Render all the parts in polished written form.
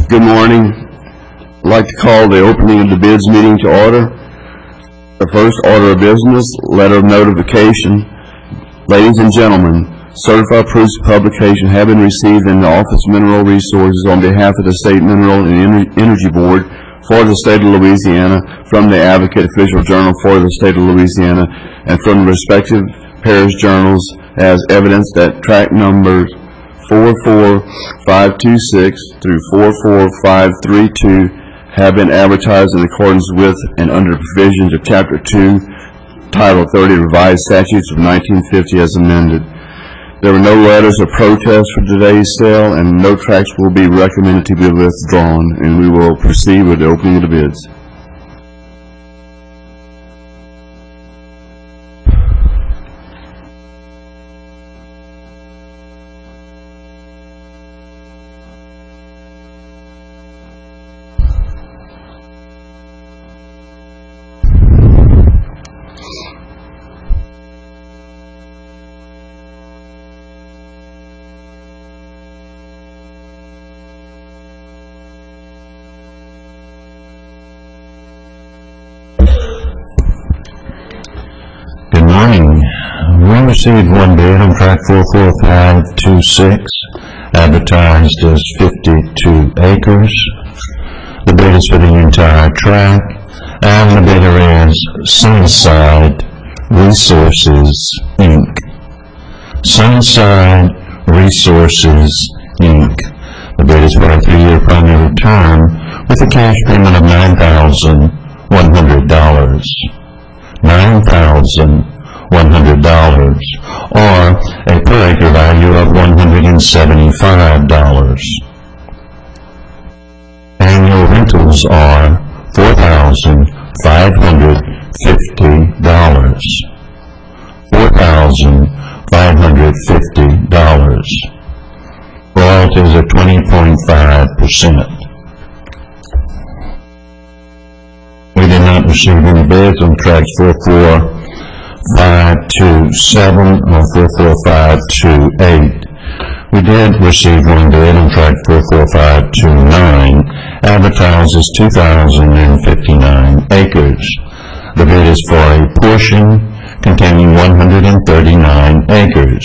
Good morning. I'd like to call the opening of the bids meeting to order. The first order of business, letter of notification. Ladies and gentlemen, certified proofs of publication have been received in the Office of Mineral Resources on behalf of the State Mineral and Energy Board for the State of Louisiana, from the Advocate Official Journal for the State of Louisiana, and from the respective parish journals as evidence that tract numbers 44526 through 44532 have been advertised in accordance with and under provisions of Chapter 2, Title 30 Revised Statutes of 1950 as amended. There were no letters of protest for today's sale, and no tracts will be recommended to be withdrawn, and we will proceed with the opening of the bids. We received one bid on tract 44526, advertised as 52 acres. The bid is for the entire tract, and the bidder is Sunnyside Resources, Inc. Sunnyside Resources, Inc. The bid is for a 3-year primary term with a cash payment of $9,100. $9,100, or a per acre value of $175. Annual rentals are $4,550. $4,550. Royalties are 20.5%. We did not receive any bids on tracts 44527 or 44528. We did receive one bid on tract 44529, advertised as 2,059 acres. The bid is for a portion containing 139 acres.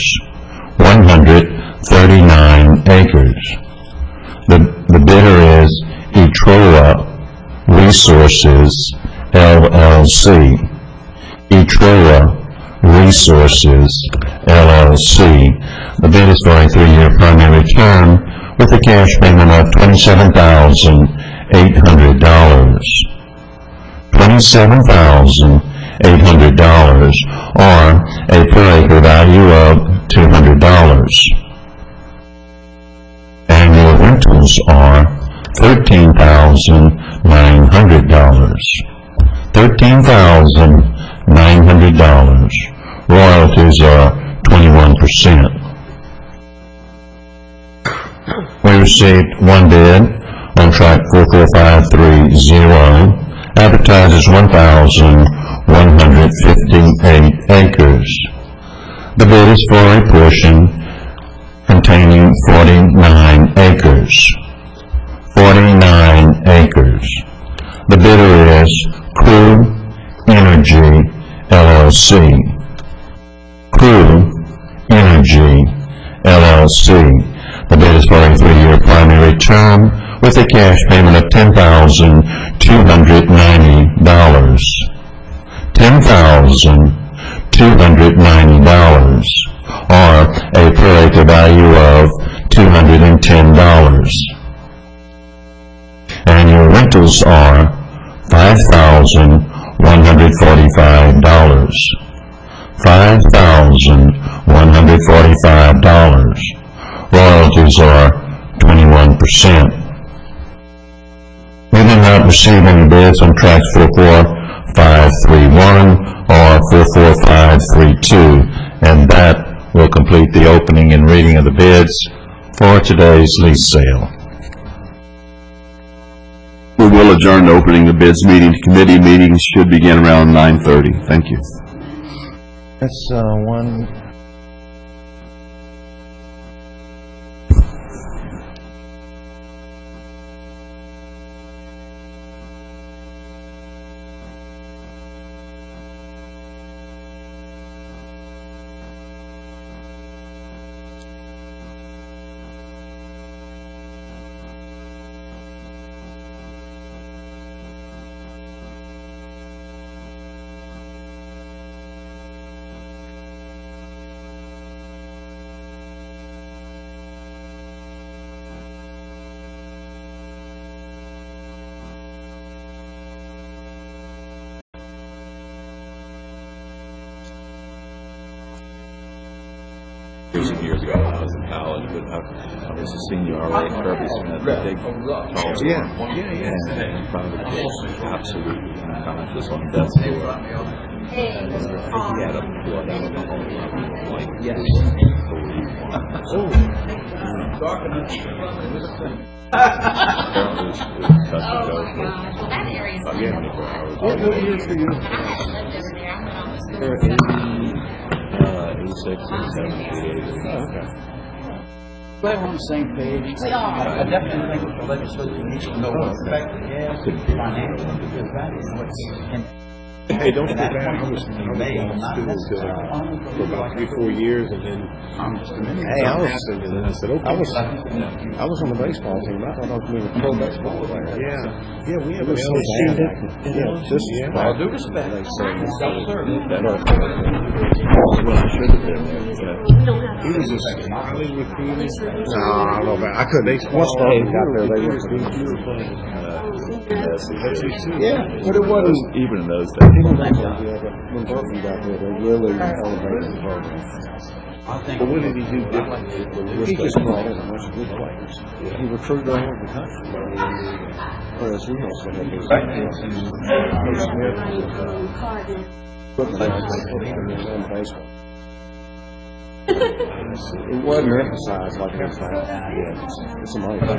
139 acres. The bidder is Etroa Resources, LLC. Etroa Resources, LLC. The bid is for a 3-year primary term with a cash payment of $27,800. $27,800, or a per acre value of $200. Annual rentals are $13,900. $13,900. Royalties are 21%. We received one bid on tract 44530, advertised as 1,158 acres. The bid is for a portion containing 49 acres. 49 acres. The bidder is Crew Energy, LLC. Crew Energy, LLC. The bid is for a 3-year primary term with a cash payment of $10,290. $10,290, or a per acre value of $210. Annual rentals are $5,145. $5,145. Royalties are 21%. We did not receive any bids on tracts 44531 or 44532, and that will complete the opening and reading of the bids for today's lease sale. We will adjourn the opening of the bids meeting. Committee meetings should begin around 9:30. Thank you. That's one. years and years ago when I was in college, but I was a senior already at Kirby Smith, a big, tall storm. And probably was absolutely unconscious on death's door. And he had a blood alcohol level like apparently it was touch and go for about 24 hours. What years were you? 86, 87, 88. Okay. Glad we're on the same page. I definitely think that the legislature needs to know what effect it has financially, because that is what's. Hey, don't feel bad. I was in school for about 3-4 years, and then I said, okay. I was on the baseball team. I thought I was being a pro baseball player. Yeah, we have a All due respect. He was just smiling with me. No, I don't know about. I couldn't. Once they got there, they were. Yeah, but it wasn't even in those days. when Burton got there, they really elevated the program. But what did he do differently? He just brought in a bunch of good players. He recruited all over the country. Whereas we also had those baseball. It wasn't emphasized like this time. It's amazing. You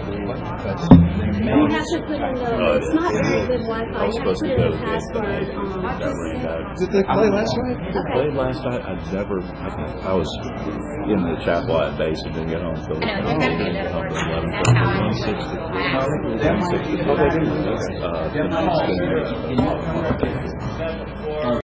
have to put in the, it's not very good Wi-Fi, you have to put in the password. Did they play last night? They played last night. I was in the chapel at base and didn't get home until 11:60.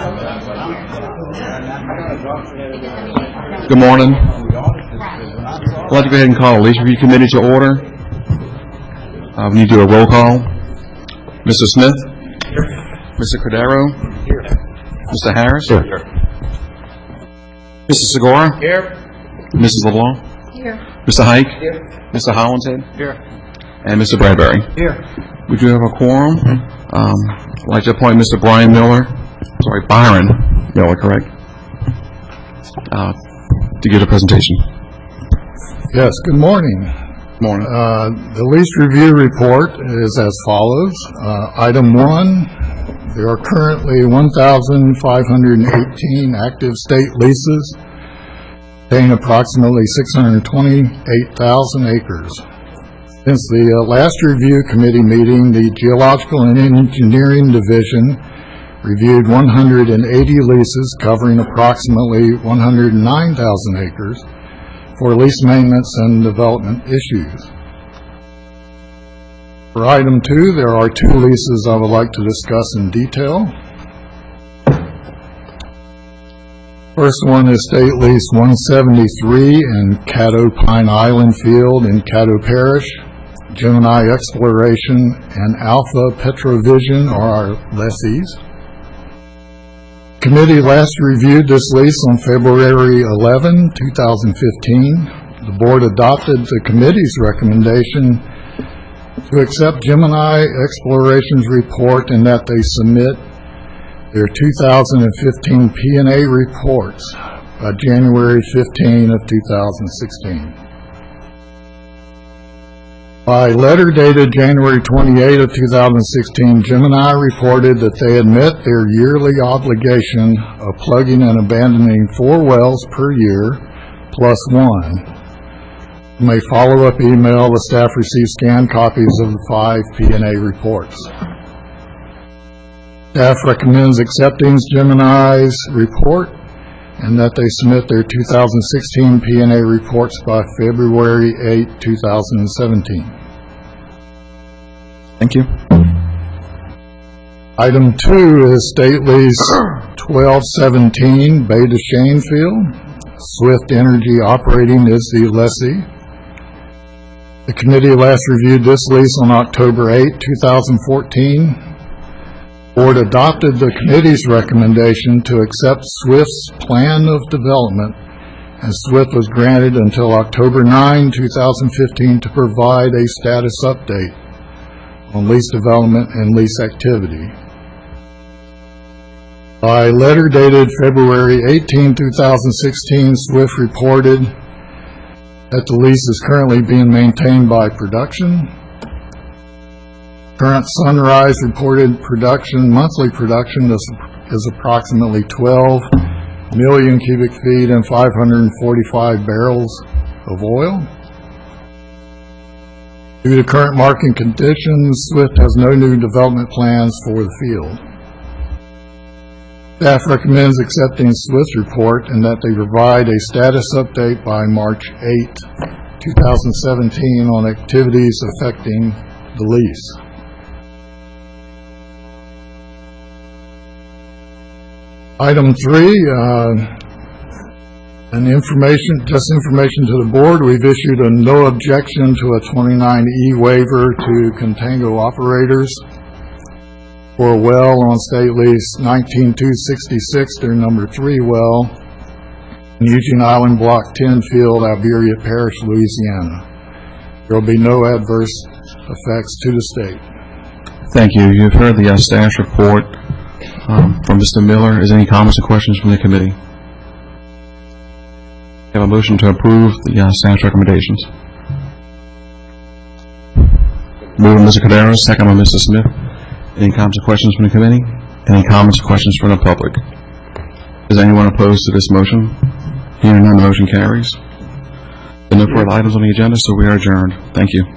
Good morning. I'd like to go ahead and call the Lease Review Committee to order. We need to do a roll call. Mr. Smith? Here. Mr. Cordero? Here. Mr. Harris? Here. Mr. Segura? Here. Mrs. LeBlanc? Here. Mr. Hike? Here. Mr. Hollinshead? Here. And Mr. Bradbury? Here. We do have a quorum. I'd like to appoint Mr. Byron Miller, correct? To give a presentation. Yes, good morning. Morning. The lease review report is as follows. Item 1, there are currently 1,518 active state leases containing approximately 628,000 acres. Since the last review committee meeting, the Geological and Engineering Division reviewed 180 leases covering approximately 109,000 acres for lease maintenance and development issues. For item 2, there are 2 leases I would like to discuss in detail. First one is State Lease 173 in Caddo Pine Island Field in Caddo Parish. Gemini Exploration and Alpha Petrovision are our lessees. Committee last reviewed this lease on February 11, 2015. The board adopted the committee's recommendation to accept Gemini Exploration's report and that they submit their 2015 P&A reports by January 15 of 2016. By letter dated January 28 of 2016, Gemini reported that they had met their yearly obligation of plugging and abandoning 4 wells per year, plus 1. In a follow-up email, the staff received scanned copies of the 5 P&A reports. Staff recommends accepting Gemini's report and that they submit their 2016 P&A reports by February 8, 2017. Thank you. Item 2 is State Lease 1217 Beta Shanefield. Swift Energy Operating is the lessee. The committee last reviewed this lease on October 8, 2014. Board adopted the committee's recommendation to accept Swift's plan of development, and Swift was granted until October 9, 2015 to provide a status update on lease development and lease activity. By letter dated February 18, 2016, Swift reported that the lease is currently being maintained by Production. Current Sunrise reported monthly production is approximately 12 million cubic feet and 545 barrels of oil. Due to current market conditions, Swift has no new development plans for the field. Staff recommends accepting Swift's report and that they provide a status update by March 8, 2017 on activities affecting the lease. Item 3, information to the board. We've issued a no objection to a 29E waiver to Contango Operators for a well on State Lease 19266, their number 3 well, in Eugene Island Block 10 Field, Alberia Parish, Louisiana. There will be no adverse effects to the state. Thank you. You've heard the staff report from Mr. Miller. Is there any comments or questions from the committee? We have a motion to approve the staff's recommendations. Moved by Mr. Cordero, second by Mr. Smith. Any comments or questions from the committee? Any comments or questions from the public? Is anyone opposed to this motion? Hearing none, the motion carries. There are no further items on the agenda, so we are adjourned. Thank you.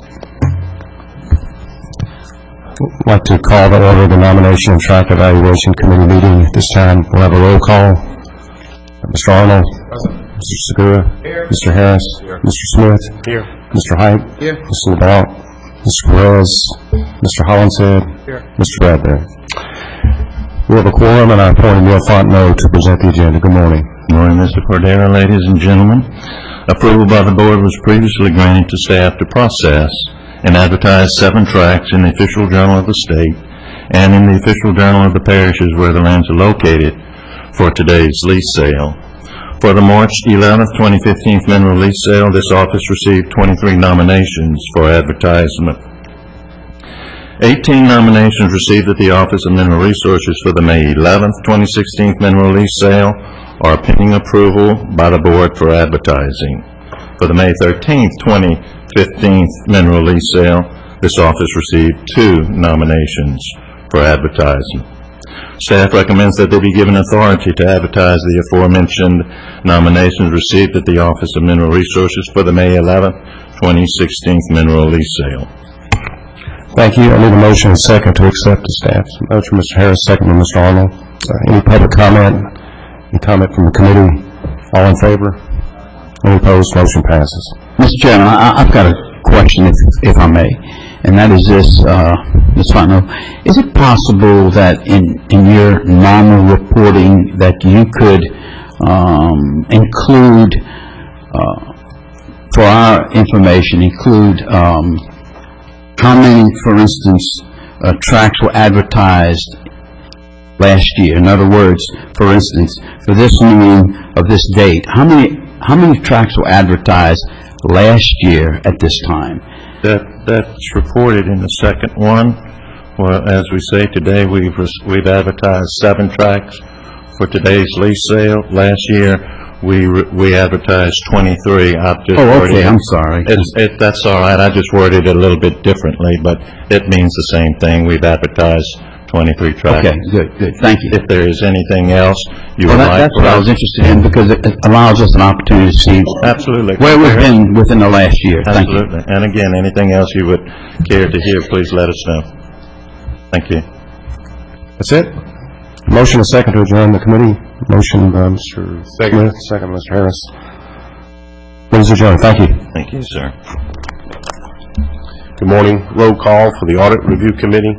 I'd like to call to order the Nomination and Track Evaluation Committee meeting. At this time, we'll have a roll call. Mr. Arnold. Mr. Segura. Here. Mr. Harris. Here. Mr. Smith. Here. Mr. Height. Here. Mr. LeBlanc. Mr. Perez. Mr. Hollinshead. Here. Mr. Bradbury. We have a quorum, and I appoint Neil Fontenot to present the agenda. Good morning. Good morning, Mr. Cordero, ladies and gentlemen. Approval by the board was previously granted to staff to process and advertise 7 tracts in the Official Journal of the State and in the Official Journal of the parishes where the lands are located for today's lease sale. For the March 11, 2015 mineral lease sale, this office received 23 nominations for advertisement. 18 nominations received at the Office of Mineral Resources for the May 11, 2016 mineral lease sale are pending approval by the board for advertising. For the May 13, 2015 mineral lease sale, this office received 2 nominations for advertising. Staff recommends that they be given authority to advertise the aforementioned nominations received at the Office of Mineral Resources for the May 11, 2016 mineral lease sale. Thank you. I need a motion and second to accept the staff's motion. Mr. Harris, second by Mr. Arnold. Any public comment? Any comment from the committee? All in favor? Any opposed? Motion passes. Mr. Chairman, I've got a question, if I may, and that is this, Ms. Fontenot. Is it possible that in your normal reporting that you could include, for our information, how many, for instance, tracts were advertised last year? In other words, for instance, for this meeting of this date, how many tracts were advertised last year at this time? That's reported in the second one. Well, as we say today, we've advertised 7 tracts for today's lease sale. Last year, we advertised 23. Okay. I'm sorry. That's all right. I just worded it a little bit differently, but it means the same thing. We've advertised 23 tracts. Okay. Good. Thank you. If there is anything else you would like, that's what I was interested in, because it allows us an opportunity to see absolutely where we've been within the last year. Absolutely. Thank you. And again, anything else you would care to hear, please let us know. Thank you. That's it. Motion and second to adjourn the committee. Motion by Mr. Smith, second by Mr. Harris. Please adjourn. Thank you. Thank you, sir. Good morning. Roll call for the Audit Review Committee.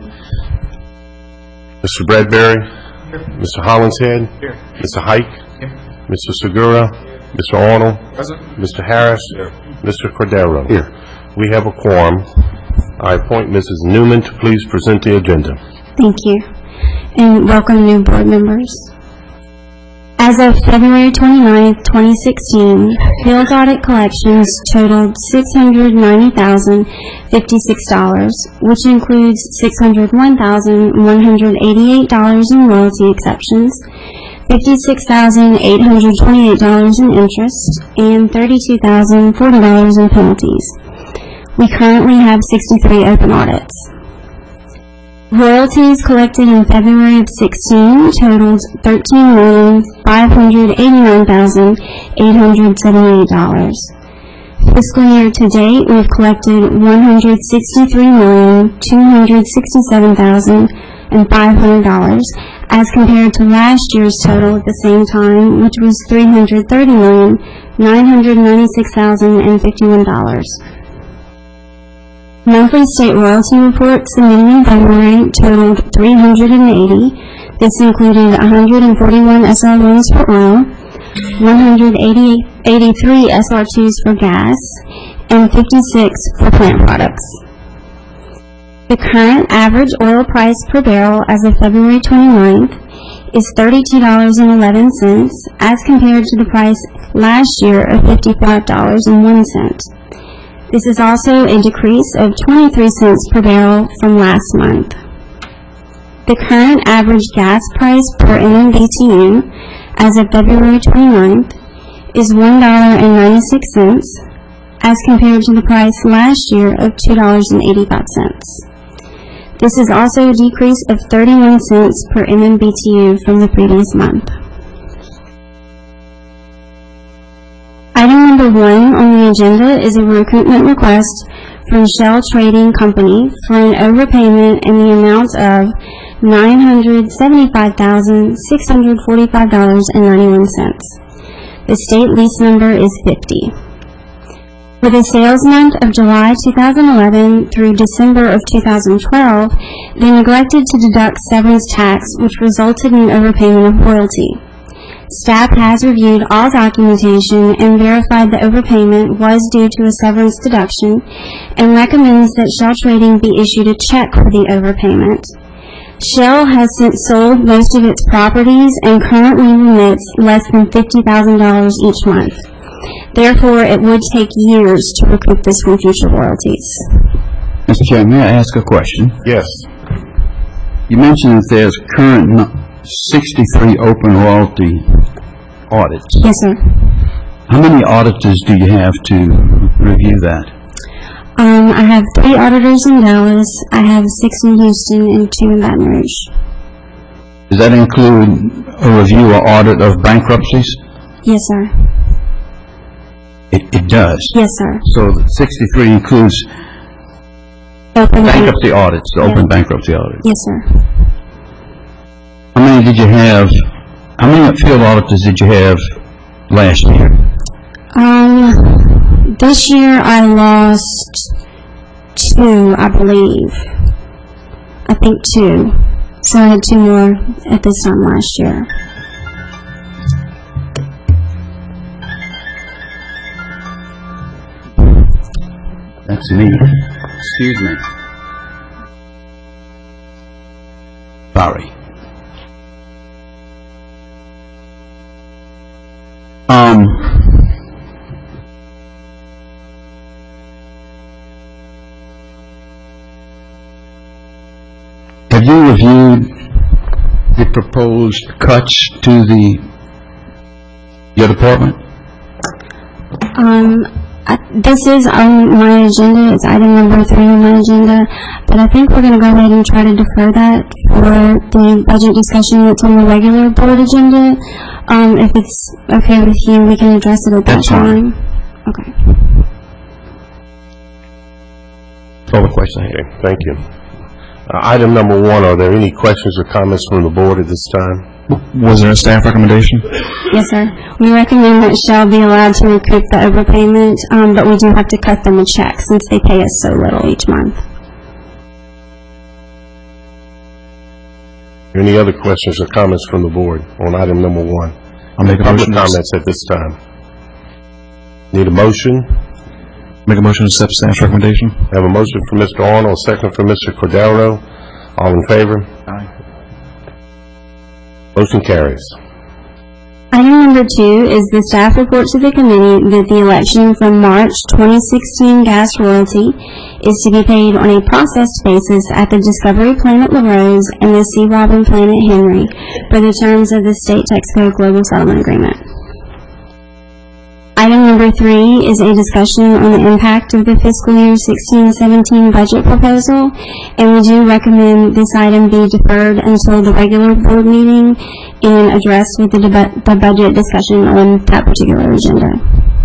Mr. Bradbury. Here. Mr. Hollinshead. Here. Mr. Height. Here. Mr. Segura. Here. Mr. Arnold. Present. Mr. Harris. Here. Mr. Cordero. Here. We have a quorum. I appoint Mrs. Newman to please present the agenda. Thank you. And welcome new board members. As of February 29, 2016, field audit collections totaled $690,056, which includes $601,188 in royalty exceptions, $56,828 in interest, and $32,040 in penalties. We currently have 63 open audits. Royalties collected in February of 16 totaled $13,589,878. Fiscal year to date, we've collected $163,267,500 as compared to last year's total at the same time, which was $330,996,051. Monthly state royalty reports submitted in February totaled 380. This included 141 SR1s for oil, 183 SR2s for gas, and 56 for plant products. The current average oil price per barrel as of February 29th is $32.11 as compared to the price last year of $55.01. This is also a decrease of 23 cents per barrel from last month. The current average gas price per MMBTU as of February 29th is $1.96 as compared to the price last year of $2.85. This is also a decrease of 31 cents per MMBTU from the previous month. Item number 1 on the agenda is a recruitment request from Shell Trading Company for an overpayment in the amount of $975,645.91. The state lease number is 50. For the sales month of July 2011 through December of 2012, they neglected to deduct severance tax, which resulted in overpayment of royalty. Staff has reviewed all documentation and verified the overpayment was due to a severance deduction and recommends that Shell Trading be issued a check for the overpayment. Shell has since sold most of its properties and currently remits less than $50,000 each month. Therefore, it would take years to recoup this from future royalties. Mr. Chairman, may I ask a question? Yes. You mentioned that there's current 63 open royalty audits. Yes, sir. How many auditors do you have to review that? I have 3 auditors in Dallas, I have 6 in Houston, and 2 in Baton Rouge. Does that include a review or audit of bankruptcies? Yes, sir. It does? Yes, sir. So the 63 includes Open bankruptcy audits, the open bankruptcy audits? Yes, sir. How many did you have, how many field auditors did you have last year? This year I lost 2, I believe. I think 2. So I had 2 more at this time last year. That's me. Excuse me. Sorry. Have you reviewed the proposed cuts to your department? This is on my agenda. It's item number 3 on my agenda. But I think we're going to go ahead and try to defer that for the budget discussion that's on the regular board agenda. If it's okay with you, we can address it at that time. Okay. That's all the questions I have. Okay, thank you. Item number 1, are there any questions or comments from the board at this time? Was there a staff recommendation? Yes, sir. We recommend that Shell be allowed to recoup the overpayment, but we do have to cut them a check since they pay us so little each month. Any other questions or comments from the board on item number 1? I'll make a Public motion. comments at this time. Need a motion? Make a motion to accept staff's recommendation. I have a motion from Mr. Arnold, a second from Mr. Cordero. All in favor? Aye. Motion carries. Item number 2 is the staff report to the committee that the election from March 2016 gas royalty is to be paid on a processed basis at the Discovery Planet LaRose and the Sea Robin Planet Henry for the terms of the State Tax Code Global Settlement Agreement. Item number 3 is a discussion on the impact of the fiscal year 16-17 budget proposal, and we do recommend this item be deferred until the regular board meeting and addressed with the budget discussion on that particular agenda.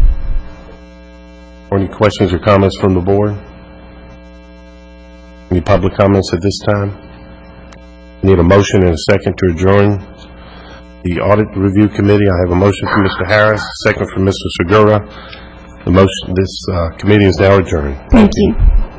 Any questions or comments from the board? Any public comments at this time? Need a motion and a second to adjourn the Audit Review Committee. I have a motion from Mr. Harris, second from Mr. Segura. The motion, this committee is now adjourned. Thank you.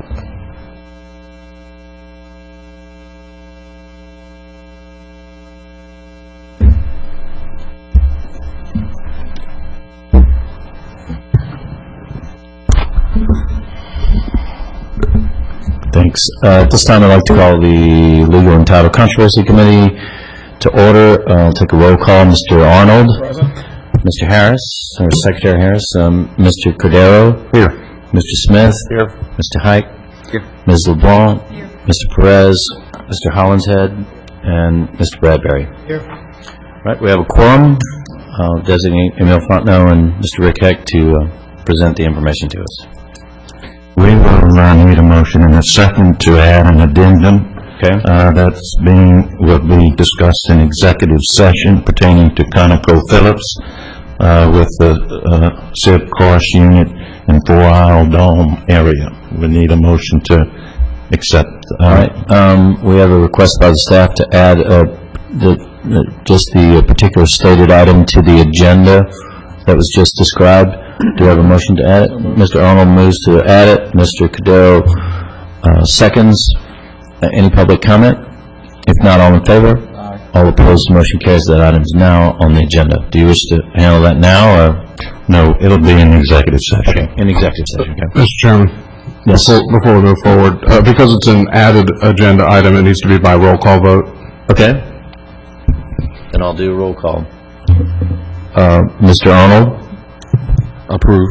Thanks. At this time, I'd like to call the Legal and Title Controversy Committee to order. I'll take a roll call. Mr. Arnold. Present. Mr. Harris, or Secretary Harris. Mr. Cordero. Here. Mr. Smith. Here. Mr. Hike. Here. Ms. LeBlanc. Here. Mr. Perez. Mr. Hollinshead. And Mr. Bradbury. Here. All right, we have a quorum. I'll designate Emil Fontenot and Mr. Rick Heck to present the information to us. We will need a motion and a second to add an addendum. Okay. Will be discussed in executive session pertaining to ConocoPhillips with the SIP cost unit in 4 Isle Dome area. We need a motion to accept. All right. We have a request by the staff to add just the particular stated item to the agenda that was just described. Do you have a motion to add it? Mr. Arnold moves to add it. Mr. Cordero seconds. Any public comment? If not, all in favor? Aye. All opposed, the motion carries. That item is now on the agenda. Do you wish to handle that now, or? No, it'll be in executive session. Okay, in executive session, okay. Mr. Chairman, yes. Before we move forward, because it's an added agenda item, it needs to be by roll call vote. Okay. Then I'll do a roll call. Mr. Arnold? Approve.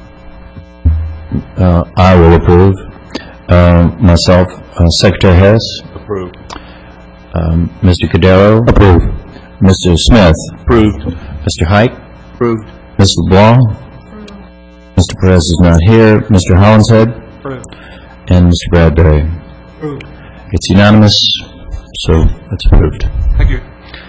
I will approve. Myself, Secretary Harris. Approve. Mr. Cordero. Approve. Mr. Smith. Approved. Mr. Hike. Approved. Ms. LeBlanc. Approved. Mr. Perez is not here. Mr. Hollinshead. Approved. And Mr. Bradbury. Approved. It's unanimous, so it's approved. Thank you.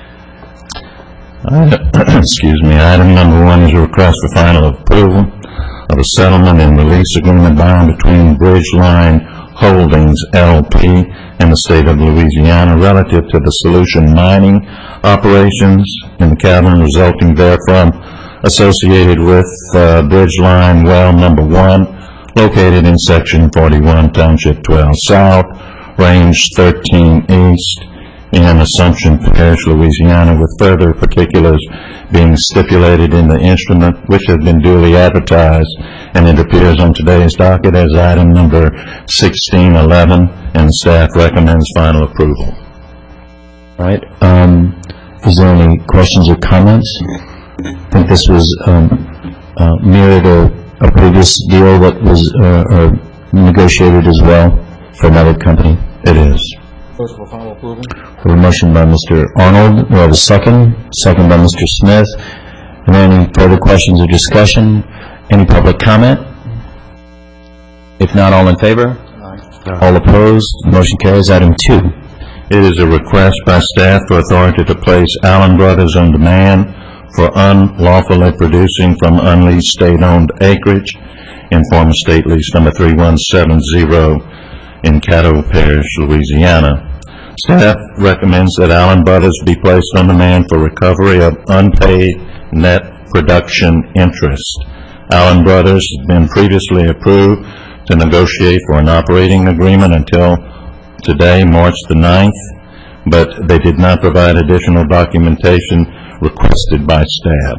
Excuse me. Item number 1 is a request for final approval of a settlement and release agreement bound between Bridgeline Holdings, LP, and the state of Louisiana relative to the Solution Mining operations in the cavern resulting therefrom, associated with Bridgeline Well Number 1, located in Section 41, Township 12 South, Range 13 East, in Assumption Parish, Louisiana, with further particulars being stipulated in the instrument, which has been duly advertised, and it appears on today's docket as item number 1611, and staff recommends final approval. All right. Is there any questions or comments? I think this was mirrored a previous deal that was negotiated as well for another company. It is. Motion for final approval. We have a motion by Mr. Arnold. We have a second. Second by Mr. Smith. Are there any further questions or discussion? Any public comment? If not, all in favor? Aye. All opposed? Motion carries. Item 2. It is a request by staff for authority to place Allen Brothers on demand for unlawfully producing from unleased state-owned acreage in former state lease number 3170 in Caddo Parish, Louisiana. Staff recommends that Allen Brothers be placed on demand for recovery of unpaid net production interest. Allen Brothers has been previously approved to negotiate for an operating agreement until today, March the 9th, but they did not provide additional documentation requested by staff.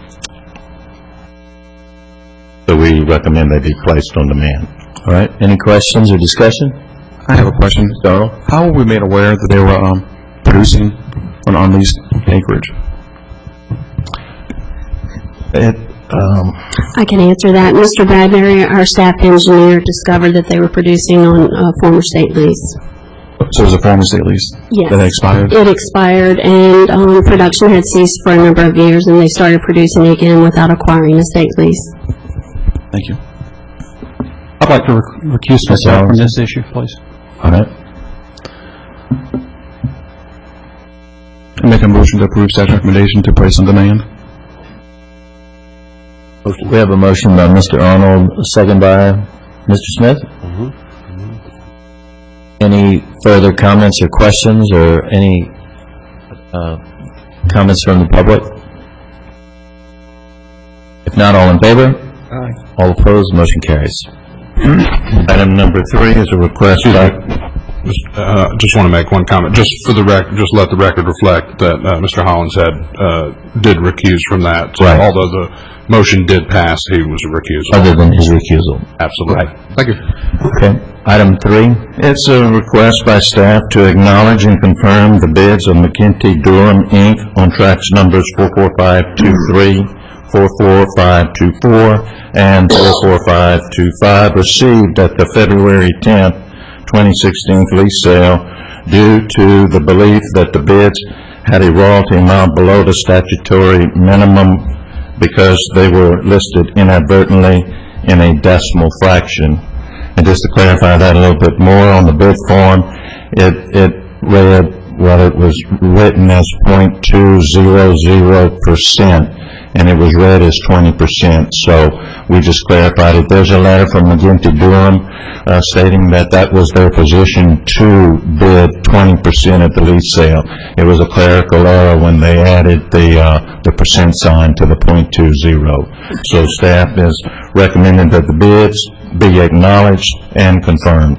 So we recommend they be placed on demand. All right. Any questions or discussion? I have a question. Mr. Arnold? How were we made aware that they were producing on unleased acreage? I can answer that. Mr. Bradbury, our staff engineer, discovered that they were producing on a former state lease. So it was a former state lease? Yes. That expired? It expired, and production had ceased for a number of years, and they started producing again without acquiring a state lease. Thank you. I'd like to recuse myself from this issue, please. All right. I make a motion to approve staff recommendation to place on demand. We have a motion by Mr. Arnold, a second by Mr. Smith. Any further comments or questions or any comments from the public? If not, all in favor? Aye. All opposed? Motion carries. Item number 3 is a request by... Just want to make one comment, just for the record, just let the record reflect that Mr. Hollins did recuse from that. So right. Although the motion did pass, he was recused. Other than his recusal. Absolutely. Right. Thank you. Okay. Item 3, it's a request by staff to acknowledge and confirm the bids of McKinney Durham, Inc. on tracks numbers 44523, 44524, and 44525 received at the February 10th, 2016 lease sale due to the belief that the bids had a royalty amount below the statutory minimum because they were listed inadvertently in a decimal fraction. And just to clarify that a little bit more, on the bid form, it read, well, it was written as 0.200%, and it was read as 20%. So we just clarified it. There's a letter from McGinty Durham stating that that was their position to bid 20% at the lease sale. It was a clerical error when they added the percent sign to the 0.20. So staff is recommending that the bids be acknowledged and confirmed.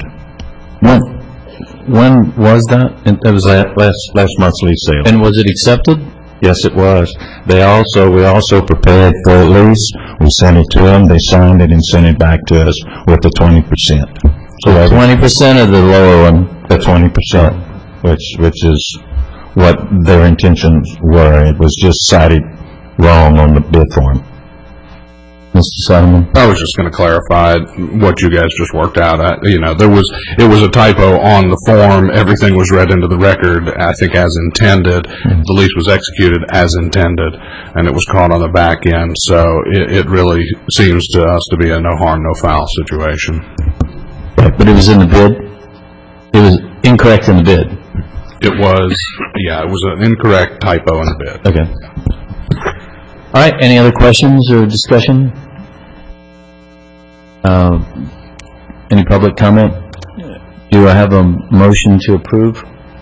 When was that? It was last month's lease sale. And was it accepted? Yes, it was. We also prepared for a lease. We sent it to them. They signed it and sent it back to us with the 20%. So 20% of the lower one, the 20%, which is what their intentions were. It was just cited wrong on the bid form. Mr. Simon? I was just going to clarify what you guys just worked out. It was a typo on the form. Everything was read into the record, I think, as intended. The lease was executed as intended, and it was caught on the back end. So it really seems to us to be a no harm, no foul situation. Right, but it was in the bid? It was incorrect in the bid? It was an incorrect typo in the bid. Okay. All right, any other questions or discussion? Any public comment? Do I have a motion to approve?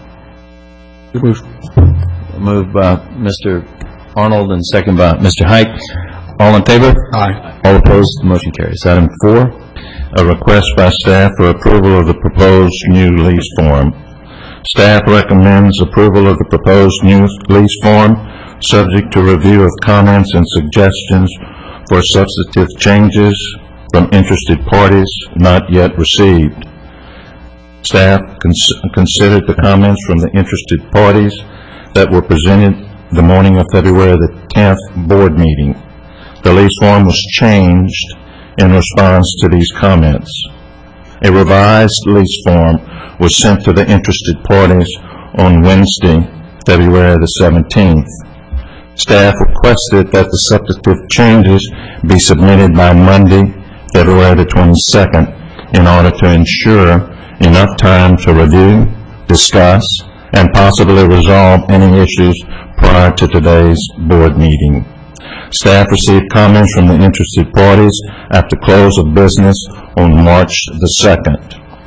Moved by Mr. Arnold and second by Mr. Hike. All in favor? Aye. All opposed? The motion carries. Item 4, a request by staff for approval of the proposed new lease form. Staff recommends approval of the proposed new lease form, subject to review of comments and suggestions for substantive changes from interested parties not yet received. Staff considered the comments from the interested parties that were presented the morning of February the 10th board meeting. The lease form was changed in response to these comments. A revised lease form was sent to the interested parties on Wednesday, February the 17th. Staff requested that the substantive changes be submitted by Monday, February the 22nd, in order to ensure enough time to review, discuss, and possibly resolve any issues prior to today's board meeting. Staff received comments from the interested parties at the close of business on March the 2nd.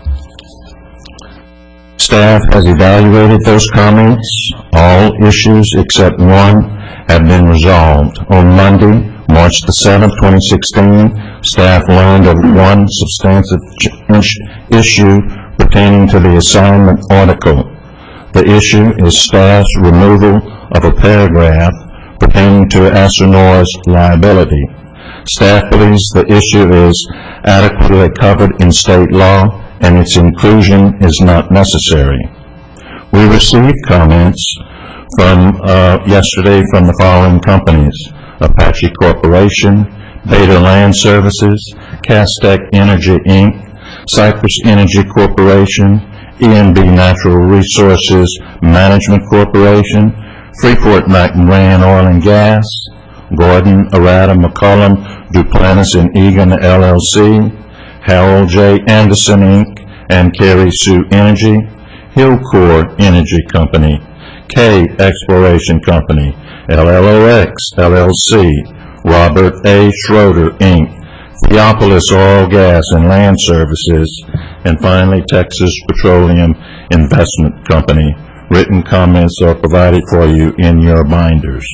Staff has evaluated those comments. All issues except one have been resolved. On Monday, March the 7th, 2016, staff learned of one substantive issue pertaining to the assignment article. The issue is staff's removal of a paragraph pertaining to Asonor's liability. Staff believes the issue is adequately covered in state law and its inclusion is not necessary. We received comments from yesterday from the following companies: Apache Corporation, Beta Land Services, Castec Energy, Inc., Cypress Energy Corporation, E&B Natural Resources Management Corporation, Freeport-McMoRan Oil and Gas, Gordon, Arata, McCollum, Duplantis and Egan, LLC, Harold J. Anderson, Inc., and Carrie Sue Energy, Hillcore Energy Company, K Exploration Company, LLOX, LLC, Robert A. Schroeder, Inc., Theopolis Oil, Gas, and Land Services, and finally, Texas Petroleum Investment Company. Written comments are provided for you in your binders.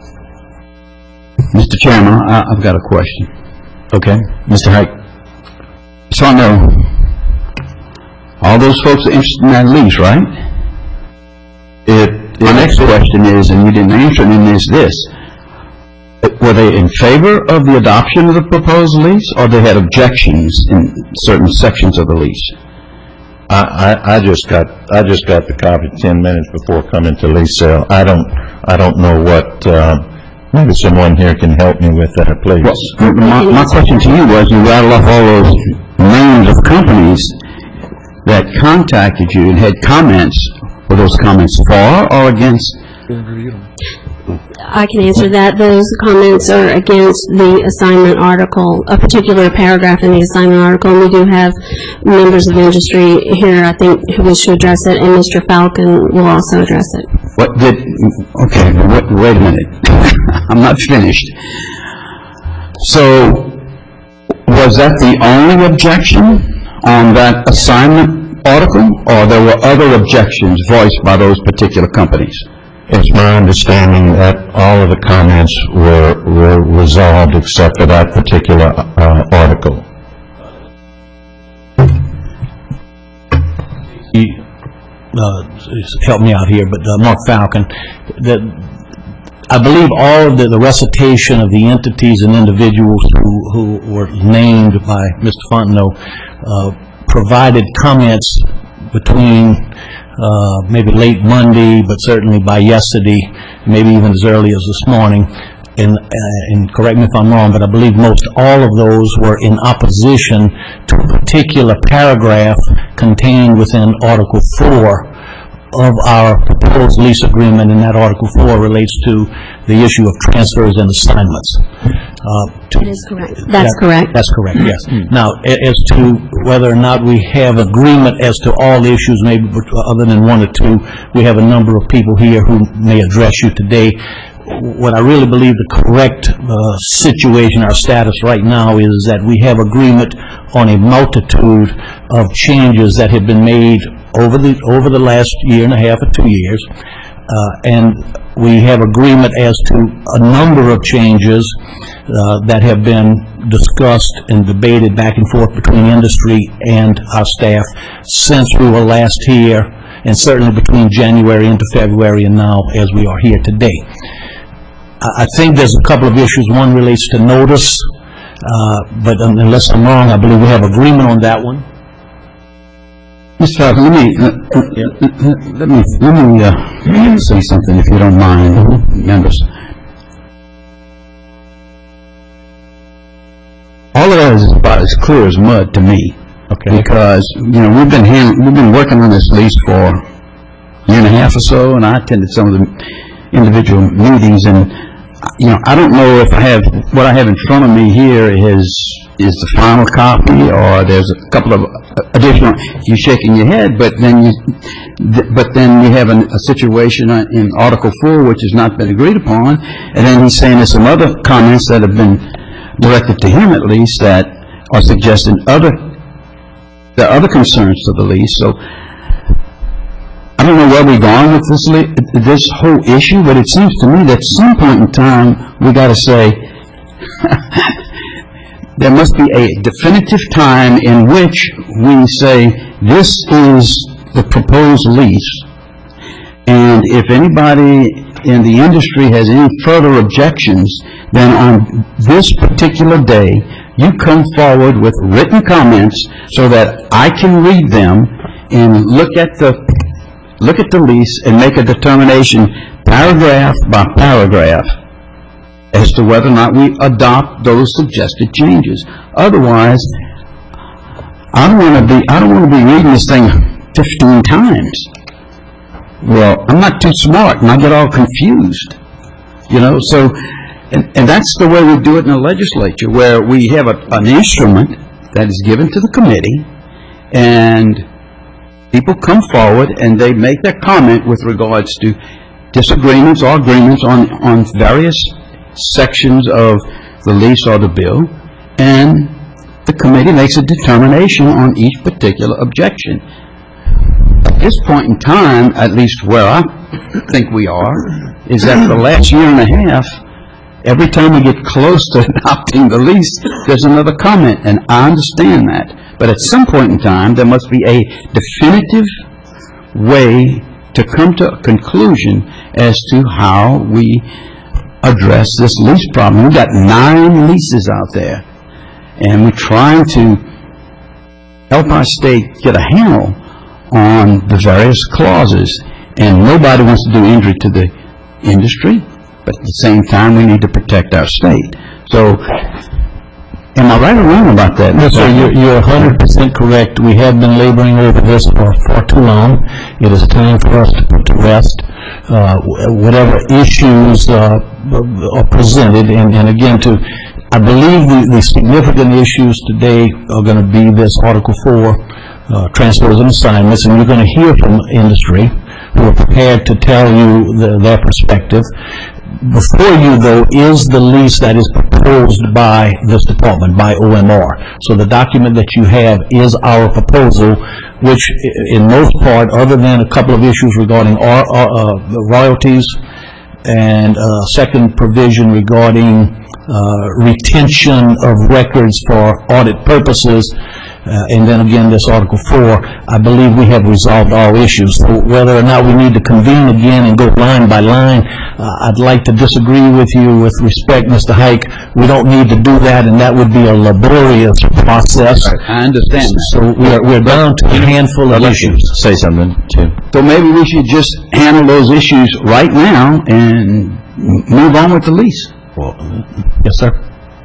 Mr. Chairman, I've got a question. Okay. Mr. Hike. So I know all those folks are interested in that lease, right? My next question is, and you didn't answer it, and is this. Were they in favor of the adoption of the proposed lease, or they had objections in certain sections of the lease? I just got the copy 10 minutes before coming to lease sale. I don't know what, maybe someone here can help me with that, please. Well, my question to you was, you rattled off all those names of companies that contacted you and had comments. Were those comments for or against? I can answer that. Those comments are against the assignment article, a particular paragraph in the assignment article, and we do have members of industry here, I think, who wish to address it, and Mr. Falcon will also address it. Okay, wait a minute. I'm not finished. So, was that the only objection on that assignment article, or there were other objections voiced by those particular companies? It's my understanding that all of the comments were resolved except for that particular article. Help me out here, but Mark Falcon, I believe all of the recitation of the entities and individuals who were named by Mr. Fontenot provided comments between maybe late Monday, but certainly by yesterday, maybe even as early as this morning. And correct me if I'm wrong, but I believe most all of those were in opposition to a particular paragraph contained within Article 4 of our proposed lease agreement, and that Article 4 relates to the issue of transfers and assignments. That is correct. That's correct. That's correct, yes. Now, as to whether or not we have agreement as to all issues, maybe other than one or two, we have a number of people here who may address you today. What I really believe the correct situation, our status right now, is that we have agreement on a multitude of changes that have been made over the last year and a half or 2 years, and we have agreement as to a number of changes that have been discussed and debated back and forth between industry and our staff since we were last here, and certainly between January into February and now as we are here today. I think there's a couple of issues. One relates to notice, but unless I'm wrong, I believe we have agreement on that one. Mr. Falcon, let me say something, if you don't mind, members. All of that is about as clear as mud to me. Okay. Because we've been working on this lease for a year and a half or so, and I attended some of the individual meetings, and I don't know if what I have in front of me here is the final copy, or there's a couple of additional. You're shaking your head, but then you have a situation in Article 4 which has not been agreed upon, and then he's saying there's some other comments that have been directed to him, at least, that are suggesting other concerns to the lease. So I don't know where we're going with this whole issue, but it seems to me that at some point in time we got to say there must be a definitive time in which we say this is the proposed lease, and if anybody in the industry has any further objections, then on this particular day you come forward with written comments so that I can read them and look at the lease and make a determination paragraph by paragraph as to whether or not we adopt those suggested changes. Otherwise, I don't want to be reading this thing 15 times. Well, I'm not too smart, and I get all confused. You know, so, and that's the way we do it in the legislature, where we have an instrument that is given to the committee, and people come forward and they make their comment with regards to disagreements or agreements on various sections of the lease or the bill, and the committee makes a determination on each particular objection. At this point in time, at least where I think we are, is that for the last year and a half, every time we get close to adopting the lease, there's another comment, and I understand that. But at some point in time, there must be a definitive way to come to a conclusion as to how we address this lease problem. We've got 9 leases out there, and we're trying to help our state get a handle on the various clauses, and nobody wants to do injury to the industry, but at the same time we need to protect our state. So, am I right or wrong about that? No, sir, you're 100% correct. We have been laboring over this for far too long. It is time for us to put to rest whatever issues are presented, and again, I believe the significant issues today are going to be this Article 4, transfers and assignments, and you're going to hear from industry who are prepared to tell you their perspective. Before you, though, is the lease that is proposed by this department, by OMR. So the document that you have is our proposal, which in most part, other than a couple of issues regarding royalties and second provision regarding retention of records for audit purposes, and then again this Article 4, I believe we have resolved all issues. So whether or not we need to convene again and go line by line, I'd like to disagree with you with respect, Mr. Hike. We don't need to do that, and that would be a laborious process. I understand that. So we're down to a handful of issues. Say something, too. So maybe we should just handle those issues right now and move on with the lease. Well, yes, sir.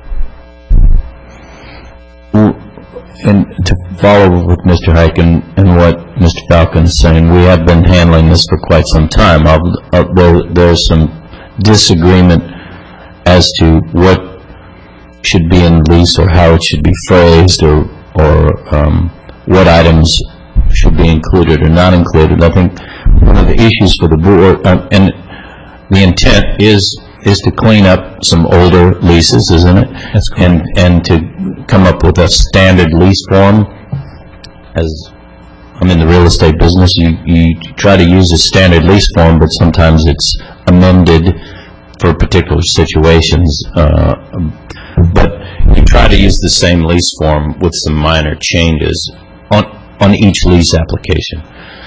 And to follow with Mr. Hike and what Mr. Falcon is saying, we have been handling this for quite some time. There's some disagreement as to what should be in the lease or how it should be phrased or what items should be included or not included. I think one of the issues for the board, and the intent is to clean up some older leases, isn't it? That's correct. And to come up with a standard lease form. As I'm in the real estate business, you try to use a standard lease form, but sometimes it's amended for particular situations. But you try to use the same lease form with some minor changes on each lease application.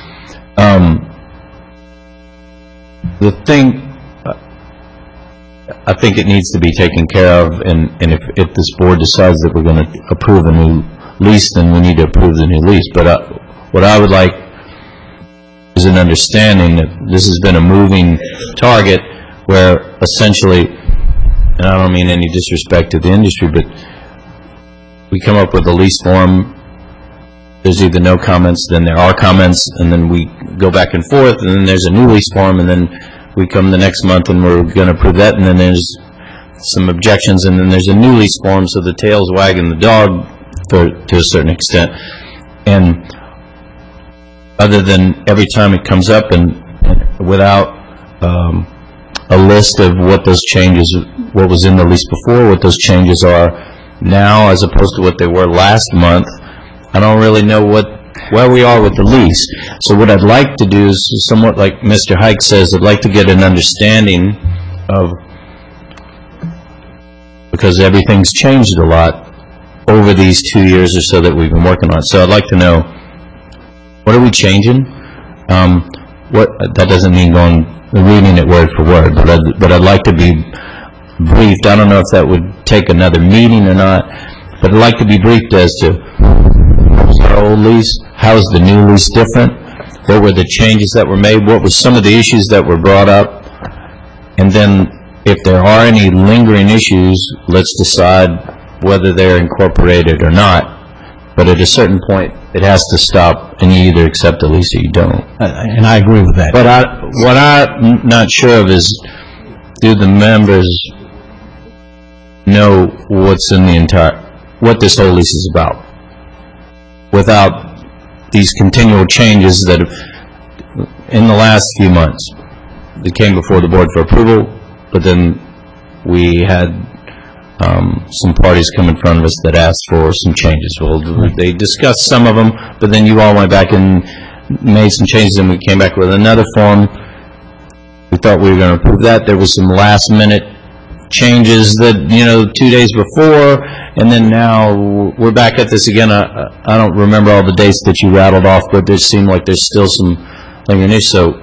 The thing I think it needs to be taken care of, and if this board decides that we're going to approve a new lease, then we need to approve the new lease. But what I would like is an understanding that this has been a moving target where essentially, and I don't mean any disrespect to the industry, but we come up with a lease form, there's either no comments, then there are comments, and then we go back and forth, and then there's a new lease form, and then we come the next month and we're going to approve that, and then there's some objections, and then there's a new lease form, so the tail's wagging the dog to a certain extent. And other than every time it comes up and without a list of what those changes, what was in the lease before, what those changes are now as opposed to what they were last month, I don't really know where we are with the lease. So what I'd like to do is, somewhat like Mr. Hike says, I'd like to get an understanding of, because everything's changed a lot over these 2 years or so that we've been working on it. So I'd like to know, what are we changing? That doesn't mean reading it word for word, but I'd like to be briefed. I don't know if that would take another meeting or not, but I'd like to be briefed as to what was our old lease, how is the new lease different, what were the changes that were made, what were some of the issues that were brought up, and then if there are any lingering issues, let's decide whether they're incorporated or not. But at a certain point, it has to stop, and you either accept the lease or you don't. And I agree with that. But what I'm not sure of is, do the members know what's in what this whole lease is about? Without these continual changes that in the last few months, they came before the board for approval, but then we had some parties come in front of us that asked for some changes. Well, they discussed some of them, but then you all went back and made some changes, and we came back with another form. We thought we were going to approve that. There was some last-minute changes that, 2 days before, and then now we're back at this again. I don't remember all the dates that you rattled off, but there seemed like there's still some lingering issues. So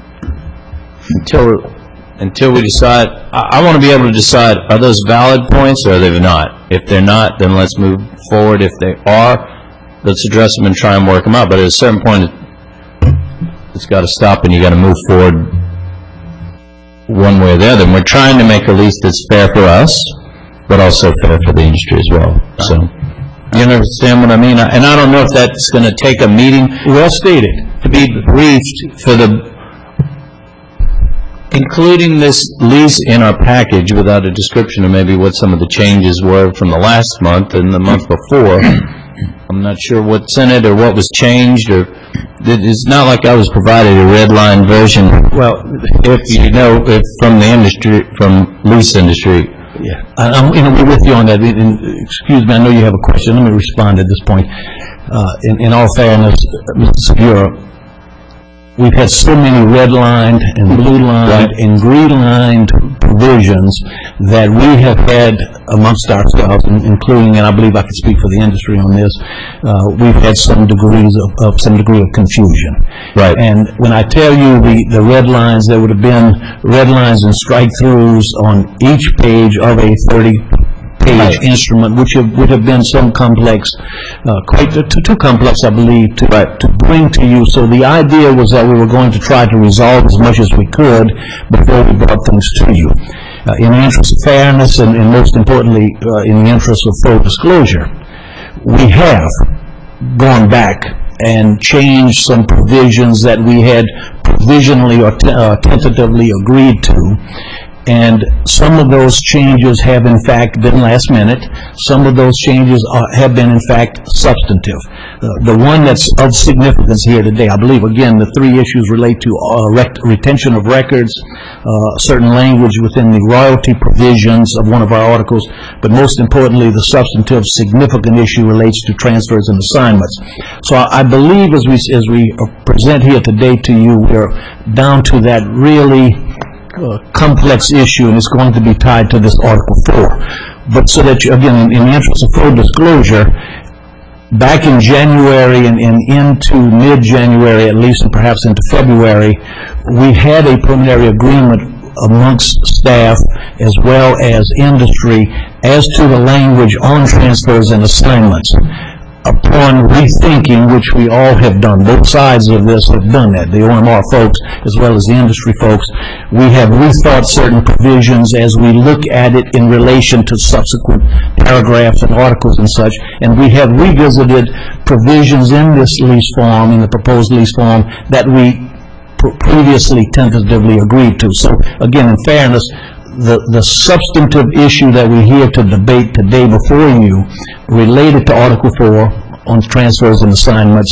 until we decide, I want to be able to decide, are those valid points or are they not? If they're not, then let's move forward. If they are, let's address them and try and work them out. But at a certain point, it's got to stop and you got to move forward one way or the other. And we're trying to make a lease that's fair for us, but also fair for the industry as well. So, you understand what I mean? And I don't know if that's going to take a meeting. Well stated. To be briefed for including this lease in our package without a description of maybe what some of the changes were from the last month and the month before. I'm not sure what's in it or what was changed, or it's not like I was provided a red line version. Well, if from the industry, from lease industry. Yeah, I'm with you on that. Excuse me, I know you have a question. Let me respond at this point. In all fairness, Mr. Segura, we've had so many red-lined and blue-lined and green-lined provisions that we have had amongst ourselves, including, and I believe I can speak for the industry on this, we've had some degree of confusion. Right. And when I tell you the red lines, there would have been red lines and strike-throughs on each page of a 30-page instrument, which would have been some complex, quite too complex, I believe, to bring to you. So the idea was that we were going to try to resolve as much as we could before we brought things to you. In the interest of fairness and most importantly, in the interest of full disclosure, we have gone back and changed some provisions that we had provisionally or tentatively agreed to. And some of those changes have, in fact, been last minute. Some of those changes have been, in fact, substantive. The one that's of significance here today, I believe, again, the three issues relate to retention of records, certain language within the royalty provisions of one of our articles, but most importantly, the substantive significant issue relates to transfers and assignments. So I believe as we present here today to you, we're down to that really complex issue, and it's going to be tied to this Article 4. But so that, again, in the interest of full disclosure, back in January and into mid-January at least, and perhaps into February, we had a preliminary agreement amongst staff as well as industry as to the language on transfers and assignments. Upon rethinking, which we all have done, both sides of this have done that, the OMR folks as well as the industry folks, we have rethought certain provisions as we look at it in relation to subsequent paragraphs and articles and such, and we have revisited provisions in this lease form, in the proposed lease form, that we previously tentatively agreed to. So again, in fairness, the substantive issue that we're here to debate today before you, related to Article 4 on transfers and assignments,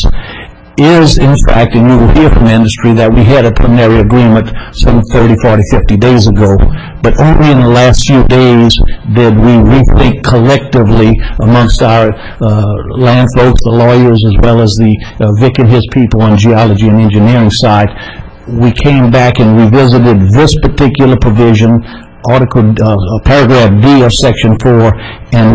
is in fact, and you will hear from industry, that we had a preliminary agreement some 30, 40, 50 days ago, but only in the last few days did we rethink collectively amongst our land folks, the lawyers, as well as the Vic and his people on geology and engineering side. We came back and revisited this particular provision, paragraph D of Section 4, and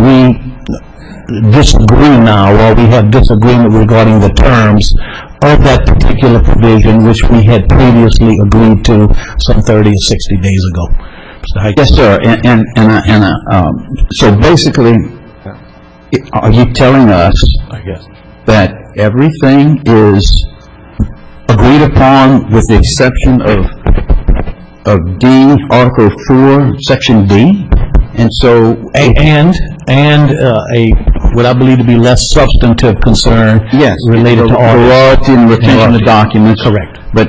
we disagree now, or we have disagreement regarding the terms of that particular provision, which we had previously agreed to some 30 or 60 days ago. Yes, sir. So basically, are you telling us that everything is agreed upon with the exception of D, Article 4, Section D. And so, what I believe to be less substantive concern. Yes. Related to audit. Variety and retention of documents. Correct. But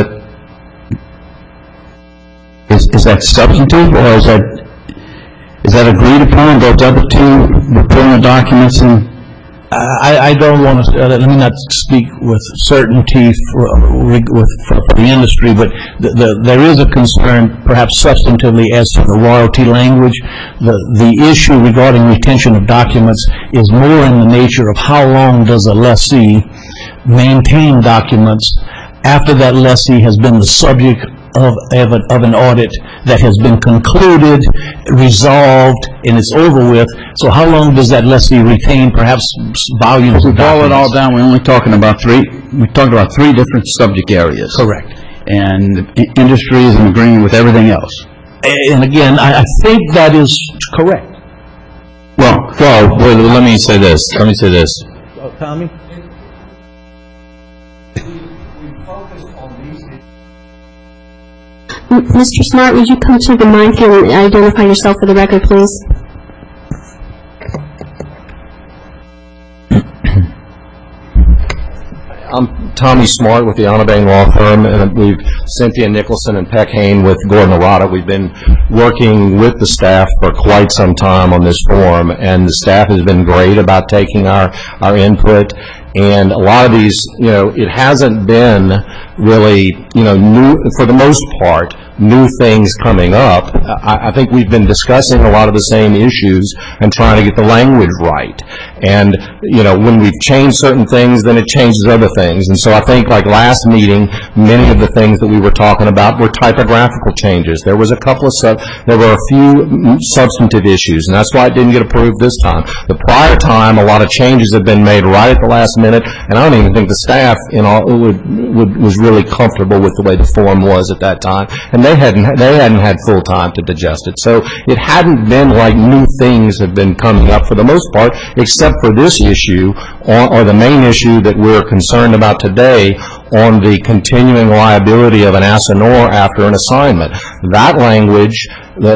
is that substantive, or is that agreed upon, those other two, reporting of documents and? I don't want to, let me not speak with certainty for the industry, but there is a concern, perhaps substantively, as to the royalty language. The issue regarding retention of documents is more in the nature of how long does a lessee maintain documents after that lessee has been the subject of an audit that has been concluded, resolved, and it's over with. So how long does that lessee retain perhaps volumes of documents? We boil it all down, we're only talking about three different subject areas. Correct. And the industry is in agreement with everything else. And again, I think that is correct. Well, let me say this. Tommy? Mr. Smart, would you come to the mic and identify yourself for the record, please? I'm Tommy Smart with the Onabang Law Firm, and we've Cynthia Nicholson and Peck Hain with Gordon Arata. We've been working with the staff for quite some time on this form, and the staff has been great about taking our input. And a lot of these, it hasn't been really, new, for the most part, new things coming up. I think we've been discussing a lot of the same issues and trying to get the language right. And, when we've changed certain things, then it changes other things. And so I think, like last meeting, many of the things that we were talking about were typographical changes. There were a few substantive issues, and that's why it didn't get approved this time. The prior time, a lot of changes have been made right at the last minute, and I don't even think the staff was really comfortable with the way the form was at that time, and they hadn't had full time to digest it. So it hadn't been like new things have been coming up for the most part, except for this issue, or the main issue that we're concerned about today, on the continuing liability of an assignor after an assignment. That language that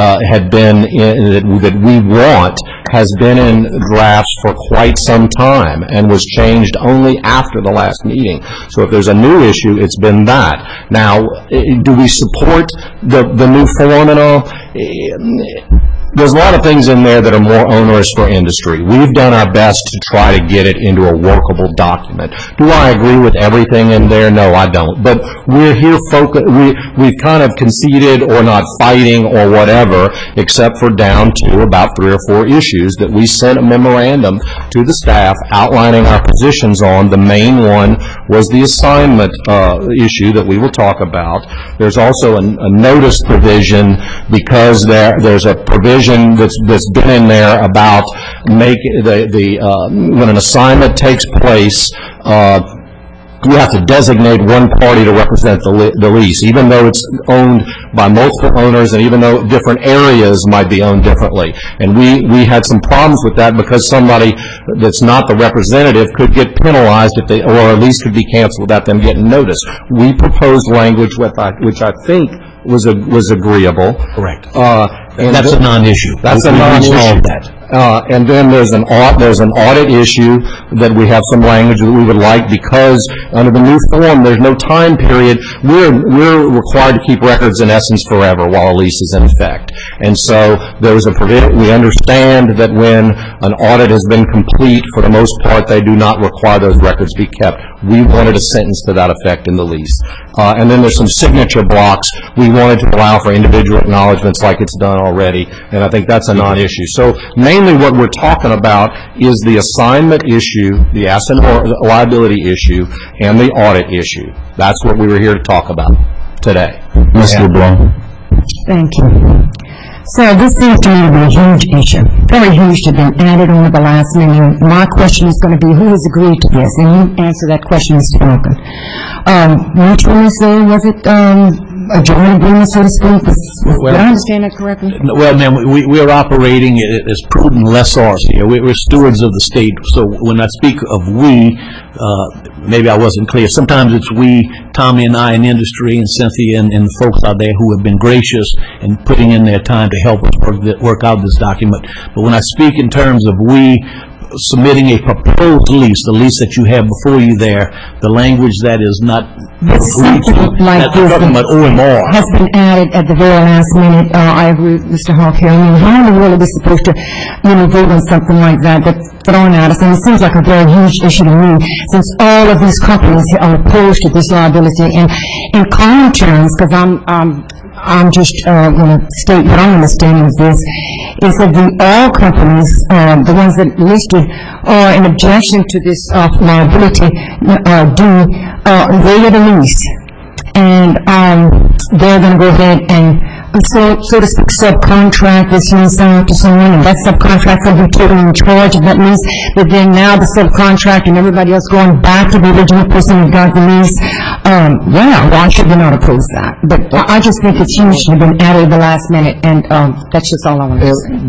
we want has been in drafts for quite some time and was changed only after the last meeting. So if there's a new issue, it's been that. Now, do we support the new form and all? There's a lot of things in there that are more onerous for industry. We've done our best to try to get it into a workable document. Do I agree with everything in there? No, I don't. But we're here we've kind of conceded or not fighting or whatever, except for down to about 3 or 4 issues that we sent a memorandum to the staff outlining our positions on. The main one was the assignment issue that we will talk about. There's also a notice provision, because there's a provision that's been in there about when an assignment takes place, you have to designate one party to represent the lease, even though it's owned by multiple owners, and even though different areas might be owned differently. And we had some problems with that, because somebody that's not the representative could get penalized or at least could be canceled without them getting notice. We proposed language which I think was agreeable. Correct. And that's a non-issue. That's a non-issue. And then there's an audit issue that we have some language that we would like, because under the new form there's no time period. We're required to keep records in essence forever while a lease is in effect. And so there's a provision. We understand that when an audit has been complete, for the most part they do not require those records be kept. We wanted a sentence to that effect in the lease. And then there's some signature blocks. We wanted to allow for individual acknowledgments like it's done already, and I think that's a non-issue. So mainly what we're talking about is the assignment issue, the asset or liability issue, and the audit issue. That's what we were here to talk about today. Mr. Blanc. Thank you. So this seems to me to be a huge issue, very huge, to have been added on at the last meeting. My question is going to be, who has agreed to this? And you answer that question, Mr. Falcon. Which one is was it a joint agreement, so to speak? Did I understand that correctly? Well, ma'am, we're operating as prudent lessors here. We're stewards of the state. So when I speak of we, maybe I wasn't clear. Sometimes it's we, Tommy and I in industry, and Cynthia and the folks out there who have been gracious in putting in their time to help us work out this document. But when I speak in terms of we, submitting a proposed lease, the lease that you have before you there, the language that is not agreed to, like that's talking about OMR. Has been added at the very last minute. I agree with Mr. Hawk here. I mean, how in the world are we supposed to, vote on something like that that's thrown at us? And it seems like a very huge issue to me, since all of these companies are opposed to this liability. And in common terms, because I'm just going to state what I'm understanding of this, is that all companies, the ones that listed, are in objection to this liability, they get a lease. And they're going to go ahead and, so to speak, subcontract this lease out to someone, and that subcontract will be totally in charge of that lease. But then now the subcontract and everybody else going back to the original person who got the lease. Why should we not oppose that? But I just think it's huge to have been added at the last minute, and that's just all I want to say.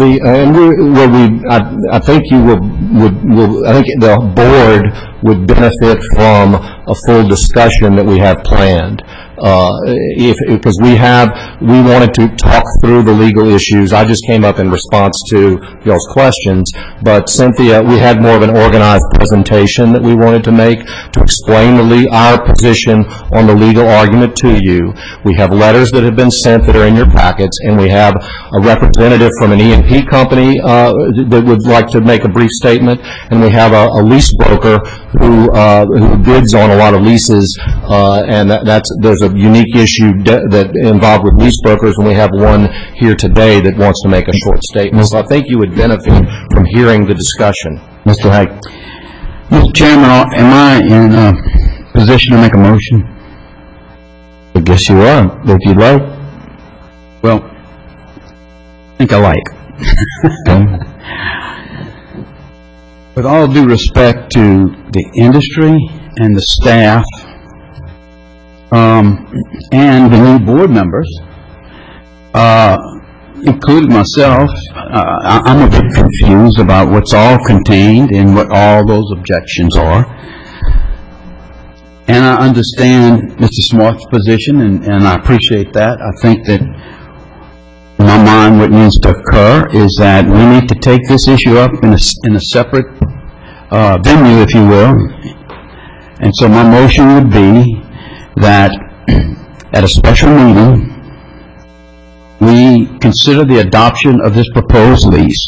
I think I think the board would benefit from a full discussion that we have planned. Because we wanted to talk through the legal issues. I just came up in response to y'all's questions, but Cynthia, we had more of an organized presentation that we wanted to make to explain our position on the legal argument to you. We have letters that have been sent that are in your packets, and we have a representative from an E&P company that would like to make a brief statement, and we have a lease broker who bids on a lot of leases, and there's a unique issue that involved with lease brokers, and we have one here today that wants to make a short statement. So I think you would benefit from hearing the discussion. Mr. Hack. Mr. Chairman, am I in a position to make a motion? I guess you are, if you'd like. Well, I think I like. With all due respect to the industry and the staff, and the new board members, including myself, I'm a bit confused about what's all contained and what all those objections are. And I understand Mr. Smart's position, and I appreciate that. I think that, in my mind, what needs to occur is that we need to take this issue up in a separate venue, if you will. And so my motion would be that at a special meeting, we consider the adoption of this proposed lease,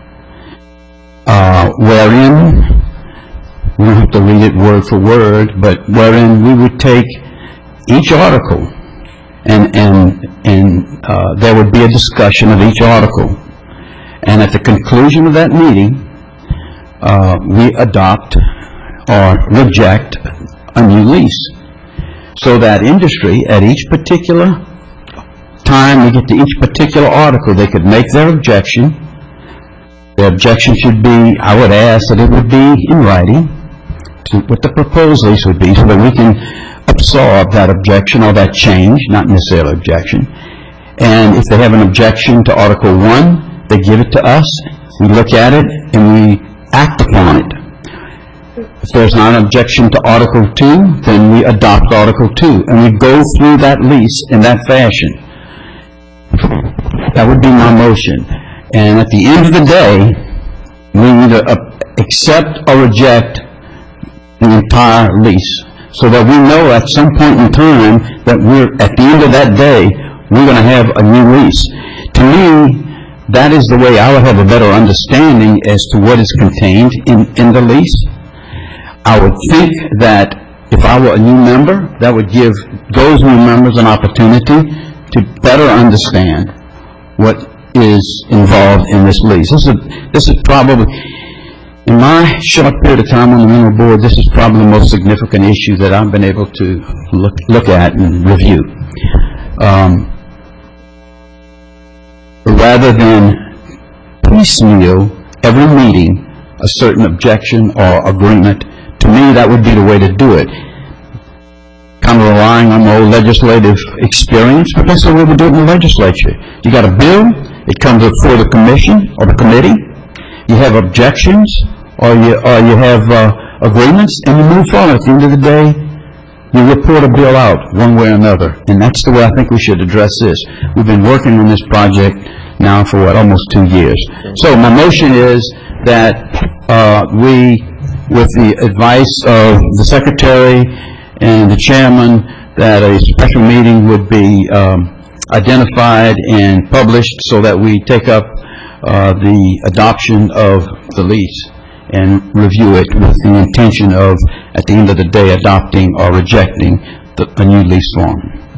wherein, we don't have to read it word for word, but wherein we would take each article and there would be a discussion of each article. And at the conclusion of that meeting, we adopt or reject a new lease. So that industry, at each particular time we get to each particular article, they could make their objection. The objection should be, I would ask that it would be in writing to what the proposed lease would be, so that we can absorb that objection or that change, not necessarily objection. And if they have an objection to Article 1, they give it to us, we look at it, and we act upon it. If there's not an objection to Article 2, then we adopt Article 2, and we go through that lease in that fashion. That would be my motion. And at the end of the day, we either accept or reject the entire lease, so that we know at some point in time that at the end of that day, we're going to have a new lease. To me, that is the way I would have a better understanding as to what is contained in the lease. I would think that if I were a new member, that would give those new members an opportunity to better understand what is involved in this lease. This is probably, in my short period of time on the member board, this is probably the most significant issue that I've been able to look at and review. Rather than piecemeal every meeting a certain objection or agreement, to me that would be the way to do it. Kind of relying on the old legislative experience, but that's the way we do it in the legislature. You got a bill, it comes before the commission or the committee, you have objections, or you have agreements, and you move forward. At the end of the day, you report a bill out one way or another, and that's the way I think we should address this. We've been working on this project now for, almost 2 years. So my motion is that we, with the advice of the secretary and the chairman, that a special meeting would be identified and published so that we take up the adoption of the lease and review it with the intention of, at the end of the day, adopting or rejecting a new lease form.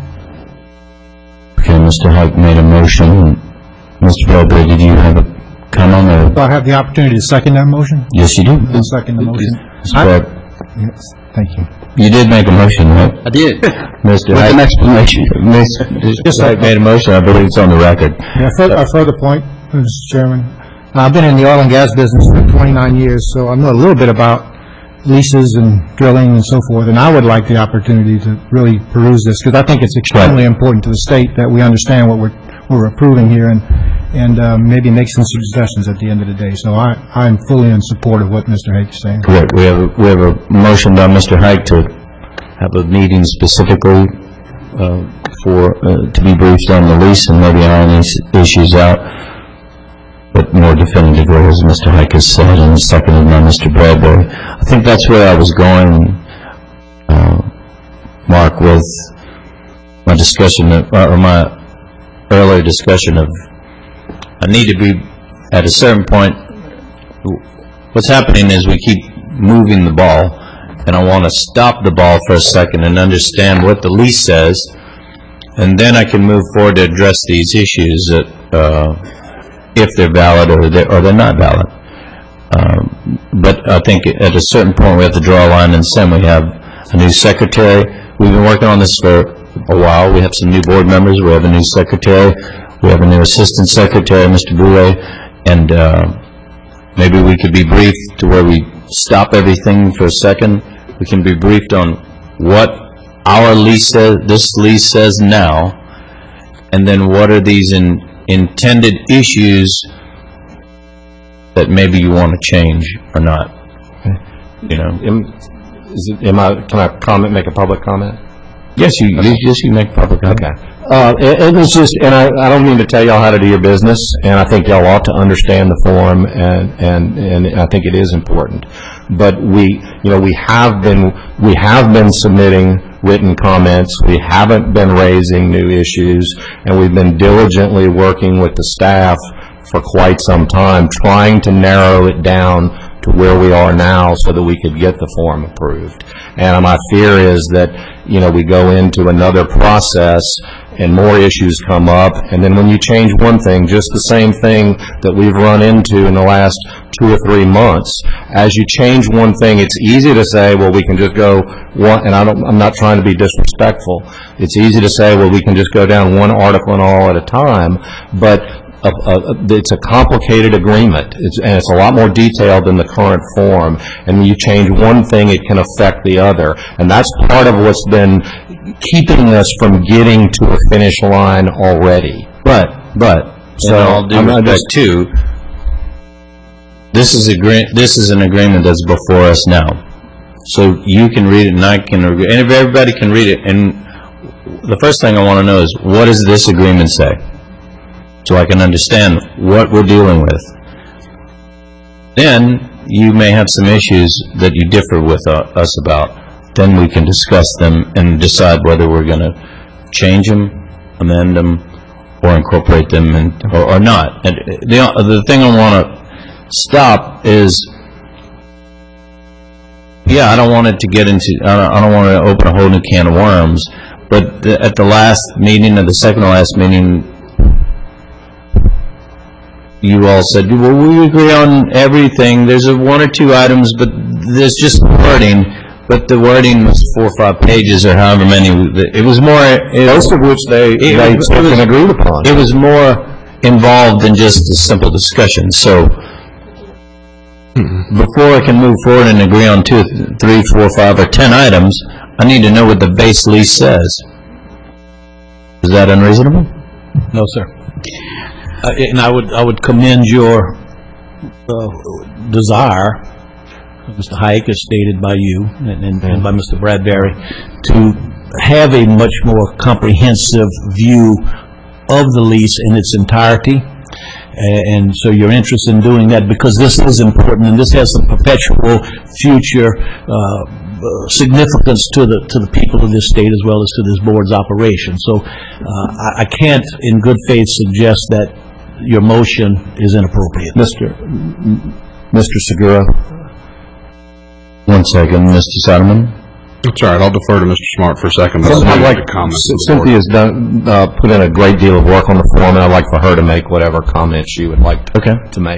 Okay, Mr. Hike made a motion. Mr. Bradbury, did you have a comment? Do I have the opportunity to second that motion? Yes, you do. I'll second the motion. Yes, thank you. You did make a motion, right? I did. Mr. With Hike. an explanation. Mr. Hike made a motion. I believe it's on the record. Yeah, a further point, Mr. Chairman. I've been in the oil and gas business for 29 years, so I know a little bit about leases and drilling and so forth, and I would like the opportunity to really peruse this, because I think it's extremely important to the state that we understand what we're approving here, and maybe make some suggestions at the end of the day. So I'm fully in support of what Mr. Hike is saying. Correct. We have a motion by Mr. Hike to have a meeting specifically to be briefed on the lease and maybe iron these issues out, but more definitively, as Mr. Hike has said, and seconded by Mr. Bradbury. I think that's where I was going, Mark, with my discussion, or my earlier discussion of, I need to be, at a certain point, what's happening is we keep moving the ball, and I want to stop the ball for a second and understand what the lease says, and then I can move forward to address these issues that, if they're valid or they're not valid. But I think at a certain point we have to draw a line in the sand. We have a new secretary. We've been working on this for a while. We have some new board members. We have a new secretary. We have a new assistant secretary, Mr. Boulay, and maybe we could be briefed to where we stop everything for a second. We can be briefed on what our lease says, this lease says now, and then what are these intended issues that maybe you want to change or not. You know. Can I comment? Make a public comment? Yes, you make public comment. Okay. It was just, and I don't mean to tell y'all how to do your business, and I think y'all ought to understand the form, and I think it is important. But we have been submitting written comments. We haven't been raising new issues, and we've been diligently working with the staff for quite some time, trying to narrow it down to where we are now so that we could get the form approved. And my fear is that, we go into another process and more issues come up, and then when you change one thing, just the same thing that we've run into in the last 2 or 3 months, as you change one thing, it's easy to say, well, we can just go one, and I'm not trying to be disrespectful. It's easy to say, well, we can just go down one article and all at a time, but it's a complicated agreement, and it's a lot more detailed than the current form, and when you change one thing, it can affect the other, and that's part of what's been keeping us from getting to a finish line already. But, so I'll do respect too, this is an agreement that's before us now. So you can read it and I can agree, and if everybody can read it, and the first thing I want to know is, what does this agreement say? So I can understand what we're dealing with. Then you may have some issues that you differ with us about. Then we can discuss them and decide whether we're going to change them, amend them, or incorporate them or not. And the thing I want to stop is, I don't want it to get into, I don't want to open a whole new can of worms, but at the last meeting, or the second to last meeting, you all said, well, we agree on everything. There's 1 or 2 items, but there's just wording. But the wording was 4 or 5 pages, or however many. It was more. Most of which they can agree upon. It was more involved than just a simple discussion. So before I can move forward and agree on 2, 3, 4, 5, or 10 items, I need to know what the base lease says. Is that unreasonable? No, sir. And I would commend your desire, Mr. Hike, as stated by you and by Mr. Bradbury, to have a much more comprehensive view of the lease in its entirety. And so you're interested in doing that because this is important and this has some perpetual future significance to the people of this state as well as to this board's operation. So I can't in good faith suggest that your motion is inappropriate. Mr. Segura. 1 second, Mr. Soderman. That's all right. I'll defer to Mr. Smart for a second. But I'd like to comment. Cynthia's put in a great deal of work on the form, and I'd like for her to make whatever comments she would like to make.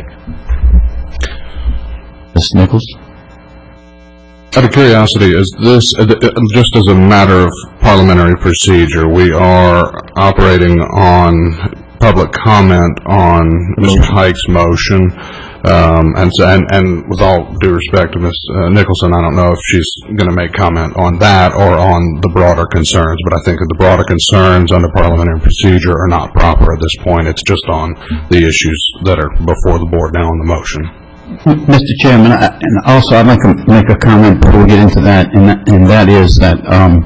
Ms. Nichols? Out of curiosity, is this, just as a matter of parliamentary procedure, we are operating on public comment on Mr. Hike's motion, and with all due respect to Ms. Nicholson, I don't know if she's going to make comment on that or on the broader concerns, but I think that the broader concerns under parliamentary procedure are not proper at this point. It's just on the issues that are before the board now on the motion. Mr. Chairman, and also I'd like to make a comment before we get into that, and that is that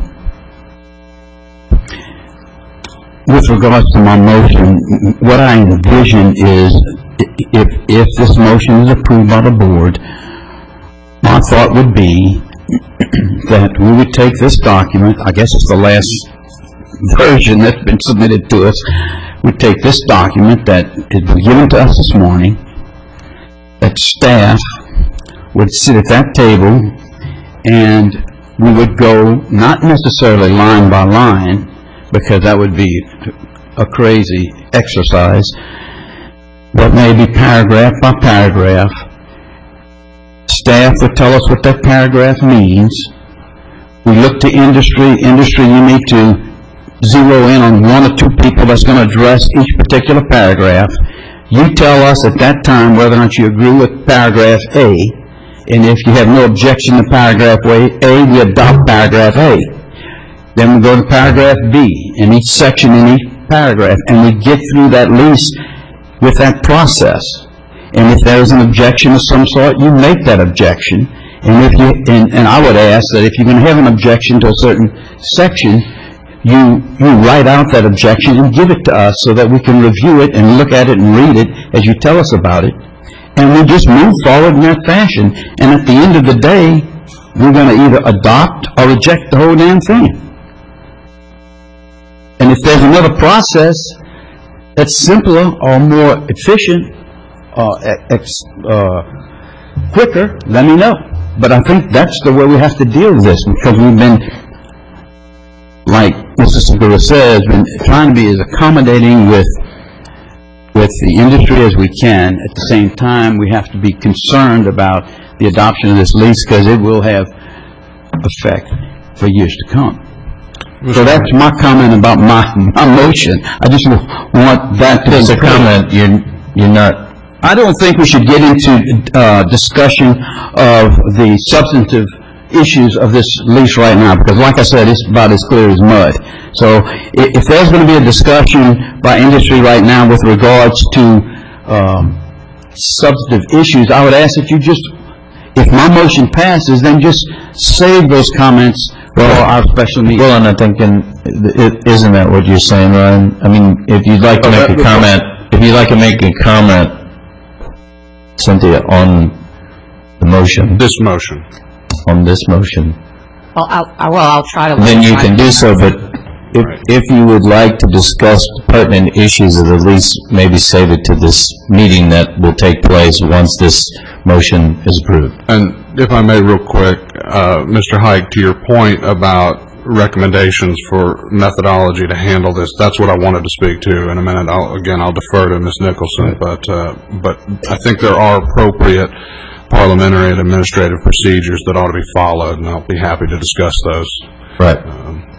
with regards to my motion, what I envision is if this motion is approved by the board, my thought would be that we would take this document, I guess it's the last version that's been submitted to us, we'd take this document that has been given to us this morning, that staff would sit at that table and we would go not necessarily line by line, because that would be a crazy exercise, but maybe paragraph by paragraph. Staff would tell us what that paragraph means. We look to industry. Industry, you need to zero in on 1 or 2 people that's going to address each particular paragraph. You tell us at that time whether or not you agree with paragraph A, and if you have no objection to paragraph A, we adopt paragraph A. Then we go to paragraph B, in each section in each paragraph, and we get through that lease with that process. And if there is an objection of some sort, you make that objection. And if you, and I would ask that if you're going to have an objection to a certain section, you write out that objection and give it to us so that we can review it and look at it and read it as you tell us about it. And we just move forward in that fashion. And at the end of the day, we're going to either adopt or reject the whole damn thing. And if there's another process that's simpler or more efficient or quicker, let me know. But I think that's the way we have to deal with this, because we've been, like Mr. Segura says, been trying to be as accommodating with the industry as we can. At the same time, we have to be concerned about the adoption of this lease, because it will have effect for years to come. So that's my comment about my motion. I just want that to be a comment. You're not. I don't think we should get into discussion of the substantive issues of this lease right now, because like I said, it's about as clear as mud. So if there's going to be a discussion by industry right now with regards to substantive issues, I would ask that you just, if my motion passes, then just save those comments for our special meeting. Well, and I'm thinking, isn't that what you're saying, Ryan? I mean, if you'd like to make a comment, Cynthia, on the motion. This motion. On this motion. Well, I'll try to. Then you can do so, but if you would like to discuss pertinent issues of the lease, maybe save it to this meeting that will take place once this motion is approved. And if I may real quick, Mr. Hike, to your point about recommendations for methodology to handle this, that's what I wanted to speak to in a minute. I'll defer to Ms. Nicholson, but I think there are appropriate parliamentary and administrative procedures that ought to be followed, and I'll be happy to discuss those. Right.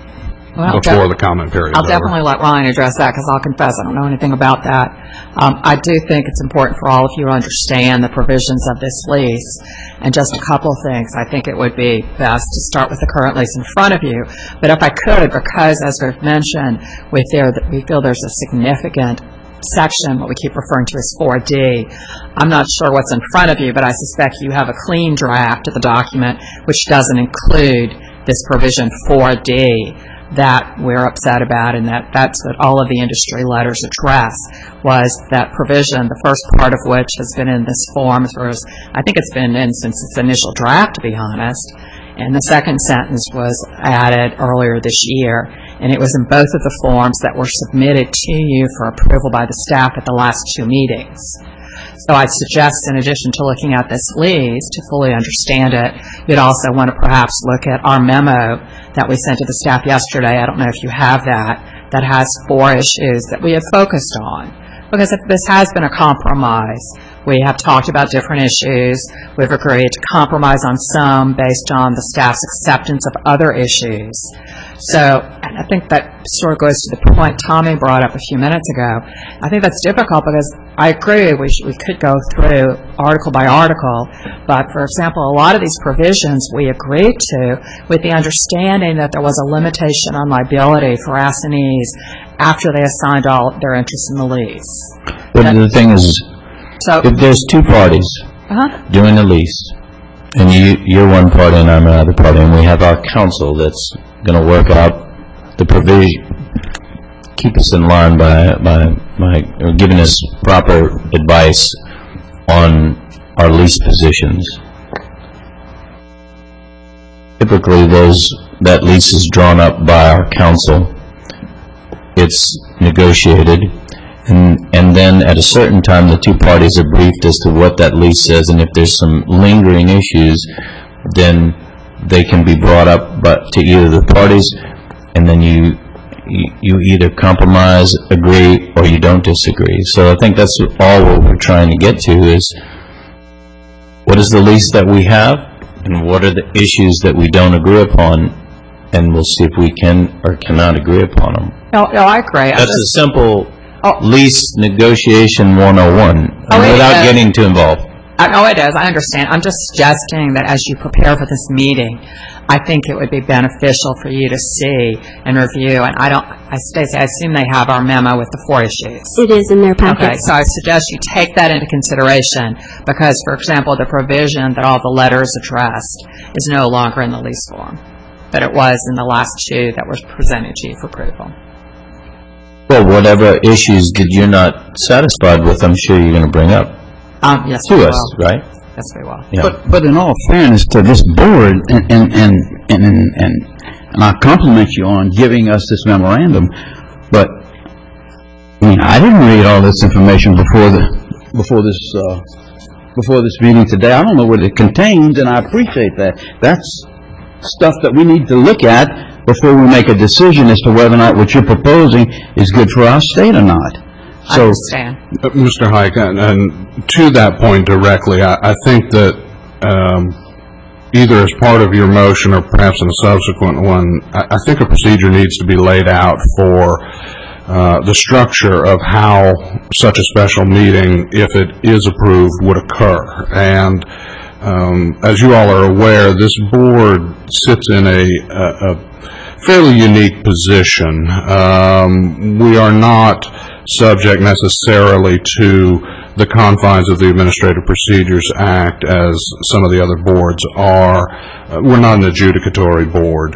before the comment period is I'll over. definitely let Ryan address that, because I'll confess I don't know anything about that. I do think it's important for all of you to understand the provisions of this lease. And just a couple of things. I think it would be best to start with the current lease in front of you. But if I could, because as we've mentioned, we feel there's a significant section, what we keep referring to as 4D. I'm not sure what's in front of you, but I suspect you have a clean draft of the document which doesn't include this provision 4D that we're upset about, and that's what all of the industry letters address, was that provision, the first part of which has been in this form I think it's been in since its initial draft, to be honest, and the second sentence was added earlier this year, and it was in both of the forms that were submitted to you for approval by the staff at the last two meetings. So I'd suggest, in addition to looking at this lease, to fully understand it, you'd also want to perhaps look at our memo that we sent to the staff yesterday. I don't know if you have that has 4 issues that we have focused on. Because if this has been a compromise, we have talked about different issues. We've agreed to compromise on some based on the staff's acceptance of other issues. So, and I think that sort of goes to the point Tommy brought up a few minutes ago. I think that's difficult because I agree we could go through article by article, but for example, a lot of these provisions we agreed to with the understanding that there was a limitation on liability for assignees after they assigned all their interests in the lease. But the thing is, if there's two parties doing the lease, and you're one party and I'm another party, and we have our counsel that's going to work out the provision, keep us in line by or giving us proper advice on our lease positions. Typically, that lease is drawn up by our counsel. It's negotiated, and then at a certain time, the two parties are briefed as to what that lease says, and if there's some lingering issues, then they can be brought up to either the parties, and then you either compromise, agree, or you don't disagree. So I think that's all what we're trying to get to is, what is the lease that we have, and what are the issues that we don't agree upon, and we'll see if we can or cannot agree upon them. No, I agree. That's a simple lease negotiation 101, without getting too involved. No, it is. I understand. I'm just suggesting that as you prepare for this meeting, I think it would be beneficial for you to see and review. And Stacey, I assume they have our memo with the 4 issues. It is in their packet. Okay, so I suggest you take that into consideration because, for example, the provision that all the letters addressed is no longer in the lease form, but it was in the last 2 that were presented to you for approval. Well, whatever issues that you're not satisfied with, I'm sure you're going to bring up. Yes, to we us, will. right? Yes, we will. Yeah. But in all fairness to this board, and I compliment you on giving us this memorandum, but I mean, I didn't read all this information before this meeting today. I don't know what it contains, and I appreciate that. That's stuff that we need to look at before we make a decision as to whether or not what you're proposing is good for our state or not. I understand. Mr. Hike, and to that point directly, I think that either as part of your motion or perhaps in a subsequent one, I think a procedure needs to be laid out for the structure of how such a special meeting, if it is approved, would occur. And as you all are aware, this board sits in a fairly unique position. We are not subject necessarily to the confines of the Administrative Procedures Act as some of the other boards are. We're not an adjudicatory board.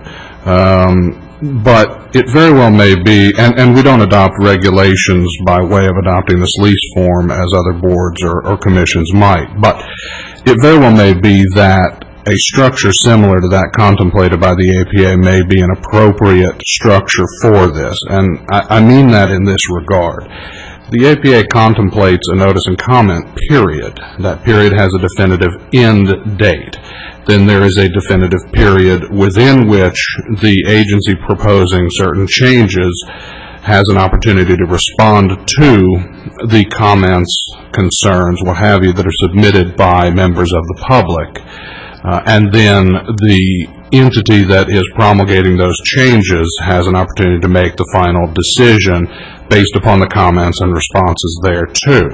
But it very well may be, and we don't adopt regulations by way of adopting this lease form as other boards or commissions might, but it very well may be that a structure similar to that contemplated by the APA may be an appropriate structure for this, and I mean that in this regard. The APA contemplates a notice and comment period. That period has a definitive end date. Then there is a definitive period within which the agency proposing certain changes has an opportunity to respond to the comments, concerns, what have you, that are submitted by members of the public. And then the entity that is promulgating those changes has an opportunity to make the final decision based upon the comments and responses there too.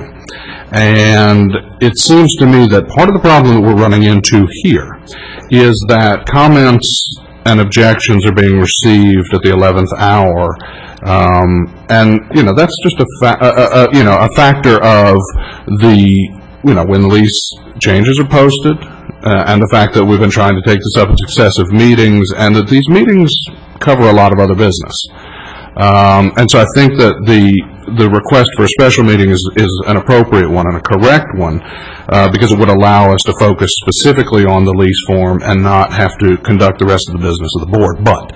And it seems to me that part of the problem that we're running into here is that comments and objections are being received at the 11th hour. And, that's just a factor of when the lease changes are posted, and the fact that we've been trying to take this up at successive meetings, and that these meetings cover a lot of other business. And so I think that the request for a special meeting is an appropriate one and a correct one, because it would allow us to focus specifically on the lease form and not have to conduct the rest of the business of the board. But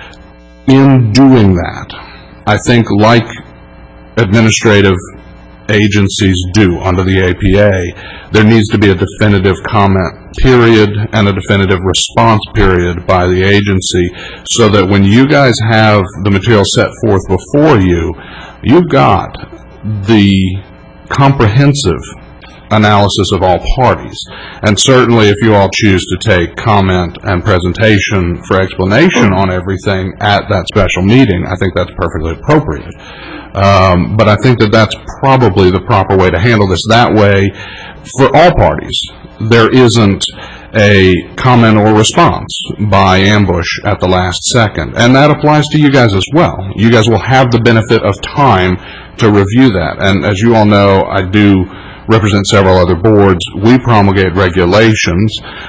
in doing that, I think like administrative agencies do under the APA, there needs to be a definitive comment period and a definitive response period by the agency, so that when you guys have the material set forth before you, you've got the comprehensive analysis of all parties. And certainly if you all choose to take comment and presentation for explanation on everything at that special meeting, I think that's perfectly appropriate. But I think that that's probably the proper way to handle this. That way, for all parties, there isn't a comment or response by ambush at the last second. And that applies to you guys as well. You guys will have the benefit of time to review that. And as you all know, I do represent several other boards. We promulgate regulations,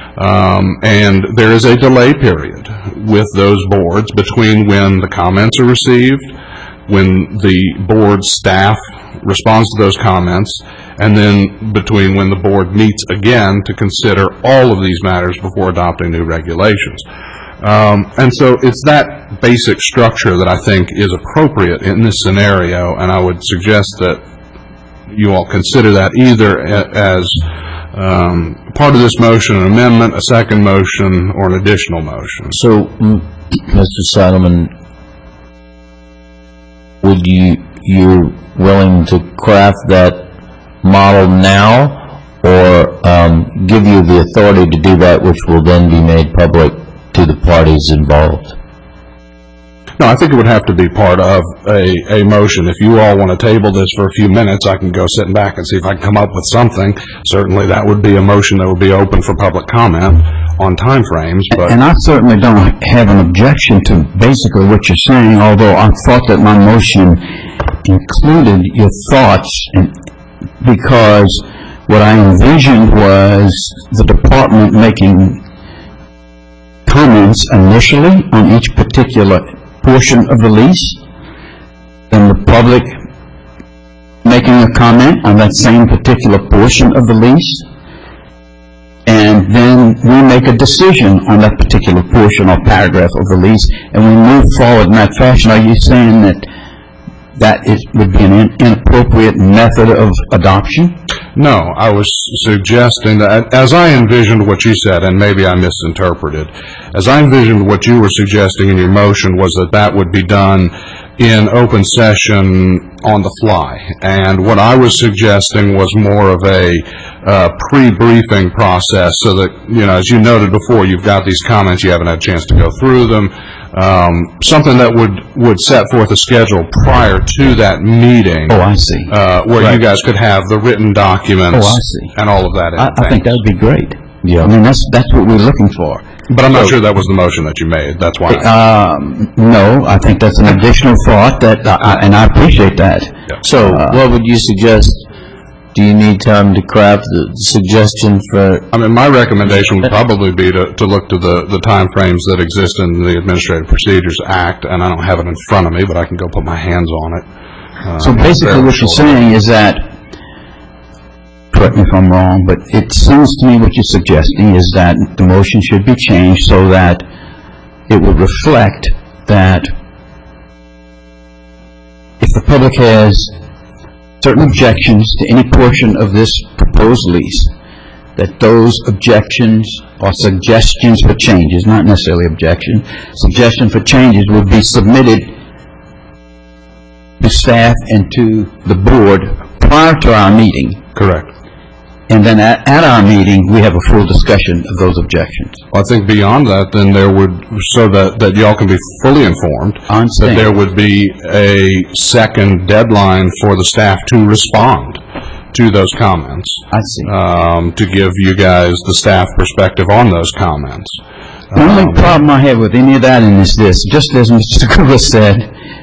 and there is a delay period with those boards between when the comments are received, when the board staff responds to those comments, and then between when the board meets again to consider all of these matters before adopting new regulations. And so it's that basic structure that I think is appropriate in this scenario, and I would suggest that you all consider that either as part of this motion, an amendment, a second motion, or an additional motion. So, Mr. Sidelman, would you're willing to craft that model now, or give you the authority to do that, which will then be made public to the parties involved? No, I think it would have to be part of a motion. If you all want to table this for a few minutes, I can go sit back and see if I can come up with something. Certainly that would be a motion that would be open for public comment on timeframes. And I certainly don't have an objection to basically what you're saying, although I thought that my motion included your thoughts, because what I envisioned was the department making comments initially on each particular portion of the lease, then the public making a comment on that same particular portion of the lease, and then we make a decision on that particular portion or paragraph of the lease, and we move forward in that fashion. Are you saying that would be an inappropriate method of adoption? No, I was suggesting that, as I envisioned what you said, and maybe I misinterpreted, as I envisioned what you were suggesting in your motion was that would be done in open session on the fly. And what I was suggesting was more of a pre-briefing process, so that, as you noted before, you've got these comments, you haven't had a chance to go through them. Something that would set forth a schedule prior to that meeting. Oh, I see. Where you guys could have the written documents. Oh, I see. And all of that. I think that would be great. Yeah. I mean, that's what we're looking for. But I'm not sure that was the motion that you made. That's why. No, I think that's an additional thought and I appreciate that. Yeah. So, what would you suggest? Do you need time to craft the suggestion for? I mean, my recommendation would probably be to look to the time frames that exist in the Administrative Procedures Act, and I don't have it in front of me, but I can go put my hands on it. So basically what you're saying is that, correct me if I'm wrong, but it seems to me what you're suggesting is that the motion should be changed so that it would reflect that if the public has certain objections to any portion of this proposed lease, that those objections or suggestions for changes, not necessarily objection, suggestion for changes would be submitted to staff and to the board prior to our meeting. Correct. and then at our meeting, we have a full discussion of those objections. I think beyond that, then there would, so that y'all can be fully informed, that there would be a second deadline for the staff to respond to those comments. I see. To give you guys the staff perspective on those comments. The only problem I have with any of that is this, just as Mr. Segura said,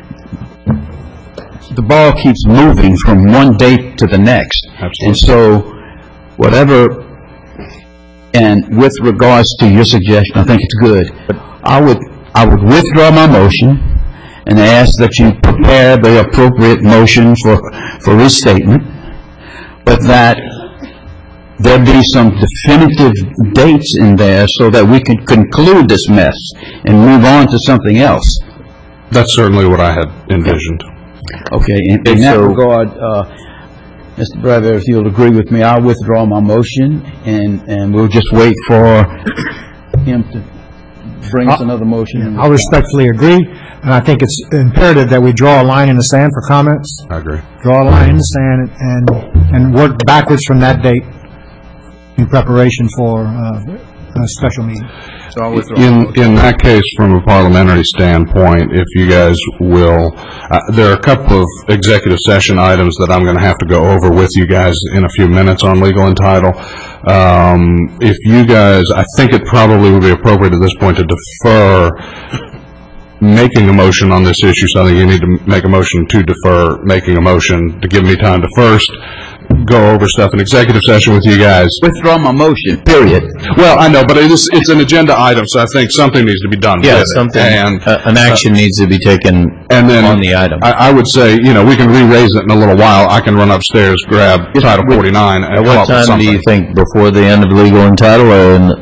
the ball keeps moving from one date to the next. Absolutely. And so, whatever, and with regards to your suggestion, I think it's good. But I would withdraw my motion and ask that you prepare the appropriate motion for restatement, but that there be some definitive dates in there so that we could conclude this mess and move on to something else. That's certainly what I had envisioned. Okay, in that regard, Mr. Bradbury, if you'll agree with me, I'll withdraw my motion, and we'll just wait for him to bring us another motion. I'll respectfully agree, and I think it's imperative that we draw a line in the sand for comments. I agree. Draw a line in the sand and work backwards from that date in preparation for a special meeting. So in that case, from a parliamentary standpoint, if you guys will, there are a couple of executive session items that I'm going to have to go over with you guys in a few minutes on legal and title. If you guys, I think it probably would be appropriate at this point to defer making a motion on this issue, so I think you need to make a motion to defer making a motion to give me time to first go over stuff in executive session with you guys. Withdraw my motion, period. Well, I know, but it's an agenda item, so I think something needs to be done with it. An action needs to be taken on the item. I would say, we can re-raise it in a little while. I can run upstairs, grab Title 49, and at what time do you think, before the end of legal and title, or in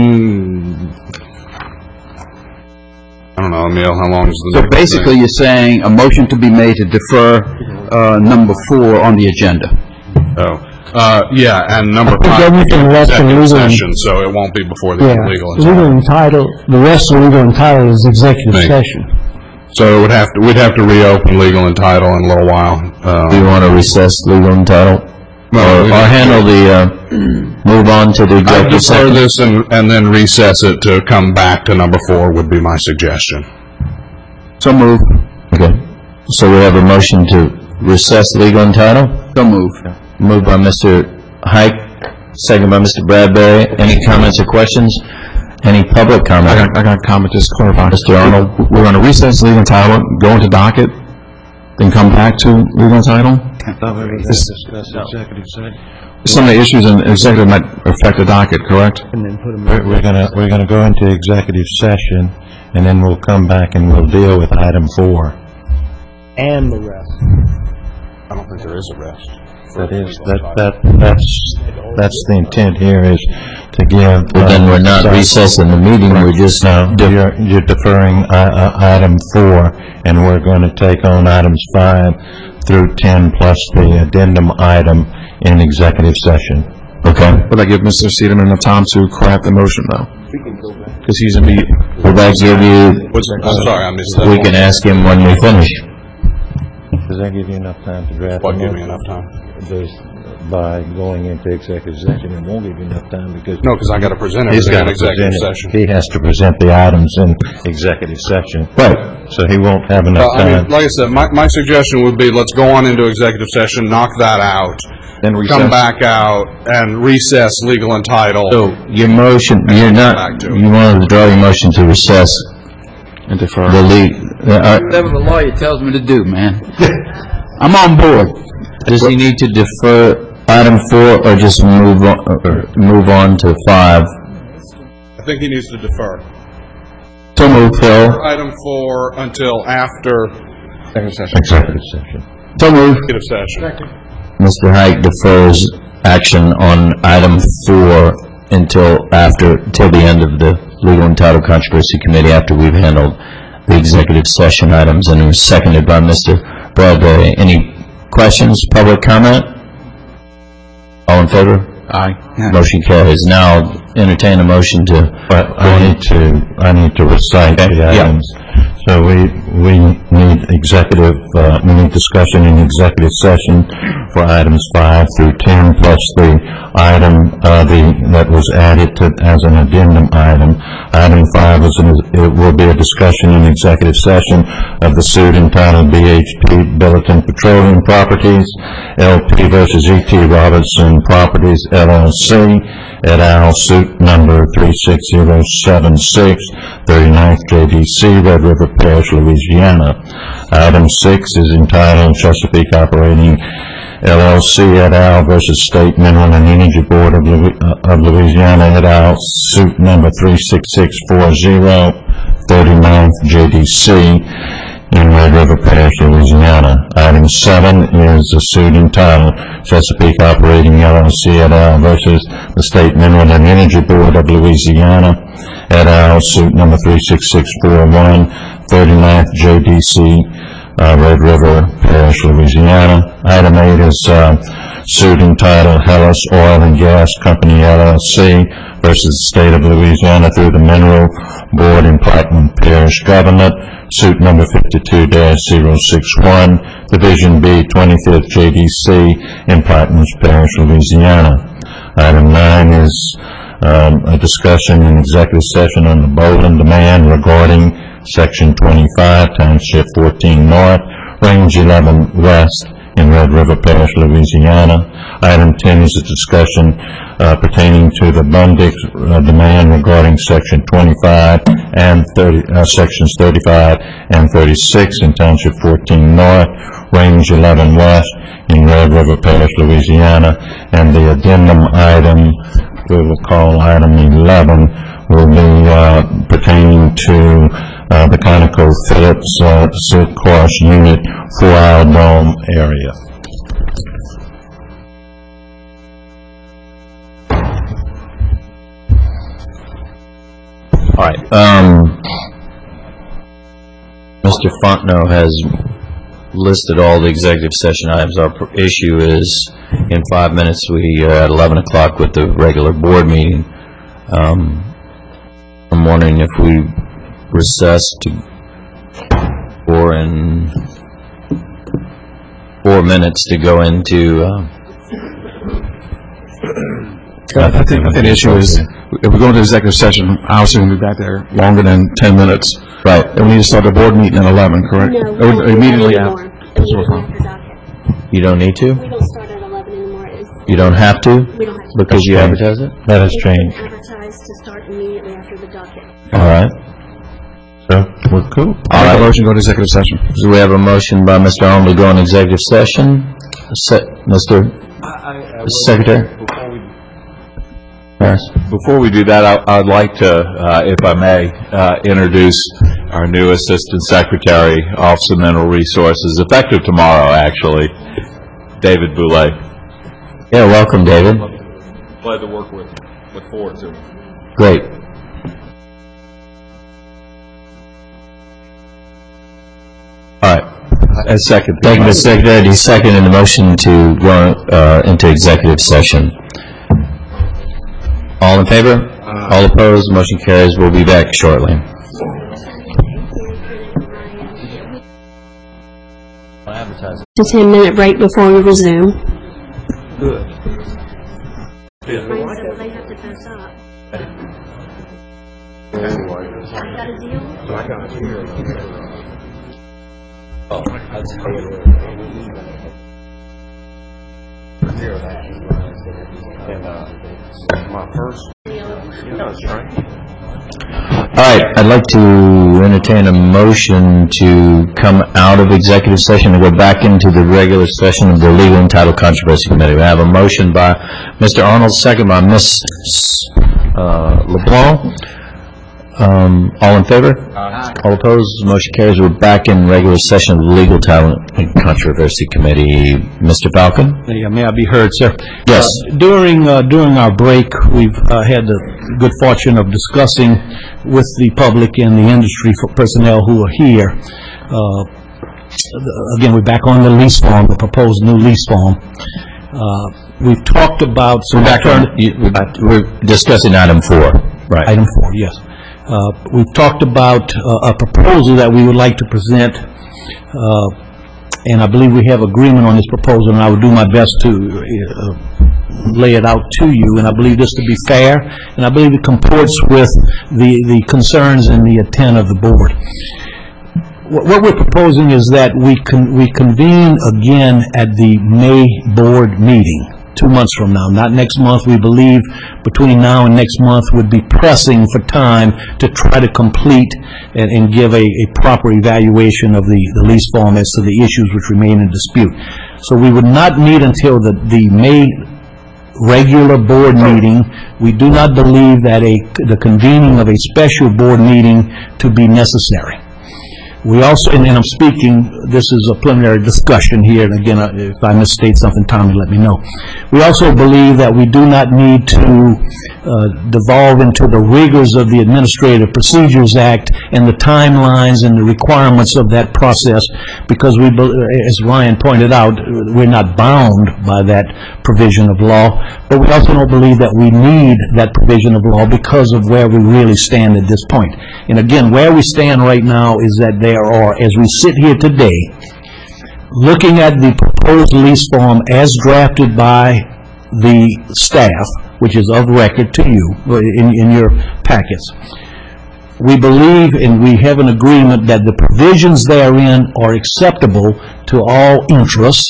I don't know, Emil, how long is the So basically you're saying a motion to be made to defer number 4 on the agenda. Yeah, and number 5 everything less than executive legal session, so it won't be before the legal and legal and title. The rest of legal and title is executive session. So we'd have to reopen legal and title in a little while. Do you want to recess legal and title? Or handle move on to the executive session? I'd defer this and then recess it to come back to number 4 would be my suggestion. So move. Okay. So we have a motion to recess legal and title? So move. Moved by Mr. Hike, second by Mr. Bradbury. Any comments or questions? Any public comment? I got a comment just to clarify. Mr. Arnold? We're going to recess legal and title, go into docket, then come back to legal and title? Some of the issues in executive might affect the docket, correct? We're going to go into executive session, and then we'll come back and we'll deal with item 4. And the rest. I don't think there is a rest. That's the intent here, is to give. Well, then we're not recessing the meeting. We're just you're deferring item 4, and we're going to take on items 5 through 10 plus the addendum item in executive session. Okay. Will that give Mr. Cedarman enough time to craft the motion, though? Because he's going to be. Will that give you? I'm sorry, I missed that. We can ask him when we finish. Does that give you enough time to draft? What give me enough time? By going into executive session, it won't give you enough time because. No, because I got to present everything in executive session. He has to present the items in executive session. Right. So he won't have enough time. Like I said, my suggestion would be let's go on into executive session, knock that out, then come back out, and recess legal and title. So your motion, you wanted to draw your motion to recess and defer. Whatever the lawyer tells me to do, man. I'm on board. Does he need to defer item 4 or just move on to 5? I think he needs to defer. So move, Phil. Item 4 until after executive session. So move. Executive session. Mr. Hike defers action on item 4 till the end of the Legal and Title Controversy Committee after we've handled the executive session items, and it was seconded by Mr. Bradbury. Any questions, public comment? All in favor? Aye. Motion carries. Now entertain a motion to. But I need to recite the items. So we need we need discussion in executive session for items 5 through 10, plus the item, that was added as an addendum item. Item 5 it will be a discussion in executive session of the suit entitled BHP Billiton Petroleum Properties, LP versus E.T. Robertson Properties, LLC, et al., suit number 36076, 39th JDC, Red River Parish, Louisiana. Item 6 is entitled Chesapeake Operating LLC et al. Versus State Mineral and Energy Board of Louisiana et al., suit number 36640, 39th JDC, in Red River Parish, Louisiana. Item 7 is a suit entitled Chesapeake Operating LLC et al. Versus the State Mineral and Energy Board of Louisiana et al., suit number 36641, 39th JDC, Red River Parish, Louisiana. Item 8 is suit entitled Hellas Oil and Gas Company LLC versus the State of Louisiana through the Mineral Board in Platinum Parish Government, suit number 52-061, Division B, 25th JDC in Platinum Parish, Louisiana. Item 9 is a discussion in executive session on the Bowland demand regarding Section 25, Township 14 North, Range 11 West in Red River Parish, Louisiana. Item 10 is a discussion pertaining to the Bundix demand regarding Section 25 and Sections 35 and 36 in Township 14 North, Range 11 West in Red River Parish, Louisiana. And the addendum item, we will call item 11, will be pertaining to the ConocoPhillips Silk Course Unit 4-hour Dome area. All right. Mr. Fontenot has listed all the executive session items. Our issue is in 5 minutes we are at 11 o'clock with the regular board meeting. I'm wondering if we recess for in 4 minutes to go into I think the issue is if we go into executive session, obviously we'll be back there longer than 10 minutes. Right. And we need to start the board meeting at 11, correct? No, immediately after. You don't need to? We don't start at 11 anymore. You don't have to? We don't have to. Because you advertise it? That has changed. Advertise to start immediately after the docket. All right. So, we're cool. All right. Motion to go to executive session. So we have a motion by Mr. Arnold to go in executive session. Mr. Secretary? Harris. Before we do that, I'd like to, if I may, introduce our new Assistant Secretary, Office of Mineral Resources, effective tomorrow, actually, David Boulay. Yeah, welcome, David. Glad to work with you. Look forward to it. Great. All right. As second. Thank you, Mr. Secretary. Do you second in the motion to go into executive session? All in favor? All opposed? Motion carries. We'll be back shortly. A 10-minute break before we resume. Good. They have to fess up. Got a deal? All right, I'd like to entertain a motion to come out of executive session and go back into the regular session of the Legal and Title Controversy Committee. We have a motion by Mr. Arnold, second by Ms. LeBlanc. All in favor? Aye. All opposed? Motion carries. We're back in regular session of the Legal Title and Controversy Committee. Mr. Falcon? May I be heard, sir? Yes. During our break, we've had the good fortune of discussing with the public and the industry personnel who are here. Again, we're back on the lease form, the proposed new lease form. We've talked about some... We're discussing item 4. Right. Item 4, yes. We've talked about a proposal that we would like to present And I believe we have agreement on this proposal, and I will do my best to lay it out to you. And I believe this to be fair, and I believe it comports with the concerns and the intent of the board. What we're proposing is that we convene again at the May board meeting, 2 months from now, not next month. We believe between now and next month would be pressing for time to try to complete and give a proper evaluation of the lease form as to the issues which remain in dispute. So we would not meet until the May regular board meeting. We do not believe that the convening of a special board meeting to be necessary. We also, and I'm speaking, this is a preliminary discussion here, and again, if I misstate something, Tommy, let me know. We also believe that we do not need to devolve into the rigors of the Administrative Procedures Act and the timelines and the requirements of that process, because we, as Ryan pointed out, we're not bound by that provision of law, but we also don't believe that we need that provision of law because of where we really stand at this point. And again, where we stand right now is that there are, as we sit here today, looking at the proposed lease form as drafted by the staff, which is of record to you in your packets, we believe and we have an agreement that the provisions therein are acceptable to all interests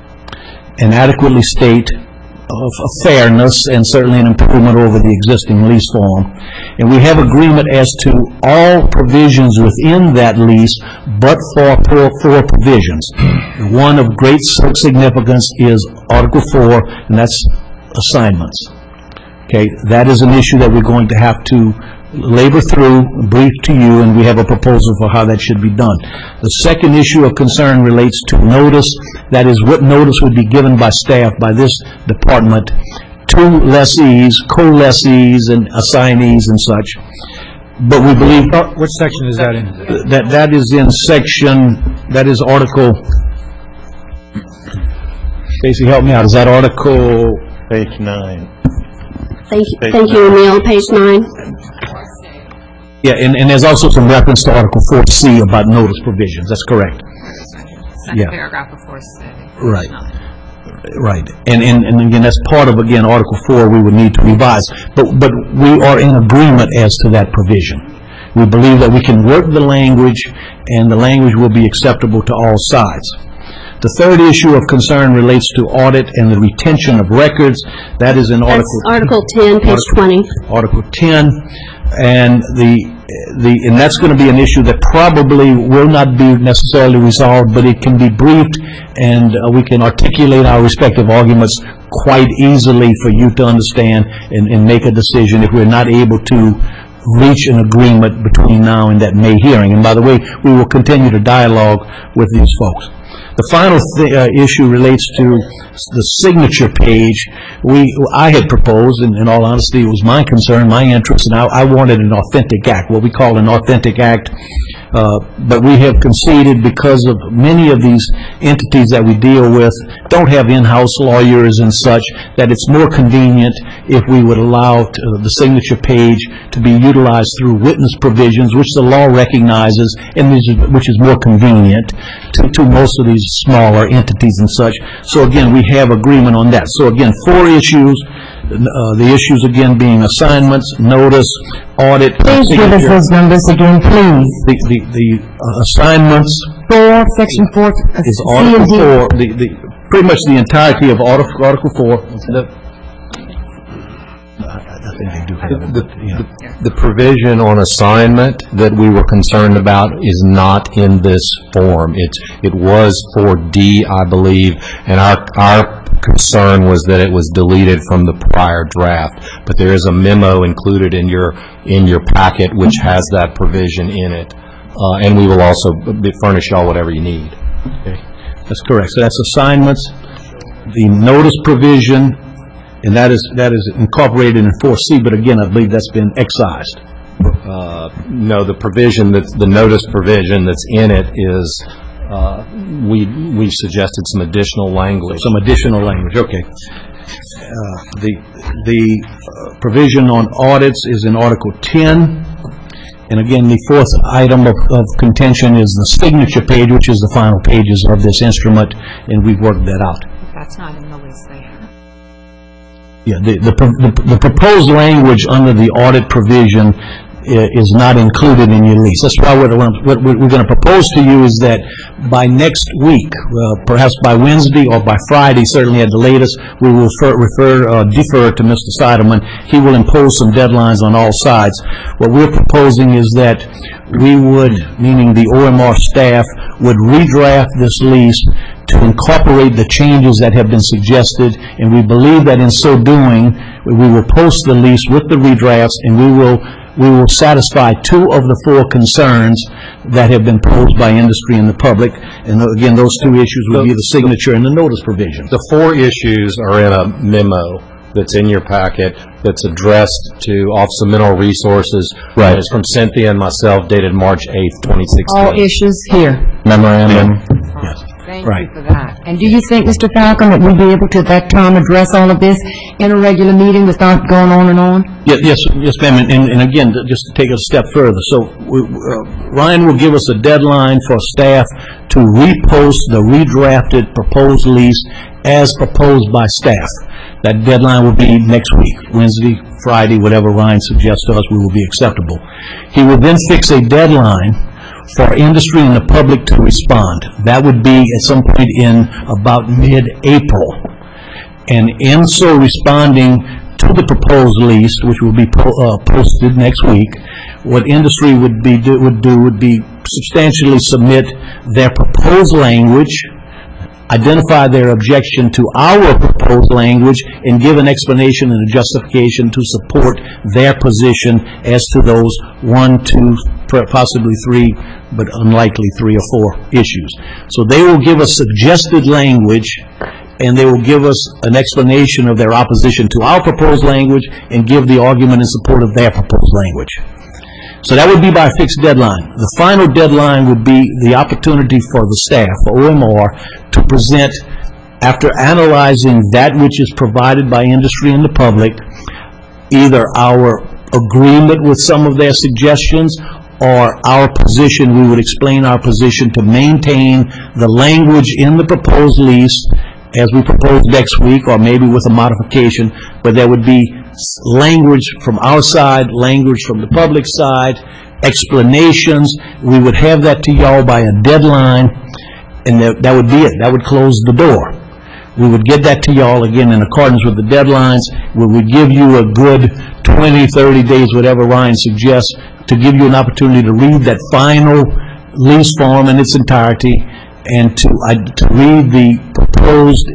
and adequately state of fairness and certainly an improvement over the existing lease form. And we have agreement as to all provisions within that lease, but for four provisions. One of great significance is Article 4, and that's assignments. Okay, that is an issue that we're going to have to labor through, brief to you, and we have a proposal for how that should be done. The second issue of concern relates to notice. That is, what notice would be given by staff, by this department, to lessees, co-lessees, and assignees and such. But we believe... Which section is that in? That is in section, that is Article... Stacy, help me out. Is that Article... Page 9. Thank you, Emil. Page 9. Yeah, and there's also some reference to Article 4C about notice provisions. That's correct. Second paragraph of 4C. Right. Right. And again, that's part of, again, Article 4 we would need to revise. But we are in agreement as to that provision. We believe that we can work the language, and the language will be acceptable to all sides. The third issue of concern relates to audit and the retention of records. That is in Article 10, page 20. Article 10, and and that's going to be an issue that probably will not be necessarily resolved, but it can be briefed, and we can articulate our respective arguments quite easily for you to understand and make a decision if we're not able to reach an agreement between now and that May hearing. And by the way, we will continue to dialogue with these folks. The final issue relates to the signature page. I had proposed, and in all honesty, it was my concern, my interest, and I wanted an authentic act, what we call an authentic act. But we have conceded, because of many of these entities that we deal with don't have in-house lawyers and such, that it's more convenient if we would allow the signature page to be utilized through witness provisions, which the law recognizes, and which is more convenient to most of these smaller entities and such. So again, we have agreement on that. So again, 4 issues. The issues again being assignments, notice, audit. Please give us those numbers again, please. The assignments. 4, section 4, is Article 4. Pretty much the entirety of Article 4. The provision on assignment that we were concerned about is not in this form. It was for D, I believe, and our concern was that it was deleted from the prior draft. But there is a memo included in your packet which has that provision in it, and we will also furnish y'all whatever you need. Okay. That's correct. So that's assignments, the notice provision. And that is incorporated in 4C, but again, I believe that's been excised. No, the provision, the notice provision that's in it is, we suggested some additional language. Some additional language, okay. The provision on audits is in Article 10, And again, the fourth item of contention is the signature page, which is the final pages of this instrument, and we've worked that out. That's not in the lease they have. Yeah, the proposed language under the audit provision is not included in your lease. That's why what we're going to propose to you is that by next week, perhaps by Wednesday or by Friday, certainly at the latest, we will defer to Mr. Seidelman. He will impose some deadlines on all sides. What we're proposing is that we would, meaning the OMR staff, would redraft this lease to incorporate the changes that have been suggested, and we believe that in so doing, we will post the lease with the redrafts, and we will satisfy 2 of the 4 concerns that have been posed by industry and the public. And again, those 2 issues would be the signature and the notice provision. The 4 issues are in a memo that's in your packet that's addressed to Office of Mineral Resources. Right. It's from Cynthia and myself, dated March 8th, 2016. All issues here. Memorandum. Yes. Thank you for that. And do you think, Mr. Falcon, that we'll be able to at that time address all of this in a regular meeting without going on and on? Yes, ma'am. And again, just to take it a step further, so Ryan will give us a deadline for staff to repost the redrafted proposed lease as proposed by staff. That deadline will be next week, Wednesday, Friday, whatever Ryan suggests to us, we will be acceptable. He will then fix a deadline for industry and the public to respond. That would be at some point in about mid-April. And in so responding to the proposed lease, which will be posted next week, what industry would be substantially submit their proposed language, identify their objection to our proposed language, and give an explanation and a justification to support their position as to those 1, 2, possibly 3, but unlikely 3 or 4 issues. So they will give us suggested language, and they will give us an explanation of their opposition to our proposed language and give the argument in support of their proposed language. So that would be by a fixed deadline. The final deadline would be the opportunity for the staff, for OMR, to present, after analyzing that which is provided by industry and the public, either our agreement with some of their suggestions or our position. We would explain our position to maintain the language in the proposed lease as we propose next week, or maybe with a modification, but there would be language from our side, language from the public side, explanations. We would have that to y'all by a deadline, and that would be it. That would close the door. We would get that to y'all again in accordance with the deadlines. We would give you a good 20, 30 days, whatever Ryan suggests, to give you an opportunity to read that final lease form in its entirety, and to read the proposed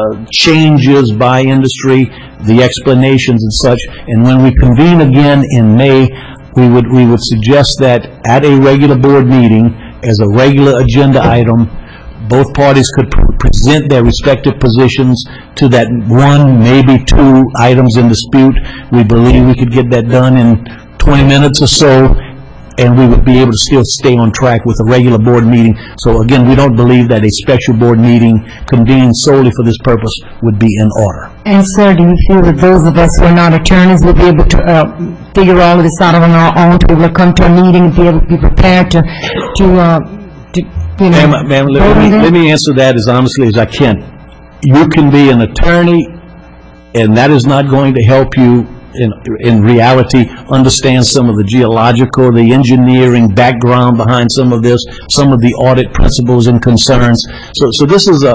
changes by industry, the explanations and such. And when we convene again in May, we would suggest that at a regular board meeting, as a regular agenda item, both parties could present their respective positions to that 1, maybe 2 items in dispute. We believe we could get that done in 20 minutes or so, and we would be able to still stay on track with a regular board meeting. So again, we don't believe that a special board meeting convened solely for this purpose would be in order. And sir, do you feel that those of us who are not attorneys will be able to figure all of this out on our own, to be able to come to a meeting and be able to be prepared to Ma'am, let me answer that as honestly as I can. You can be an attorney, and that is not going to help you in reality understand some of the geological, the engineering background behind some of this, some of the audit principles and concerns. So this is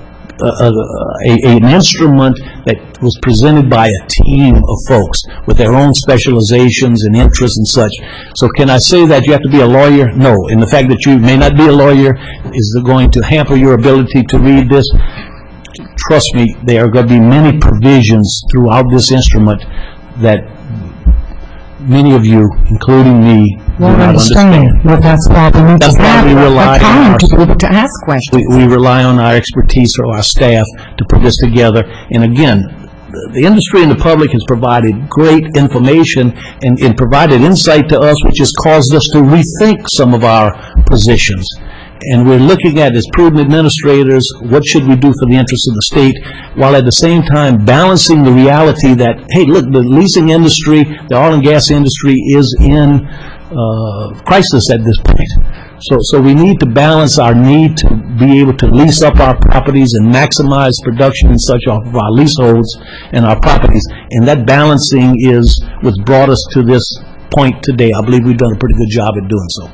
an instrument that was presented by a team of folks with their own specializations and interests and such. So can I say that you have to be a lawyer? No. And the fact that you may not be a lawyer is going to hamper your ability to read this. Trust me, there are going to be many provisions throughout this instrument that many of you, including me, do not understand. Well, that's why we need to have the time to be able to ask questions. We rely on our expertise or our staff to put this together. And again, the industry and the public has provided great information and provided insight to us, which has caused us to rethink some of our positions. And we're looking at, as prudent administrators, what should we do for the interests of the state, while at the same time balancing the reality that, hey, look, the leasing industry, the oil and gas industry is in crisis at this point. So we need to balance our need to be able to lease up our properties and maximize production and such off of our leaseholds and our properties. And that balancing is what's brought us to this point today. I believe we've done a pretty good job at doing so.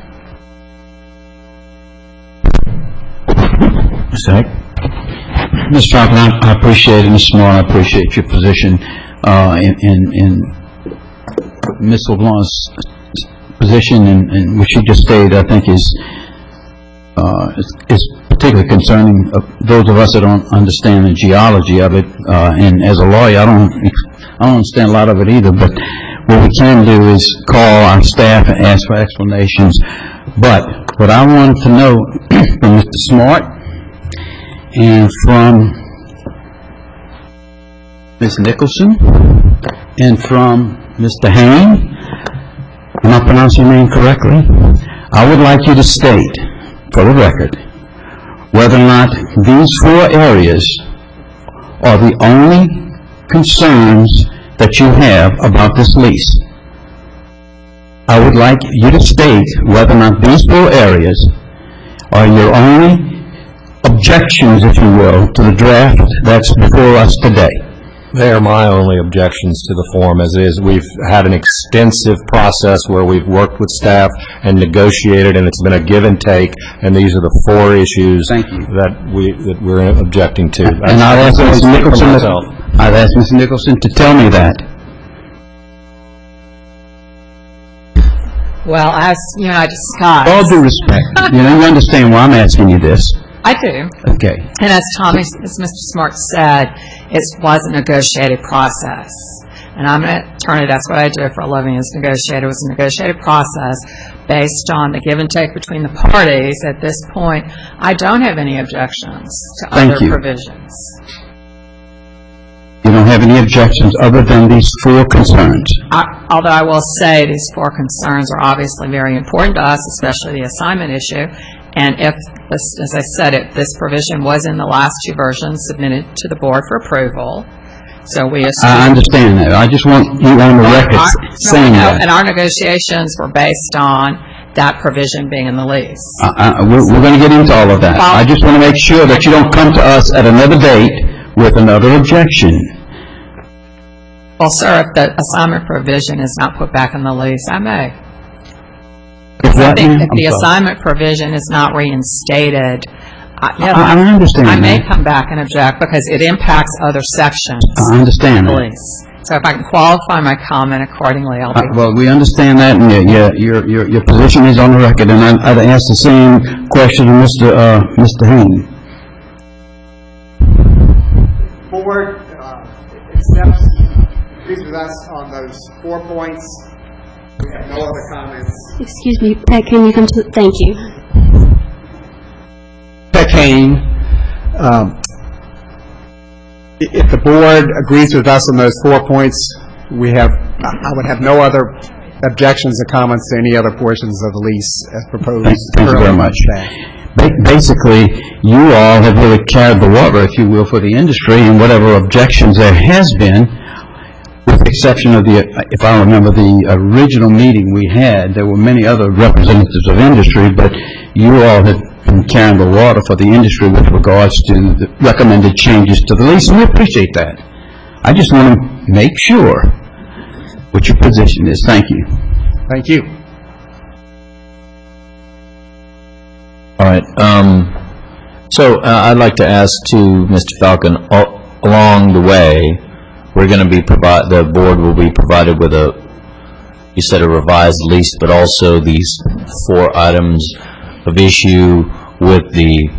Mr. Heck? Mr. Falcon, I appreciate it, Ms. Smart, I appreciate your position in Ms. LeBlanc's position, and what she just stated, I think is particularly concerning those of us that don't understand the geology of it. And as a lawyer, I don't understand a lot of it either. But what we can do is call our staff and ask for explanations. But what I wanted to know from Mr. Smart and from Ms. Nicholson and from Mr. Hain, am I pronouncing your name correctly? I would like you to state, for the record, whether or not these 4 areas are the only concerns that you have about this lease. I would like you to state whether or not these 4 areas are your only objections, if you will, to the draft that's before us today. They are my only objections to the form as is. We've had an extensive process where we've worked with staff and negotiated, and it's been a give and take, and these are the 4 issues that we're objecting to. And I'd ask Mr. Nicholson to tell me that. Well, as you and I discussed... With all due respect, you understand why I'm asking you this. I do. Okay. And as Mr. Smart said, it was a negotiated process. And I'm an attorney, that's what I do for a living, is negotiate. It was a negotiated process based on the give and take between the parties. At this point, I don't have any objections to other provisions. You don't have any objections other than these 4 concerns? Although I will say these 4 concerns are obviously very important to us, especially the assignment issue. And if, as I said, this provision was in the last 2 versions submitted to the board for approval, so we assume... I understand that. I just want you on the record saying that. And our negotiations were based on that provision being in the lease. We're going to get into all of that. I just want to make sure that you don't come to us at another date with another objection. Well, sir, if the assignment provision is not put back in the lease, I may. I think if the assignment provision is not reinstated, I understand. I may come back and object because it impacts other sections. I understand of the lease. So if I can qualify my comment accordingly, I'll do it. Well, we understand that, and your position is on the record, and I'd ask the same question to Mr. Hain. Board agrees with us on those 4 points. We have no other comments. Excuse me, Pat, can you come to... Thank you. Pat Hain, if the board agrees with us on those 4 points, I would have no other objections or comments to any other portions of the lease as proposed. Thank you very much. Basically, you all have really carried the water, if you will, for the industry, and whatever objections there has been, with the exception of if I remember the original meeting we had, there were many other representatives of industry, but you all have been carrying the water for the industry with regards to the recommended changes to the lease, and we appreciate that. I just want to make sure what your position is. Thank you. Thank you. All right. So I'd like to ask to Mr. Falcon, along the way, we're going to be the board will be provided with you said a revised lease, but also these 4 items of issue with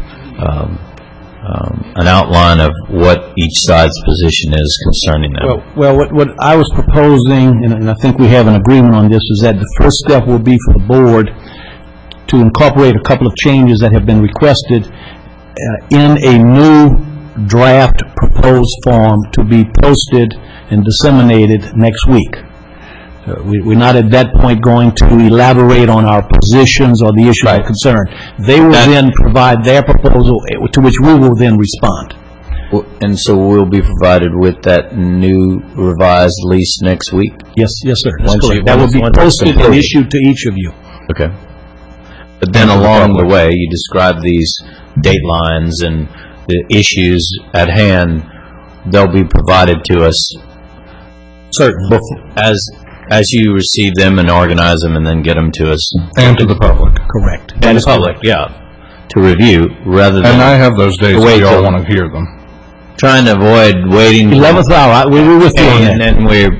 an outline of what each side's position is concerning them. Well, what I was proposing, and I think we have an agreement on this, is that the first step will be for the board to incorporate a couple of changes that have been requested in a new draft proposed form to be posted and disseminated next week. We're not at that point going to elaborate on our positions or the issues of concern. They will then provide their proposal, to which we will then respond. And so we'll be provided with that new revised lease next week? Yes, sir. That's Once you- correct. That will be once it's posted and approved. issued to each of you. Okay. But then along the way, you describe these date lines and the issues at hand, they'll be provided to us. Certainly. As you receive them and organize them and then get them to us. And to the public. Correct. And the public, yeah, to review, rather than. And I have those dates, to wait we all till- want to hear them. Trying to avoid waiting. 11th hour, we're with you on And that. then we're,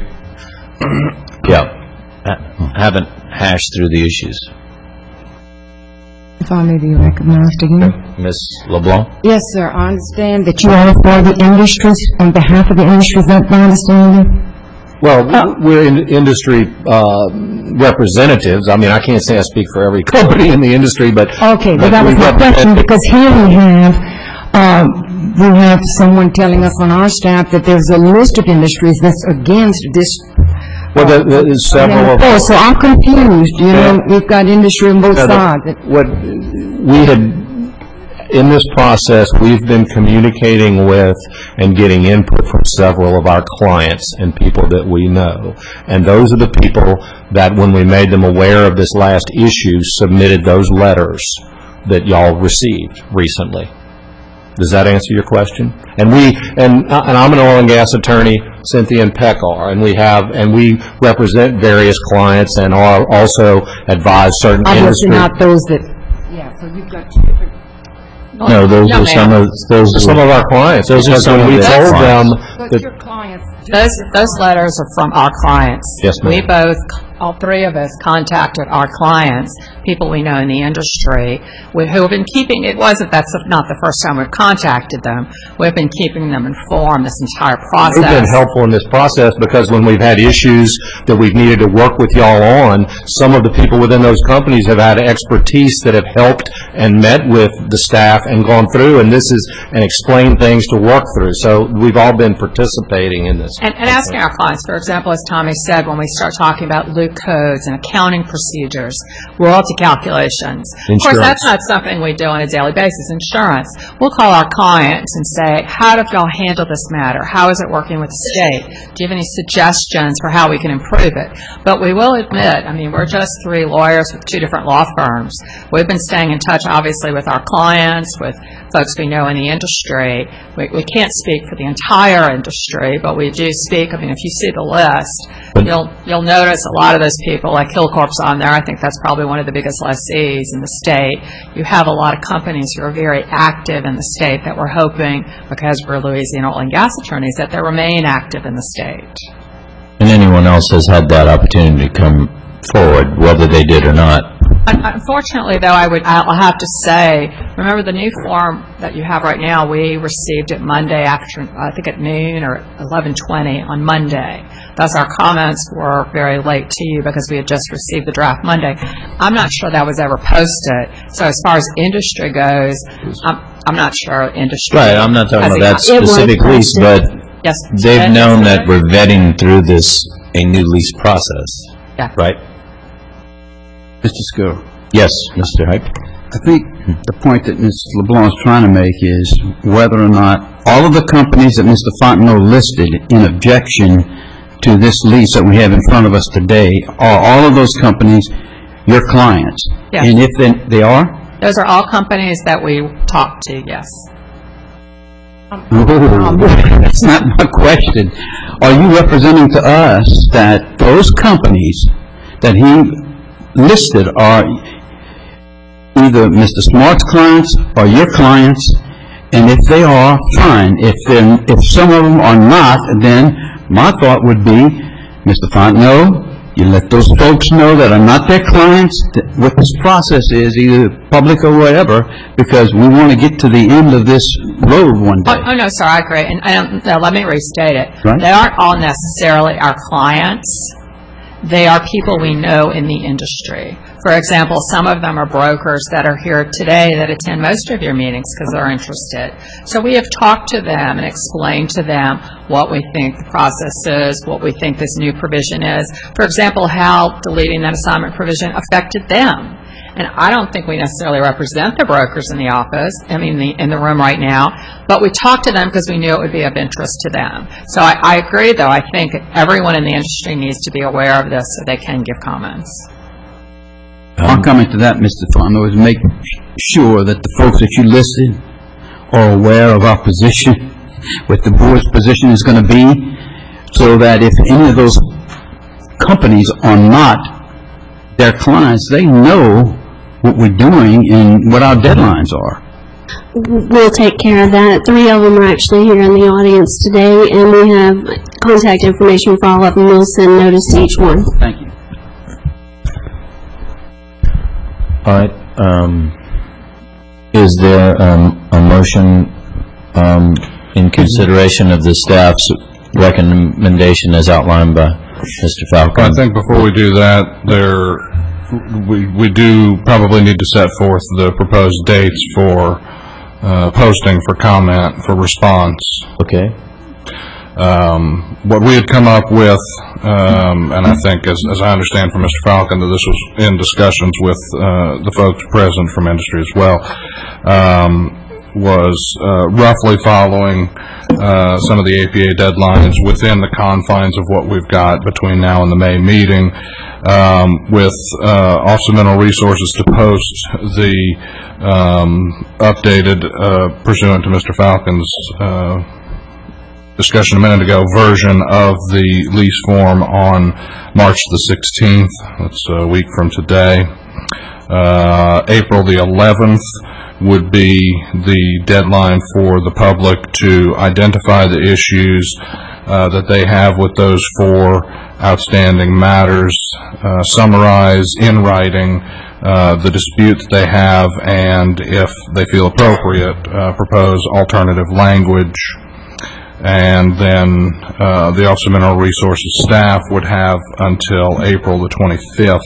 haven't hashed through the issues. If I may be recognized again. Ms. LeBlanc? Yes, sir, I understand that you are for the industries, on behalf of the industries, is that my understanding? Well, we're industry representatives. I mean, I can't say I speak for every company in the industry, but... Okay, well, that was my question, because here we have someone telling us on our staff that there's a list of industries that's against this. Well, there's several of... So I'm confused, you know, we've got industry on both sides. What we had, in this process, we've been communicating with and getting input from several of our clients and people that we know. And those are the people that, when we made them aware of this last issue, submitted those letters that y'all received recently. Does that answer your question? And I'm an oil and gas attorney, Cynthia and Peck are, and we represent various clients and are also advise certain Obviously industries. not those that, yeah, so you've got two different. No, those are some of our clients. Those are some of we the told them But that your clients. Those letters are from our clients. Yes, ma'am. We both, all three of us, contacted our clients, people we know in the industry, who have been keeping, that's not the first time we've contacted them. We've been keeping them informed this entire process. They've been helpful in this process because when we've had issues that we've needed to work with y'all on, some of the people within those companies have had expertise that have helped and met with the staff and gone through, and explained things to work through. So we've all been participating in this. And asking our clients, for example, as Tommy said, when we start talking about Luke codes and accounting procedures, royalty calculations. Of course, that's not something we do on a daily basis. Insurance. We'll call our clients and say, how do y'all handle this matter? How is it working with the state? Do you have any suggestions for how we can improve it? But we will admit, I mean, we're just three lawyers with two different law firms. We've been staying in touch, obviously, with our clients, with folks we know in the industry. We can't speak for the entire industry, but we do speak. I mean, if you see the list, you'll notice a lot of those people, like Hillcorp's on there. I think that's probably one of the biggest lessees in the state. You have a lot of companies who are very active in the state that we're hoping, because we're Louisiana oil and gas attorneys, that they remain active in the state. And anyone else has had that opportunity to come forward, whether they did or not. Unfortunately, though, I'll have to say, remember the new form that you have right now, we received it Monday after, I think at noon or 11:20 on Monday. Thus, our comments were very late to you because we had just received the draft Monday. I'm not sure that was ever posted. So as far as industry goes, I'm not sure industry. Right, I'm not talking about that specific lease, but yes, they've known that we're vetting through a new lease process. Yeah. Right? Mr. Scurll. Yes, Mr. Hype. I think the point that Ms. LeBlanc is trying to make is whether or not all of the companies that Mr. Fontenot listed in objection to this lease that we have in front of us today, are all of those companies your clients? Yes. And if they are? Those are all companies that we talk to, yes. That's not my question. Are you representing to us that those companies that he listed are either Mr. Smart's clients or your clients? And if they are, fine. If some of them are not, then my thought would be, Mr. Fontenot, you let those folks know that are not their clients what this process is, either public or whatever, because we want to get to the end of this road one day. Oh no, sir, I agree. And let me restate it. Right. They aren't all necessarily our clients. They are people we know in the industry. For example, some of them are brokers that are here today that attend most of your meetings because they're interested. So we have talked to them and explained to them what we think the process is, what we think this new provision is. For example, how deleting that assignment provision affected them. And I don't think we necessarily represent the brokers in the office, in the room right now, but we talked to them because we knew it would be of interest to them. So I agree, though. I think everyone in the industry needs to be aware of this so they can give comments. My comment to that, Mr. Fondo, is make sure that the folks that you listed are aware of our position, what the board's position is going to be, so that if any of those companies are not their clients, they know what we're doing and what our deadlines are. We'll take care of that. 3 of them are actually here in the audience today, and we have contact information for all of them. We'll send notice to each one. Thank you. All right. Is there a motion in consideration of the staff's recommendation as outlined by Mr. Falcon? I think before we do that, we do probably need to set forth the proposed dates for posting for comment, for response. Okay. What we had come up with, and I think as I understand from Mr. Falcon that this was in discussions with the folks present from industry as well, was roughly following some of the APA deadlines within the confines of what we've got between now and the May meeting, with Office of Mineral Resources to post the updated, pursuant to Mr. Falcon's discussion a minute ago, version of the lease form on March the 16th. That's a week from today. April the 11th would be the deadline for the public to identify the issues that they have with those 4 outstanding matters, summarize in writing the disputes they have, and if they feel appropriate, propose alternative language. And then the Office of Mineral Resources staff would have until April the 25th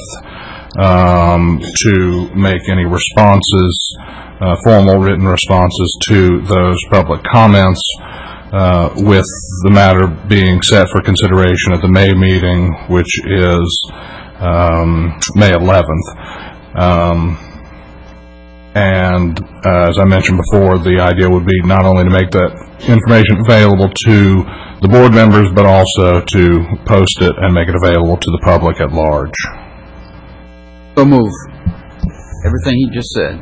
to make any responses, formal written responses to those public comments, with the matter being set for consideration at the May meeting, which is May 11th. And as I mentioned before, the idea would be not only to make that information available to the board members, but also to post it and make it available to the public at large. So move. Everything he just said.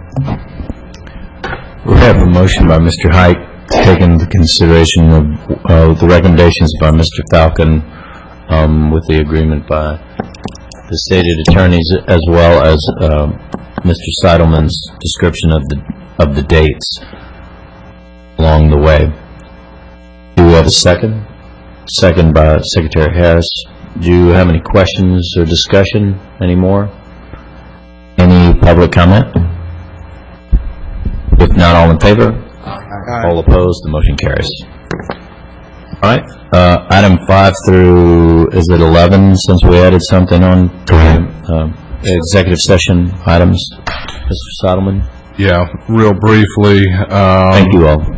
We have a motion by Mr. Hite, taking into consideration of the recommendations by Mr. Falcon, with the agreement by the stated attorneys, as well as Mr. Seidelman's description of the dates along the way. Do we have a second? Second by Secretary Harris. Do you have any questions or discussion anymore? Any public comment? If not, all in favor? Aye. All opposed? The motion carries. All right. Item 5 through, is it 11, since we added something on executive session items? Mr. Seidelman? Yeah, real briefly. Thank you all.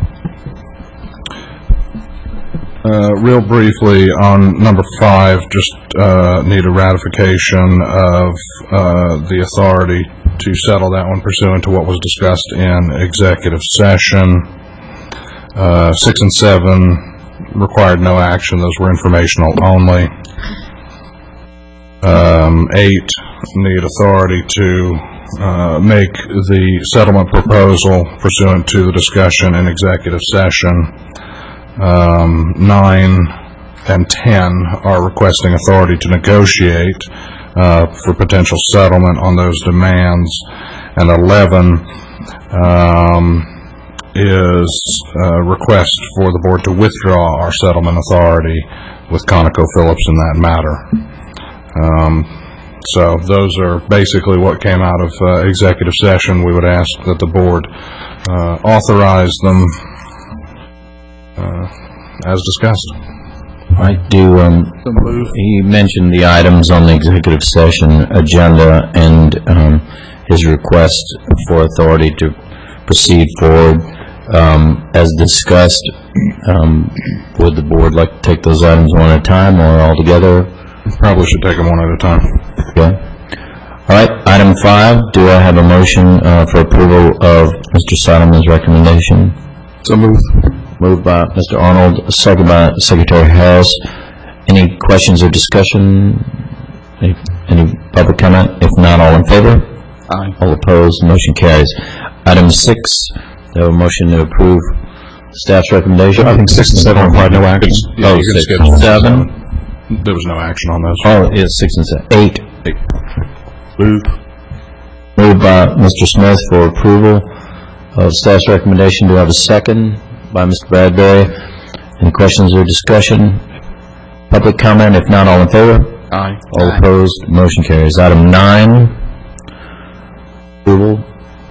Real briefly on number 5, just need a ratification of the authority to settle that one pursuant to what was discussed in executive session. 6 and 7 required no action; those were informational only. 8 need authority to make the settlement proposal pursuant to the discussion in executive session. 9 and 10 are requesting authority to negotiate for potential settlement on those demands, and 11 is a request for the board to withdraw our settlement authority with ConocoPhillips in that matter. So those are basically what came out of executive session. We would ask that the board authorize them as discussed. I do. He mentioned the items on the executive session agenda and his request for authority to proceed forward. As discussed, would the board like to take those items one at a time or all together? Probably should take them one at a time. Okay. All right, item 5, do I have a motion for approval of Mr. Solomon's recommendation? So moved. Moved by Mr. Arnold, second by Secretary Harris. Any questions or discussion? Any public comment? If not, all in favor? Aye. All opposed, motion carries. Item 6, do I have a motion to approve staff's recommendation? I think 6 and 7 require no action. Yeah, Oh, you can 6, skip 7. There was no action on those. Oh, yeah, 6 and 7. 8. Moved. Moved by Mr. Smith for approval of staff's recommendation. Do I have a second? By Mr. Bradbury. Any questions or discussion? Public comment? If not, all in favor? Aye. All opposed? Motion carries. Item 9, approval.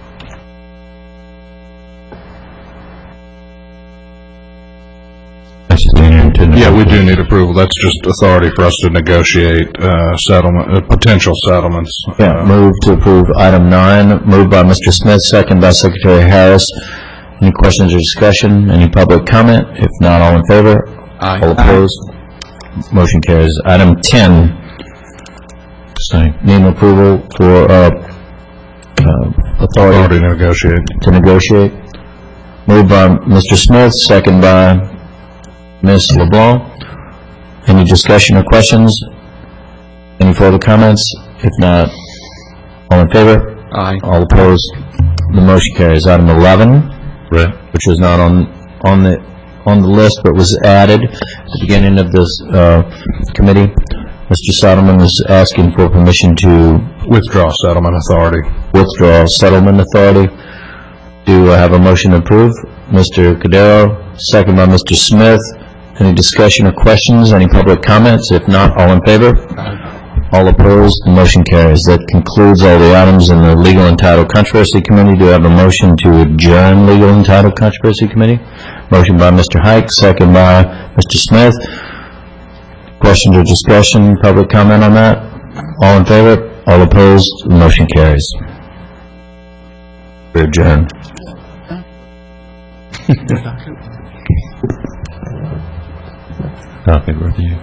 Yeah, we do need approval. That's just authority for us to negotiate settlement, potential settlements. Yeah, move to approve item 9. Moved by Mr. Smith, second by Secretary Harris. Any questions or discussion? Any public comment? If not, all in favor? Aye. All opposed? Motion carries. Item 10. Need approval for authority to negotiate. Moved by Mr. Smith, second by Ms. LeBlanc. Any discussion or questions? Any further comments? If not, all in favor? Aye. All opposed? The motion carries. Item 11, which was not on the list but was added at the beginning of this committee. Mr. Solomon is asking for permission to withdraw settlement authority. Withdraw settlement authority. Do I have a motion to approve? Mr. Cordero, second by Mr. Smith. Any discussion or questions? Any public comments? If not, all in favor? All opposed? The motion carries. That concludes all the items in the Legal and Title Controversy Committee. Do I have a motion to adjourn Legal and Title Controversy Committee? Motion by Mr. Hike, second by Mr. Smith. Questions or discussion? Public comment on that? All in favor? All opposed? The motion carries. We adjourn. Docket review.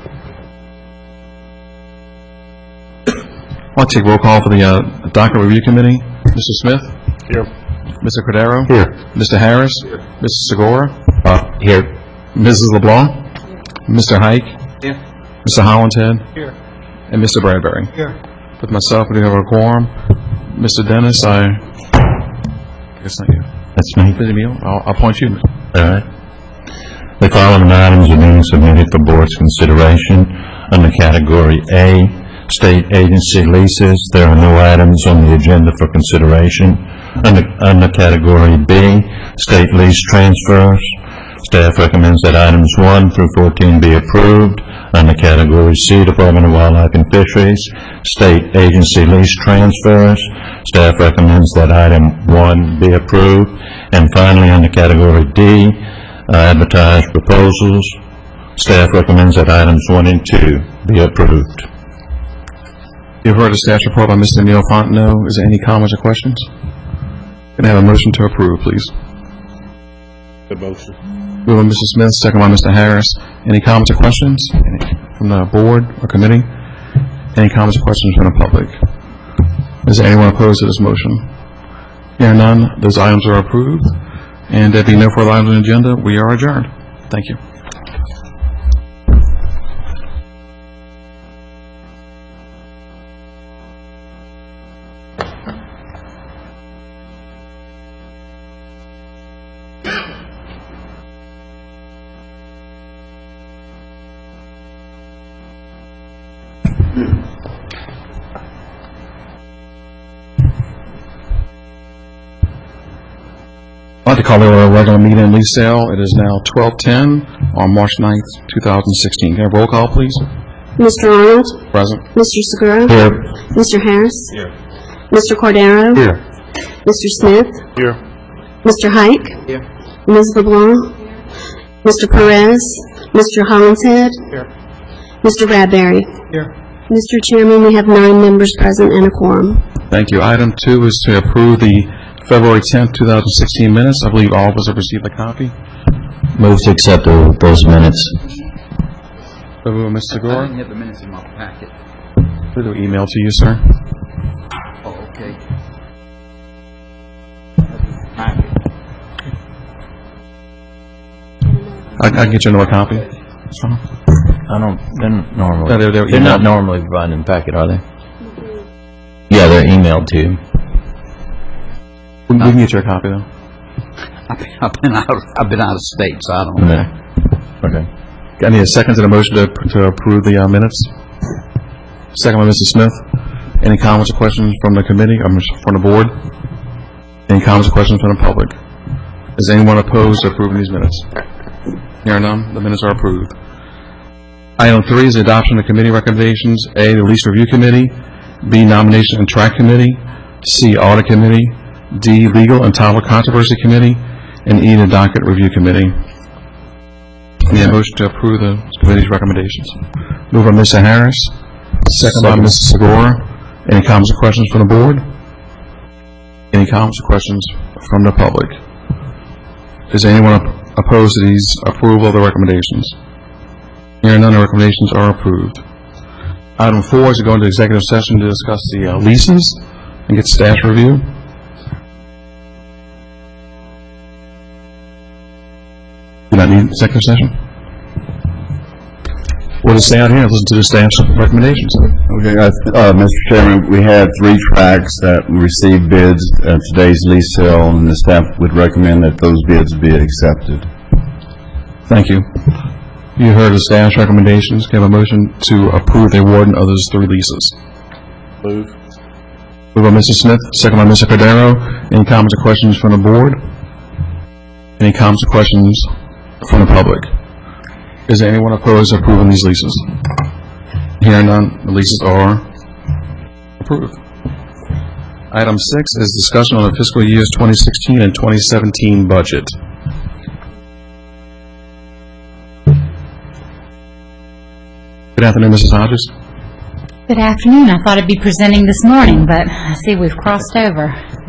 I'll take roll call for the docket review committee. Mr. Smith? Here. Mr. Cordero? Here. Mr. Harris? Here. Mr. Segura? Here. Mrs. LeBlanc? Mr. Hike? Here. Mr. Hollinshead? Here. And Mr. Bradbury? Here. With myself, we do have a quorum. Mr. Dennis, I guess not you. That's me. Mr. Emile, I'll appoint you. All right. The following items are being submitted for board's consideration under Category A, State Agency Leases. There are no items on the agenda for consideration. Under Category B, State Lease Transfers, staff recommends that items 1 through 14 be approved. Under Category C, Department of Wildlife and Fisheries, State Agency Lease Transfers, staff recommends that item 1 be approved. And finally, under Category D, advertised proposals, staff recommends that items 1 and 2 be approved. You've heard the staff report by Mr. Neil Fontenot. Is there any comments or questions? Can I have a motion to approve, please? The motion. Moved by Mr. Smith, second by Mr. Harris. Any comments or questions from the board or committee? Any comments or questions from the public? Is there anyone opposed to this motion? Hearing none, those items are approved. And there being no further items on the agenda, we are adjourned. Thank you. I'd like to call the regular meeting in lease sale. It is now 12:10 on March 9th, 2016. Can I have roll call, please? Mr. Arnold? Present. Mr. Segura? Here. Mr. Harris? Here. Mr. Cordero? Here. Mr. Smith? Here. Mr. Hike? Here. Ms. LeBlanc? Mr. Perez? Mr. Hollinshead? Here. Mr. Bradbury? Here. Mr. Chairman, we have 9 members present and a quorum. Thank you. Item 2 is to approve the February 10th, 2016 minutes. I believe all of us have received a copy. Move to accept those minutes. Mr. Segura? I didn't have the minutes in my packet. We'll email to you, sir. Okay. I can get you another copy. I don't, they're normally, Yeah, they're they're emailed. not normally provided in the packet, are they? Yeah, they're emailed to you. We can get you a copy, though. I've been out of state, so I don't know. Okay. I need a second to the motion to approve the minutes. Second by Mrs. Smith. Any comments or questions from the committee, or from the board? Any comments or questions from the public? Is anyone opposed to approving these minutes? Hearing none, the minutes are approved. Item 3 is the adoption of committee recommendations. A, the Lease Review Committee. B, Nomination and Track Committee. C, Audit Committee. D, Legal and Title Controversy Committee. And E, the Docket Review Committee. Need a motion to approve the committee's recommendations. Moved by Mr. Harris. Second by Mrs. Segura. Any comments or questions from the board? Any comments or questions from the public? Is anyone opposed to these approval of the recommendations? Hearing none, the recommendations are approved. Item 4 is to go into executive session to discuss the leases and get staff review. Do not need executive session? We'll just stay out here and listen to the staff's recommendations. Okay, Mr. Chairman, we had 3 tracks that received bids at today's lease sale, and the staff would recommend that those bids be accepted. Thank you. You heard the staff's recommendations. Can I have a motion to approve the award of those 3 leases? Move. Moved by Mr. Smith, second by Mr. Cordero. Any comments or questions from the board? Any comments or questions from the public? Is there anyone opposed to approving these leases? Hearing none, the leases are approved. Item 6 is discussion on the fiscal years 2016 and 2017 budget. Good afternoon, Mrs. Hodges. Good afternoon. I thought I'd be presenting this morning, but I see we've crossed over.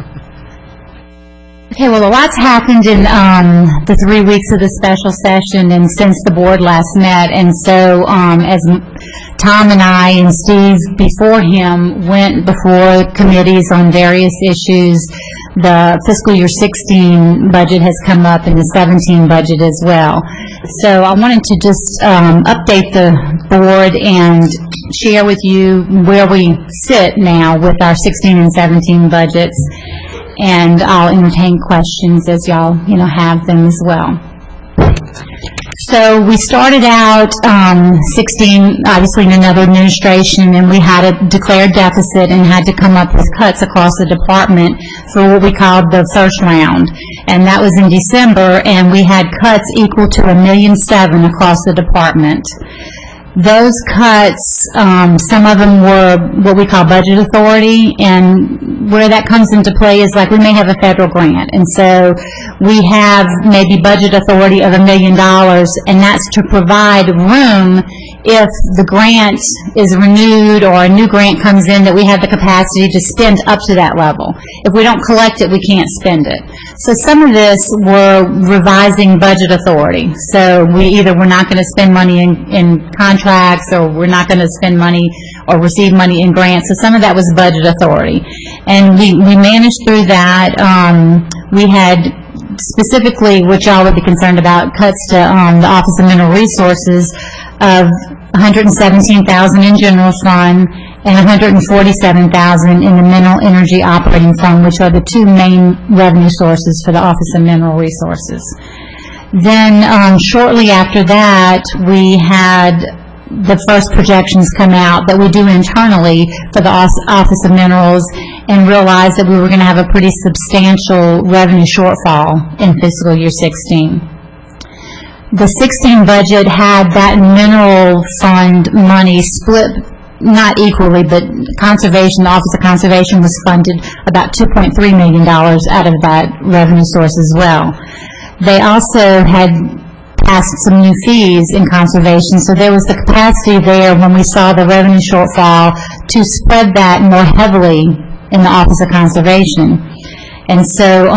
Okay, well, a lot's happened in the 3 weeks of the special session and since the board last met, and so as Tom and I and Steve before him went before committees on various issues, the fiscal year 16 budget has come up and the 17 budget as well. So I wanted to just update the board and share with you where we sit now with our 16 and 17 budgets. And I'll entertain questions as y'all, have them as well. So we started out 16, obviously in another administration, and we had a declared deficit and had to come up with cuts across the department for what we called the first round. And that was in December, and we had cuts equal to $1.7 million across the department. Those cuts, some of them were what we call budget authority, and where that comes into play is like we may have a federal grant, and so we have maybe budget authority of $1 million, and that's to provide room if the grant is renewed or a new grant comes in that we have the capacity to spend up to that level. If we don't collect it, we can't spend it. So some of this were revising budget authority. So we either we're not going to spend money in contracts, or we're not going to spend money or receive money in grants. So some of that was budget authority. And we managed through that. We had specifically, which y'all would be concerned about, cuts to the Office of Mineral Resources of $117,000 in general fund and $147,000 in the Mineral Energy Operating Fund, which are the 2 main revenue sources for the Office of Mineral Resources. Then shortly after that, we had the first projections come out that we do internally for the Office of Minerals, and realized that we were going to have a pretty substantial revenue shortfall in fiscal year 16. The 16 budget had that mineral fund money split, not equally, but conservation, the Office of Conservation was funded about $2.3 million out of that revenue source as well. They also had passed some new fees in conservation, so there was the capacity there when we saw the revenue shortfall to spread that more heavily in the Office of Conservation. And so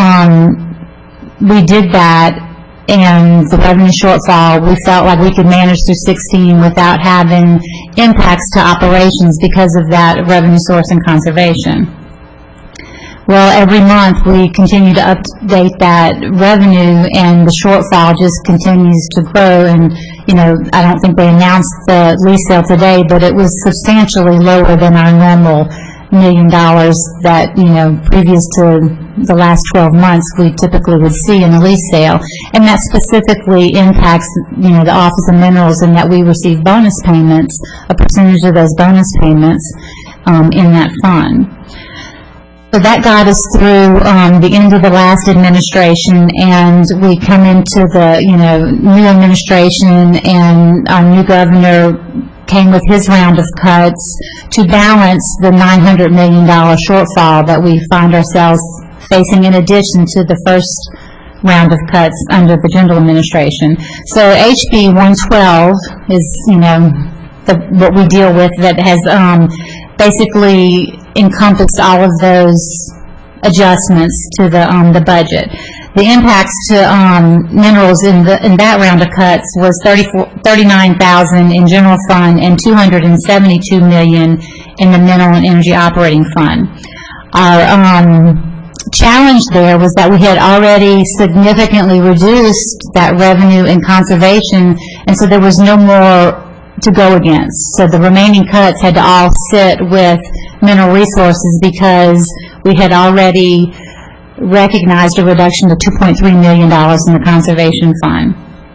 we did that, and the revenue shortfall, we felt like we could manage through 16 without having impacts to operations because of that revenue source and conservation. Well, every month we continue to update that revenue, and the shortfall just continues to grow. And, you know, I don't think they announced the lease sale today, but it was substantially lower than our normal $1 million that, you know, previous to the last 12 months we typically would see in a lease sale. And that specifically impacts, you know, the Office of Minerals in that we receive bonus payments, a percentage of those bonus payments in that fund. So that got us through the end of the last administration, and we come into the, you know, new administration, and our new governor came with his round of cuts to balance the $900 million shortfall that we find ourselves facing in addition to the first round of cuts under the general administration. So HB 112 is, you know, what we deal with that has basically encompassed all of those adjustments to the budget. The impacts to minerals in that round of cuts was $39,000 in general fund and $272 million in the mineral and energy operating fund. Our challenge there was that we had already significantly reduced that revenue in conservation, and so there was no more to go against. So the remaining cuts had to all sit with mineral resources because we had already recognized a reduction of $2.3 million in the conservation fund.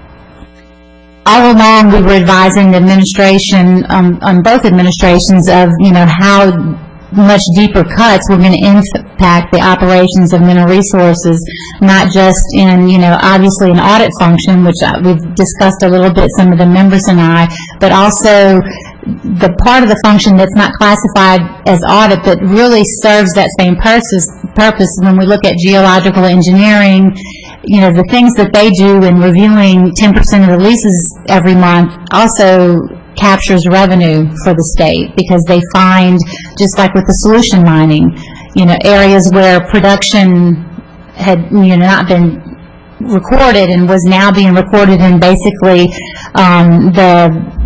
All along we were advising the administration, on both administrations, of, you know, how much deeper cuts were going to impact the operations of mineral resources, not just in, you know, obviously an audit function, which we've discussed a little bit, some of the members and I, but also the part of the function that's not classified as audit but really serves that same purpose when we look at geological engineering. You know, the things that they do in reviewing 10% of the leases every month also captures revenue for the state, because they find, just like with the solution mining, you know, areas where production had, you know, not been recorded and was now being recorded, and basically the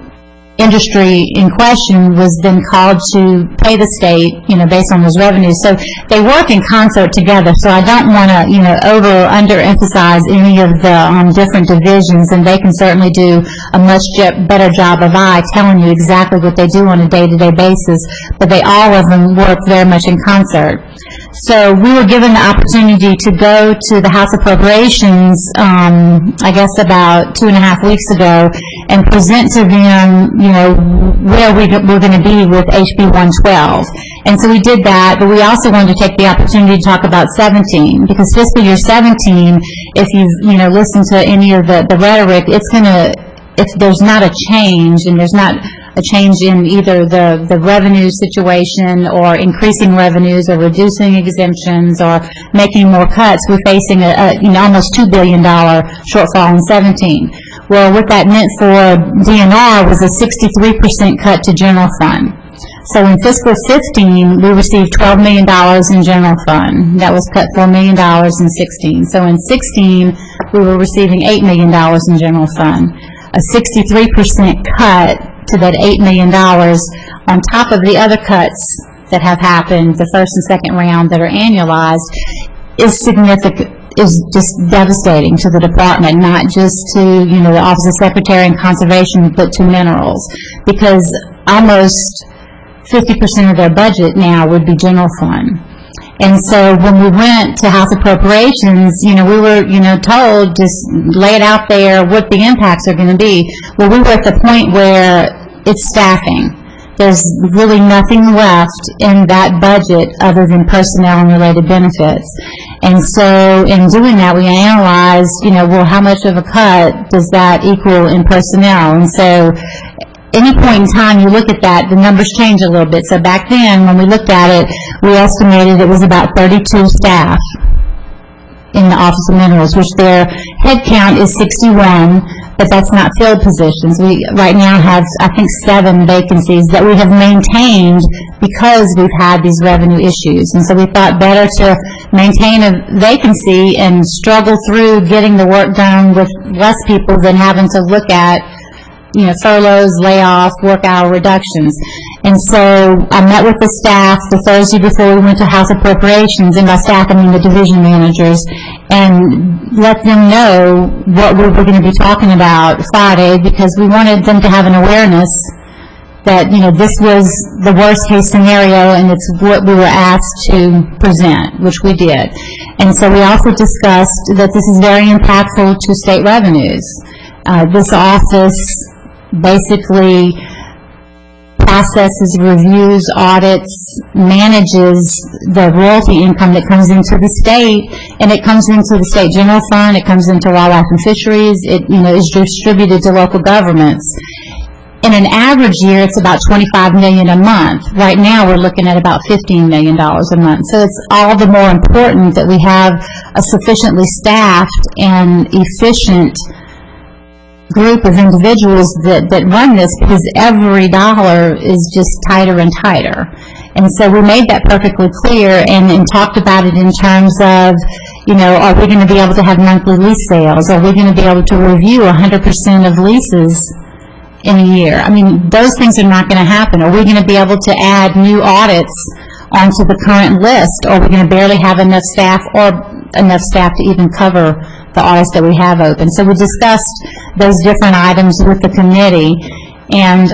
industry in question was then called to pay the state, you know, based on those revenues. So they work in concert together. So I don't want to, you know, underemphasize any of the different divisions, and they can certainly do a much better job of telling you exactly what they do on a day-to-day basis, but all of them work very much in concert. So we were given the opportunity to go to the House Appropriations, I guess about 2.5 weeks ago, and present to them, you know, where we're going to be with HB 112. And so we did that, but we also wanted to take the opportunity to talk about 17, because fiscal year 17, if you've, you know, listened to any of the rhetoric, it's going to, if there's not a change, and there's not a change in either the revenue situation or increasing revenues or reducing exemptions or making more cuts, we're facing a you know, almost $2 billion shortfall in 17. Well, what that meant for DNR was a 63% cut to general fund. So in fiscal 15, we received $12 million in general fund. That was cut $4 million in 16. So in 16, we were receiving $8 million in general fund. A 63% cut to that $8 million on top of the other cuts that have happened, the first and second round that are annualized, is significant, is just devastating to the department, not just to, you know, the Office of Secretary and Conservation, but to minerals, because almost 50% of their budget now would be general fund. And so when we went to House Appropriations, you know, we were, you know, told, just lay it out there what the impacts are going to be. Well, we were at the point where it's staffing. There's really nothing left in that budget other than personnel and related benefits. And so in doing that, we analyzed, you know, well, how much of a cut does that equal in personnel? And so any point in time you look at that, the numbers change a little bit. So back then, when we looked at it, we estimated it was about 32 staff in the Office of Minerals, which their head count is 61, but that's not filled positions. We right now have, I think, 7 vacancies that we have maintained because we've had these revenue issues. And so we thought better to maintain a vacancy and struggle through getting the work done with less people than having to look at furloughs, layoffs, work hour reductions. And so I met with the staff the Thursday before we went to House Appropriations, and by staff I mean the division managers, and let them know what we were going to be talking about Friday, because we wanted them to have an awareness that, this was the worst case scenario and it's what we were asked to present, which we did. And so we also discussed that this is very impactful to state revenues. This office basically processes, reviews, audits, manages the royalty income that comes into the state, and it comes into the state general fund, it comes into wildlife and fisheries, it is distributed to local governments. In an average year, it's about $25 million a month. Right now, we're looking at about $15 million a month. So it's all the more important that we have a sufficiently staffed and efficient group of individuals that run this, because every dollar is just tighter and tighter. And so we made that perfectly clear and talked about it in terms of, are we going to be able to have monthly lease sales? Are we going to be able to review 100% of leases in a year? I mean, those things are not going to happen. Are we going to be able to add new audits onto the current list? Or are we going to barely have enough staff to even cover the audits that we have open? So we discussed those different items with the committee, and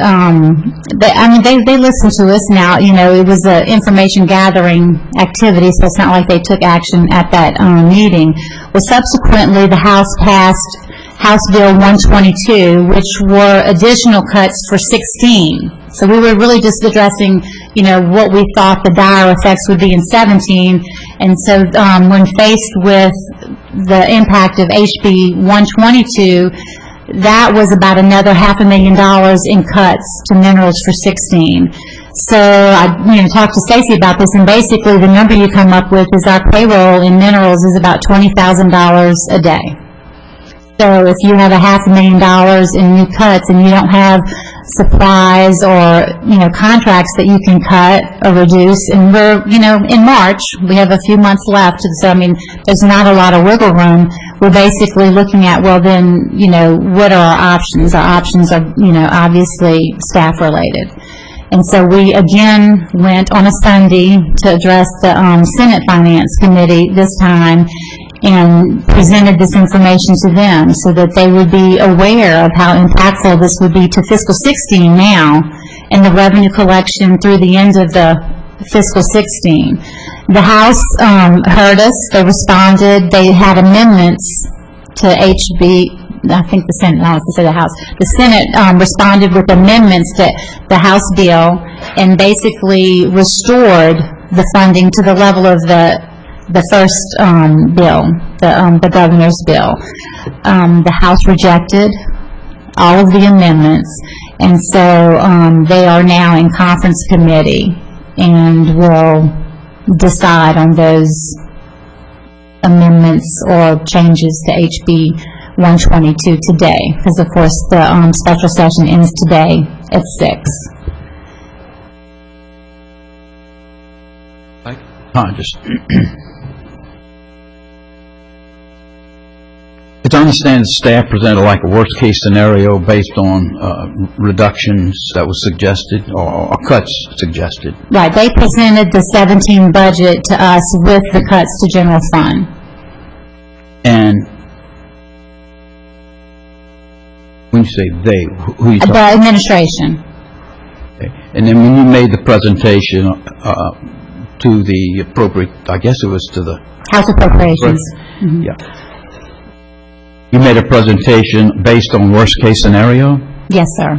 they listen to us now. It was an information gathering activity, so it's not like they took action at that meeting. Well, subsequently, the House passed House Bill 122, which were additional cuts for 16. So we were really just addressing, what we thought the dire effects would be in 17. And so when faced with the impact of HB 122, that was about another $500,000 in cuts to minerals for 16. So I talked to Stacy about this, and basically the number you come up with is our payroll in minerals is about $20,000 a day. So if you have $500,000 in new cuts and you don't have supplies or, contracts that you can cut or reduce, and we're, in March, we have a few months left, so there's not a lot of wiggle room. We're basically looking at, well then, what are our options? Our options are, obviously staff related. And so we again went on a Sunday to address the Senate Finance Committee this time, and presented this information to them so that they would be aware of how impactful this would be to fiscal 16 now and the revenue collection through the end of the fiscal 16. The House heard us. They responded. They had amendments to HB. I think the Senate, I was going to say the House. The Senate responded with amendments to the House bill and basically restored the funding to the level of the first bill, the governor's bill. The House rejected all of the amendments, and so they are now in conference committee and will decide on those amendments or changes to HB 122 today, because of course the special session ends today at 6. It's understand the staff presented like a worst-case scenario based on reductions that was suggested or cuts suggested. Right. They presented the 17 budget to us with the cuts to general fund. And when you say they, who you talking? The administration. Okay. And then when you made the presentation to the appropriate, I guess it was to the House Appropriations. Mm-hmm. Yeah. You made a presentation based on worst-case scenario? Yes, sir.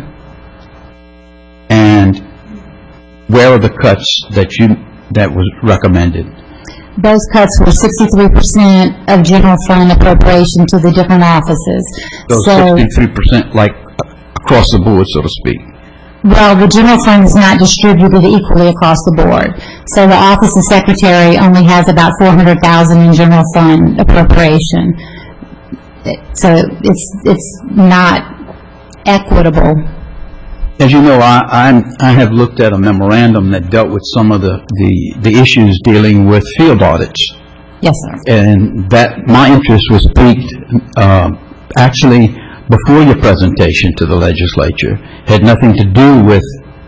And where are the cuts that was recommended? Those cuts were 63% of general fund appropriation to the different offices. Those 63% like across the board, so to speak? Well, the general fund is not distributed equally across the board. So the Office of Secretary only has about $400,000 in general fund appropriation. So it's not equitable. As you know, I have looked at a memorandum that dealt with some of the issues dealing with field audits. Yes, sir. And that my interest was piqued. Actually, before your presentation to the legislature had nothing to do with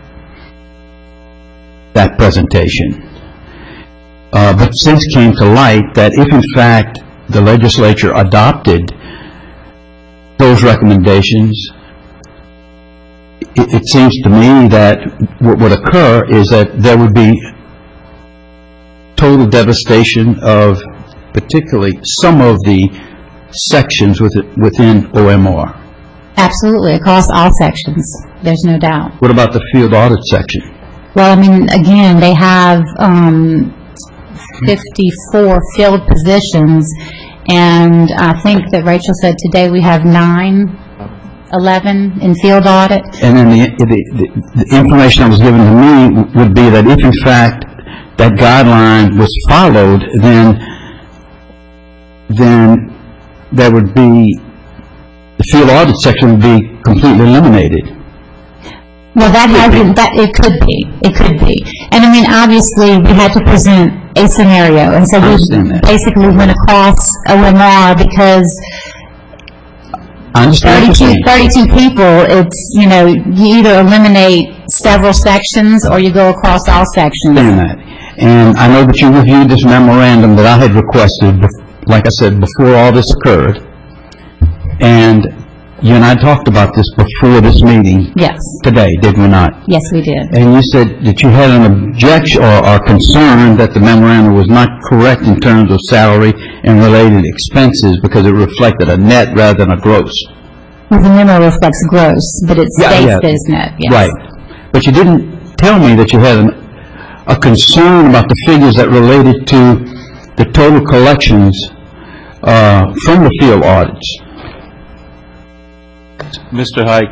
that presentation. But since came to light that if in fact the legislature adopted those recommendations, it seems to me that what would occur is that there would be total devastation of particularly some of the sections within OMR. Absolutely, across all sections, there's no doubt. What about the field audit section? Well, I mean, again, they have 54 filled positions, and I think that Rachel said today we have 11 in field audit. And then the information that was given to me would be that if in fact that guideline was followed, then there would be, the field audit section would be completely eliminated. Well, it could be. And I mean, obviously, we had to present a scenario, and so we basically went across OMR because 32 people, it's, you know, you either eliminate several sections or you go across all sections. And I know that you reviewed this memorandum that I had requested, like I said, before all this occurred. And you and I talked about this before this meeting. Yes. Today, did we not? Yes, we did. And you said that you had an objection or concern that the memorandum was not correct in terms of salary and related expenses because it reflected a net rather than a gross. Well, the memo reflects gross, but it states that it's net, yes. Right. But you didn't tell me that you had a concern about the figures that related to the total collections from the field audits. Mr. Hike,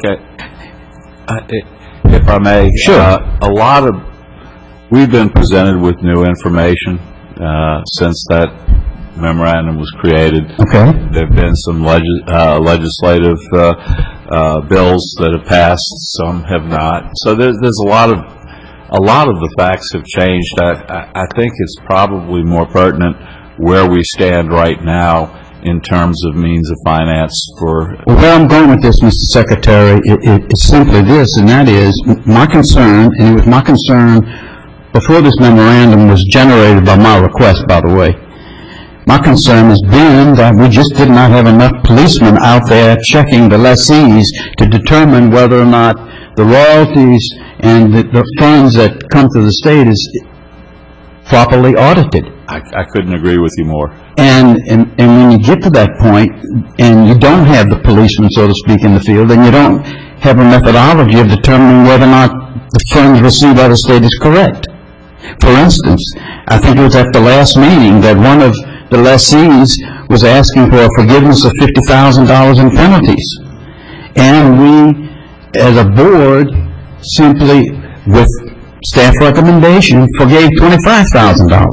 if I may, sure. We've been presented with new information since that memorandum was created. Okay. There have been some legislative bills that have passed, some have not. So there's a lot of the facts have changed. I think it's probably more pertinent where we stand right now in terms of means of finance for... Well, where I'm going with this, Mr. Secretary, it's simply this, and that is my concern, and it was my concern before this memorandum was generated by my request, by the way. My concern has been that we just did not have enough policemen out there checking the lessees to determine whether or not the royalties and the funds that come to the state is properly audited. I couldn't agree with you more. And when you get to that point, and you don't have the policemen, so to speak, in the field, and you don't have a methodology of determining whether or not the funds received by the state is correct. For instance, I think it was at the last meeting that one of the lessees was asking for a forgiveness of $50,000 in penalties. And we, as a board, simply, with staff recommendation, forgave $25,000.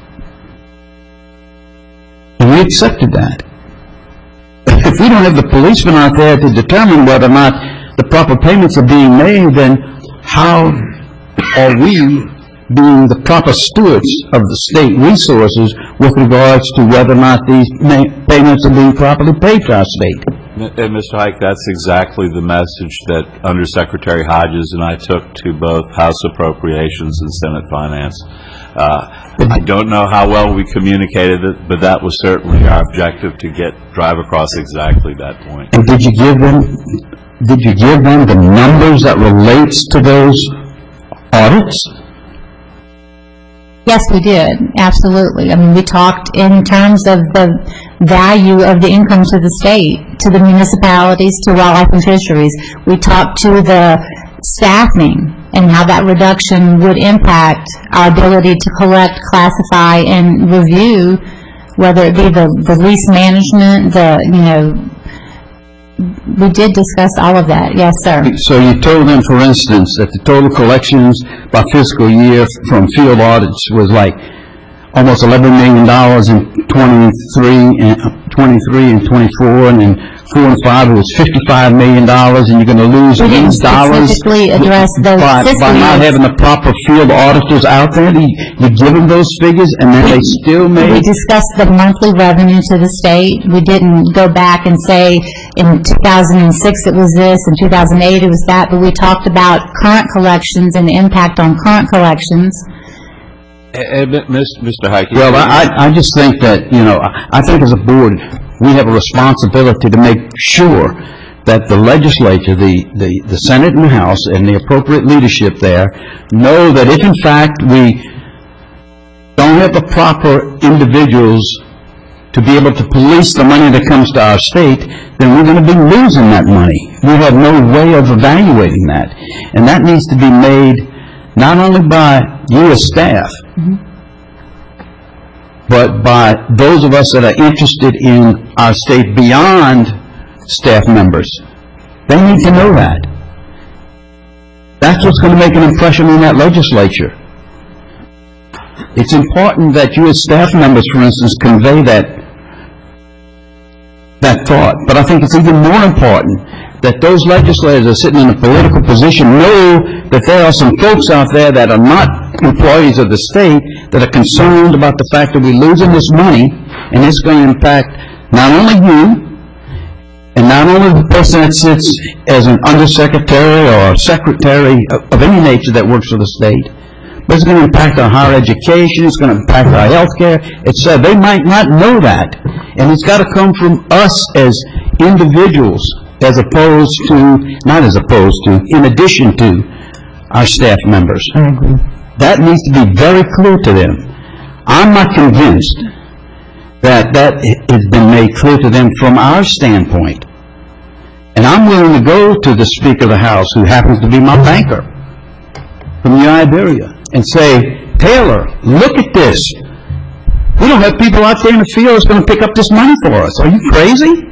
And we accepted that. If we don't have the policemen out there to determine whether or not the proper payments are being made, then how are we being the proper stewards of the state resources with regards to whether or not these payments are being properly paid to our state? And Mr. Hike, that's exactly the message that Undersecretary Hodges and I took to both House Appropriations and Senate Finance. I don't know how well we communicated it, but that was certainly our objective, to drive across exactly that point. And did you give them the numbers that relates to those audits? Yes, we did. Absolutely. I mean, we talked in terms of the value of the income to the state, to the municipalities, to wildlife and fisheries. We talked to the staffing and how that reduction would impact our ability to collect, classify, and review, whether it be the lease management, we did discuss all of that. Yes, sir. So you told them, for instance, that the total collections by fiscal year from field audits was like almost $11 million in 23 and 24, and in 4 and 5 it was $55 million, and you're going to lose these dollars specifically address those by not having the proper field auditors out there. You give them those figures, and then they still may... We discussed the monthly revenue to the state. We didn't go back and say, In 2006, it was this. In 2008, it was that. But we talked about current collections and the impact on current collections. Mr. Heike. Well, I just think that, I think as a board, we have a responsibility to make sure that the legislature, the Senate and the House, and the appropriate leadership there know that if in fact we don't have the proper individuals to be able to police the money that comes to our state, then we're going to be losing that money. We have no way of evaluating that. And that needs to be made not only by you as staff, but by those of us that are interested in our state beyond staff members. They need to know that. That's what's going to make an impression on that legislature. It's important that you as staff members, for instance, convey that thought. But I think it's even more important that those legislators that are sitting in a political position know that there are some folks out there that are not employees of the state that are concerned about the fact that we're losing this money, and it's going to impact not only you, and not only the person that sits as an undersecretary or secretary of any nature that works for the state, but it's going to impact our higher education, it's going to impact our health care, etc. They might not know that. And it's got to come from us as individuals, as opposed to, not as opposed to, in addition to our staff members. That needs to be very clear to them. I'm not convinced that has been made clear to them from our standpoint. And I'm willing to go to the Speaker of the House, who happens to be my banker from the Iberia, and say, Taylor, look at this. We don't have people out there in the field that's going to pick up this money for us. Are you crazy?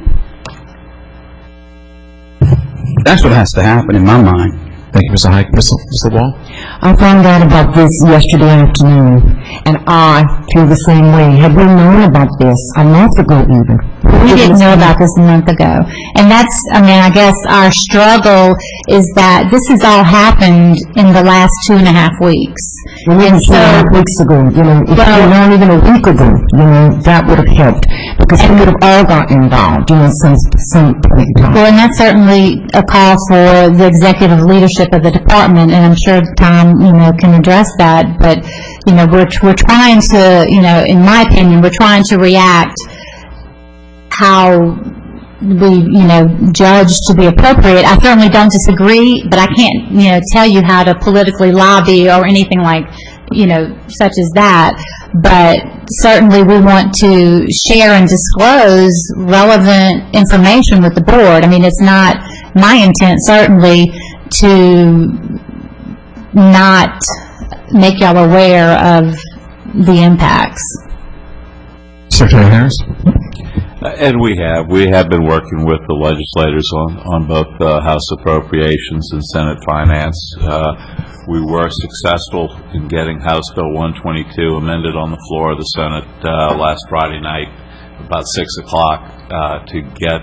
That's what has to happen in my mind. Thank you, Mr. Hike. Mr. Wall? I found out about this yesterday afternoon, and I feel the same way. Had we known about this a month ago even? We didn't know about this a month ago. And that's, I guess our struggle is that this has all happened in the last 2.5 weeks. Well, even 2.5 weeks ago, if we had known even a week ago, that would have helped. Because we would have all gotten involved, some point in time. Well, and that's certainly a call for the executive leadership of the department, and I'm sure Tom, can address that. But, we're trying to, in my opinion, we're trying to react how we, judge to be appropriate. I certainly don't disagree, but I can't, tell you how to politically lobby or anything like, such as that. But certainly we want to share and disclose relevant information with the board. It's not my intent, certainly, to not make y'all aware of the impacts. Secretary Harris? And we have been working with the legislators on both House Appropriations and Senate Finance. We were successful in getting House Bill 122 amended on the floor of the Senate last Friday night, about 6 o'clock, to get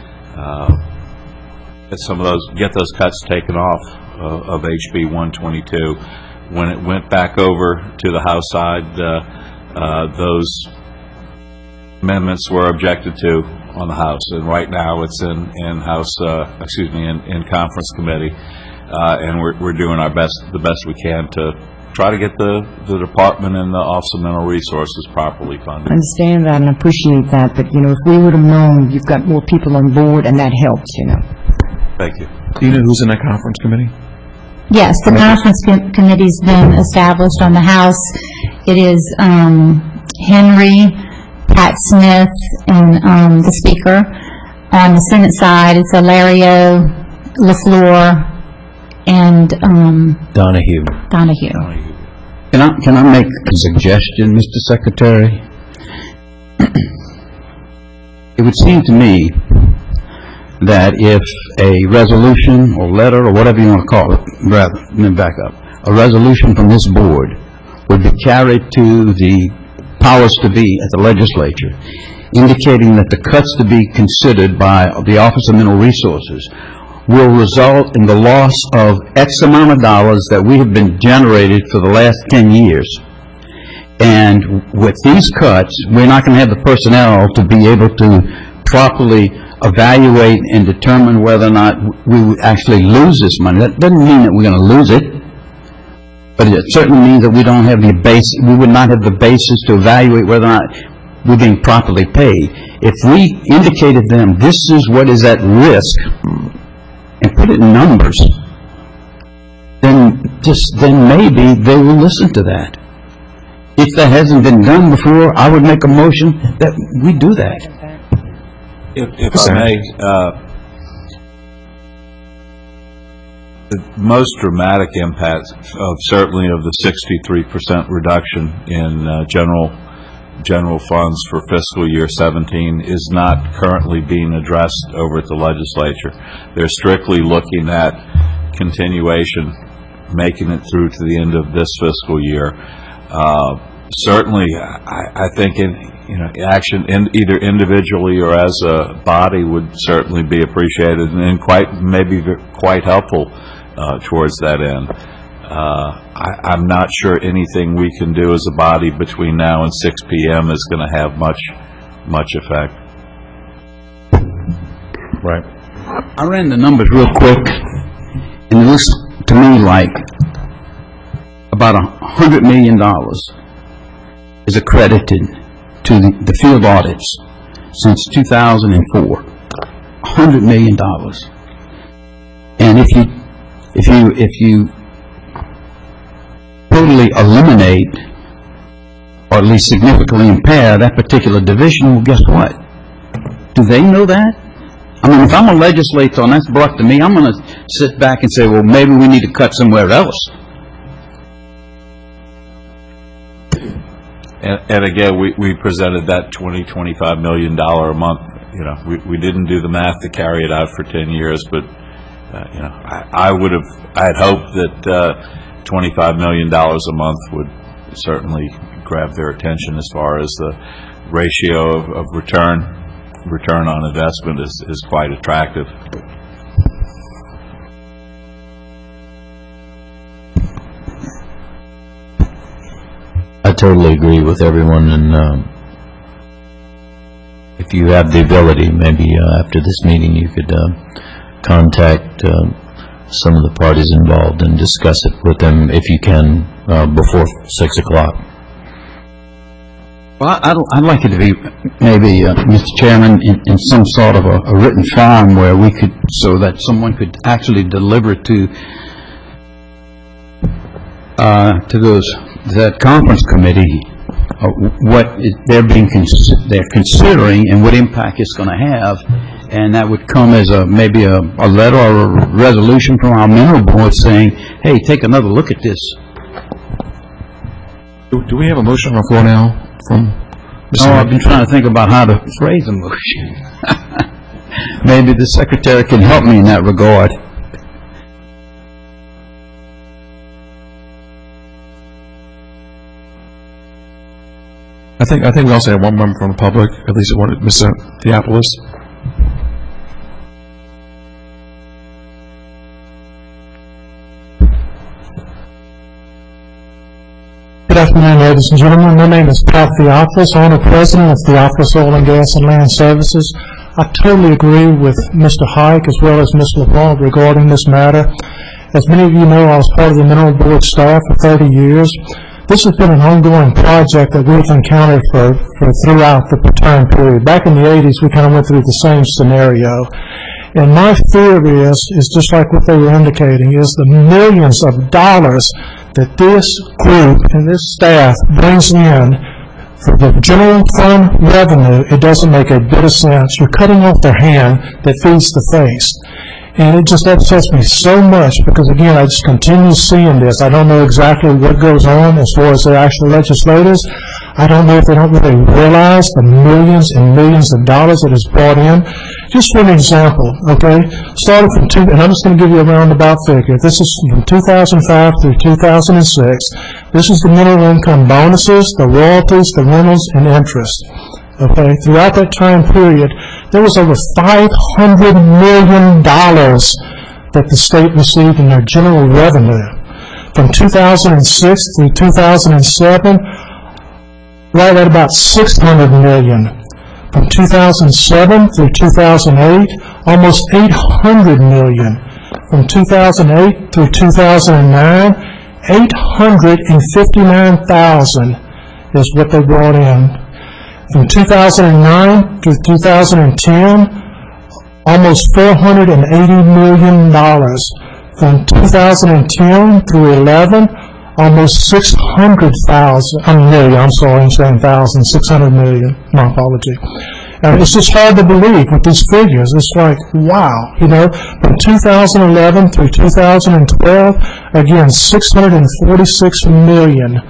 those cuts taken off of HB 122. When it went back over to the House side, those amendments were objected to on the House, and right now it's in conference committee, and we're doing the best we can to try to get the department and the Office of Mental Resources properly funded. I understand that and appreciate that, but if we would have known, you've got more people on board, and that helps. Thank you. Do you know who's in that conference committee? Yes, the conference committee's been established on the House. It is Henry, Pat Smith, and the Speaker. On the Senate side, it's Alario, LaFleur, and Donahue. Can I make a suggestion, Mr. Secretary? It would seem to me that if a resolution or letter or whatever you want to call it, rather, let me back up, a resolution from this board would be carried to the powers to be at the legislature, indicating that the cuts to be considered by the Office of Mental Resources will result in the loss of X amount of dollars that we have been generated for the last 10 years. And with these cuts, we're not going to have the personnel to be able to properly evaluate and determine whether or not we would actually lose this money. That doesn't mean that we're going to lose it, but it certainly means that we don't have the we would not have the basis to evaluate whether or not we're being properly paid. If we indicated them, this is what is at risk, and put it in numbers, then maybe they will listen to that. If that hasn't been done before, I would make a motion that we do that. If I may, the most dramatic impact certainly of the 63% reduction in general funds for fiscal year 17 is not currently being addressed over at the legislature. They're strictly looking at continuation, making it through to the end of this fiscal year. Certainly, I think action either individually or as a body would certainly be appreciated and maybe quite helpful towards that end. I'm not sure anything we can do as a body between now and 6 p.m. is going to have much effect. Right. I ran the numbers real quick, and it looks to me like about $100 million is accredited to the field audits since 2004. $100 million. And if you totally eliminate, or at least significantly impair that particular division, well, guess what? Do they know that? I mean, if I'm a legislator and that's brought to me, I'm going to sit back and say, well, maybe we need to cut somewhere else. And again, we presented that $25 million a month. We didn't do the math to carry it out for 10 years, but I had hoped that $25 million a month would certainly grab their attention as far as the ratio of return on investment is quite attractive. I totally agree with everyone, and if you have the ability, maybe after this meeting you could contact some of the parties involved and discuss it with them, if you can, before 6 o'clock. Well, I'd like it to be maybe, Mr. Chairman, in some sort of a written form where we could, so that someone could actually deliver to that conference committee what they're considering and what impact it's going to have, and that would come as maybe a letter or a resolution from our mineral board saying, hey, take another look at this. Do we have a motion on the floor now from Mr. No, I've been trying to think about how to phrase a motion. Maybe the secretary can help me in that regard. I think we also have one member from the public, at least one, Mr. Theopolis. Good afternoon, ladies and gentlemen. My name is Pat Theopolis, owner president of Theopolis Oil and Gas and Land Services. I totally agree with Mr. Hike as well as Ms. LeBlanc regarding this matter. As many of you know, I was part of the mineral board staff for 30 years. This has been an ongoing project that we've encountered for throughout the term period. Back in the 80s, we kind of went through the same scenario. And my fear is just like what they were indicating, is the millions of dollars that this group and this staff brings in for the general fund revenue. It doesn't make a bit of sense. You're cutting off their hand that feeds the face. And it just upsets me so much because, again, I just continue seeing this. I don't know exactly what goes on as far as the actual legislators. I don't know if they don't really realize the millions and millions of dollars that is brought in. Just for an example, okay, started from and I'm just going to give you a roundabout figure. This is from 2005 through 2006. This is the mineral income bonuses, the royalties, the rentals, and interest. Okay, throughout that time period, there was over $500 million that the state received in their general revenue. From 2006 through 2007, right at about $600 million. From 2007 through 2008, almost $800 million. From 2008 through 2009, $859,000 is what they brought in. From 2009 to 2010, almost $480 million. From 2010 through 11, almost $600 million. My apology. It's just hard to believe with these figures. It's like, wow, From 2011 through 2012, again, $646 million.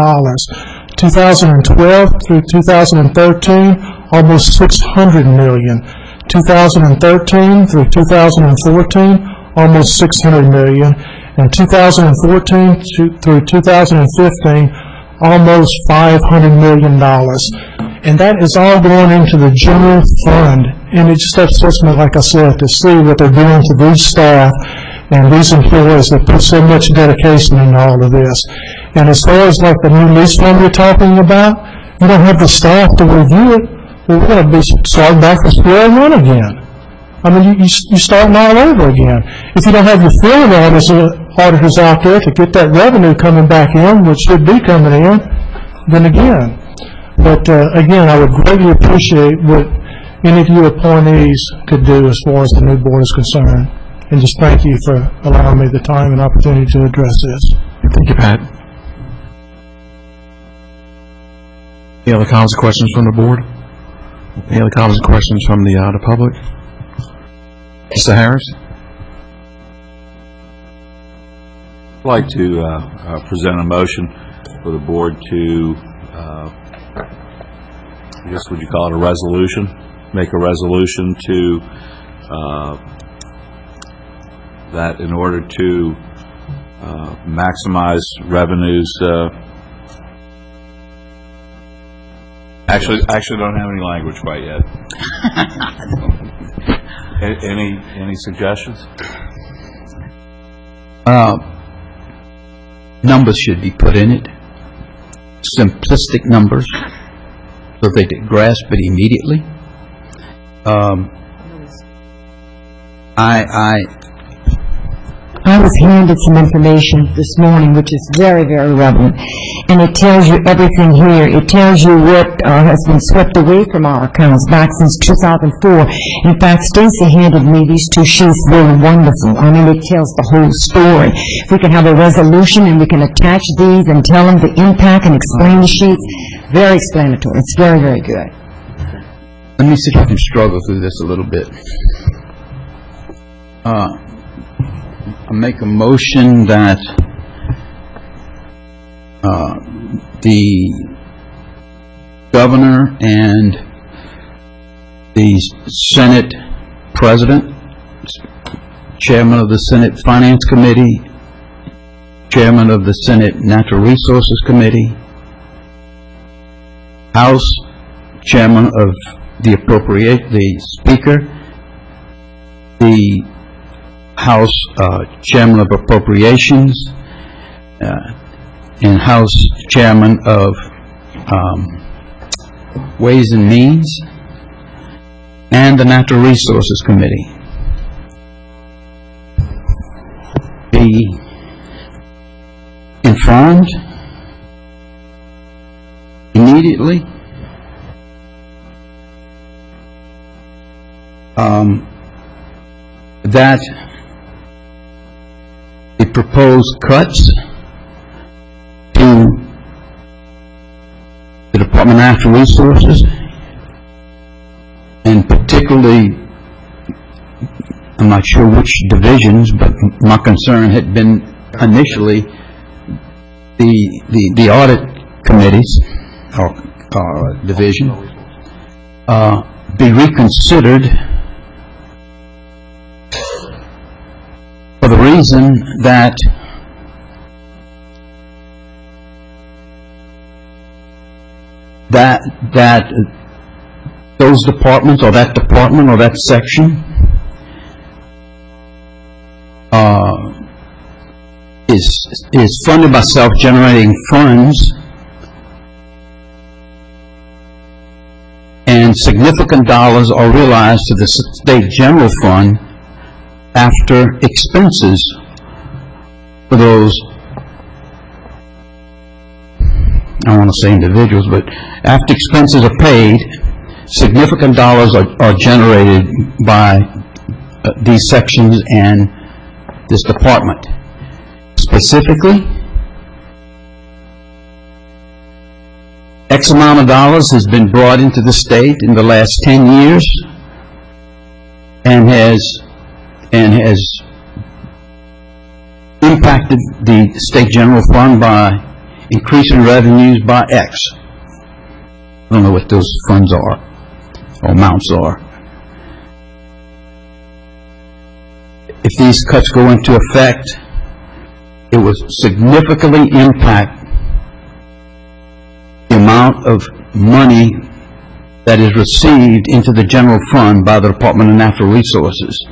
2012 through 2013, almost $600 million. 2013 through 2014, almost $600 million. And 2014 through 2015, almost $500 million. And that is all going into the general fund. And it just upsets me, like I said, to see what they're doing to these staff and these employees that put so much dedication into all of this. And as far as like the new lease fund we're talking about, you don't have the staff to review it. Well, we're going to be starting back from square one again. I mean, you're starting all over again. If you don't have your field auditors out there to get that revenue coming back in, which should be coming in, then again. But again, I would greatly appreciate what any of you appointees could do as far as the new board is concerned. And just thank you for allowing me the time and opportunity to address this. Thank you, Pat. Any other comments or questions from the board? Any other comments or questions from the public? Mr. Harris? I'd like to present a motion for the board to, I guess would you call it a resolution? Make a resolution to that in order to maximize revenues. Actually, don't have any language quite yet. Any suggestions? Numbers should be put in it. Simplistic numbers, so they can grasp it immediately. I was handed some information this morning which is very, very relevant, and it tells you everything here. It tells you what has been swept away from our accounts back since 2004. In fact, Stacy handed me these two sheets. They're wonderful. I mean, it tells the whole story. If we can have a resolution and we can attach these and tell them the impact and explain the sheets, very explanatory. It's very, very good. Let me see if I can struggle through this a little bit. I make a motion that the governor and the Senate President, Chairman of the Senate Finance Committee, Chairman of the Senate Natural Resources Committee, House Chairman of the Speaker, the House Chairman of Appropriations, and House Chairman of Ways and Means, and the Natural Resources Committee be informed immediately that the proposed cuts to the Department of Natural Resources, and particularly, I'm not sure which divisions, but my concern had been initially the audit committees or division be reconsidered for the reason that those departments or that department or that section is funded by self-generating funds, and significant dollars are realized to the state general fund after expenses for those, I don't want to say individuals, but after expenses are paid, significant dollars are generated by these sections and this department. Specifically, X amount of dollars has been brought into the state in the last 10 years and has impacted the state general fund by increasing revenues by X. I don't know what those funds are, or amounts are. If these cuts go into effect, it will significantly impact the amount of money that is received into the general fund by the Department of Natural Resources.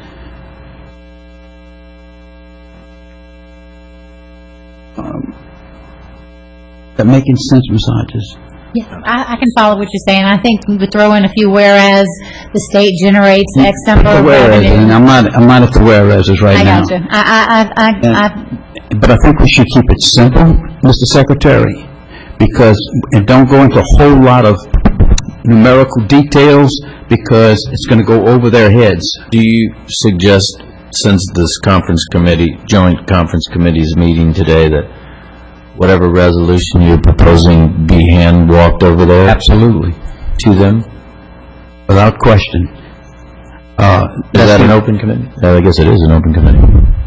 That making sense, Ms. Hodges? Yes, I can follow what you're saying. I think we would throw in a few whereas the state generates X number of Whereas, revenue. and I'm not at the whereases right now. I got you. But I think we should keep it simple, Mr. Secretary, because and don't go into a whole lot of numerical details because it's going to go over their heads. Do you suggest, since this joint conference committee is meeting today, that whatever resolution you're proposing be hand-walked over there? Absolutely. To them? Without question. Is that an open committee? I guess it is an open committee.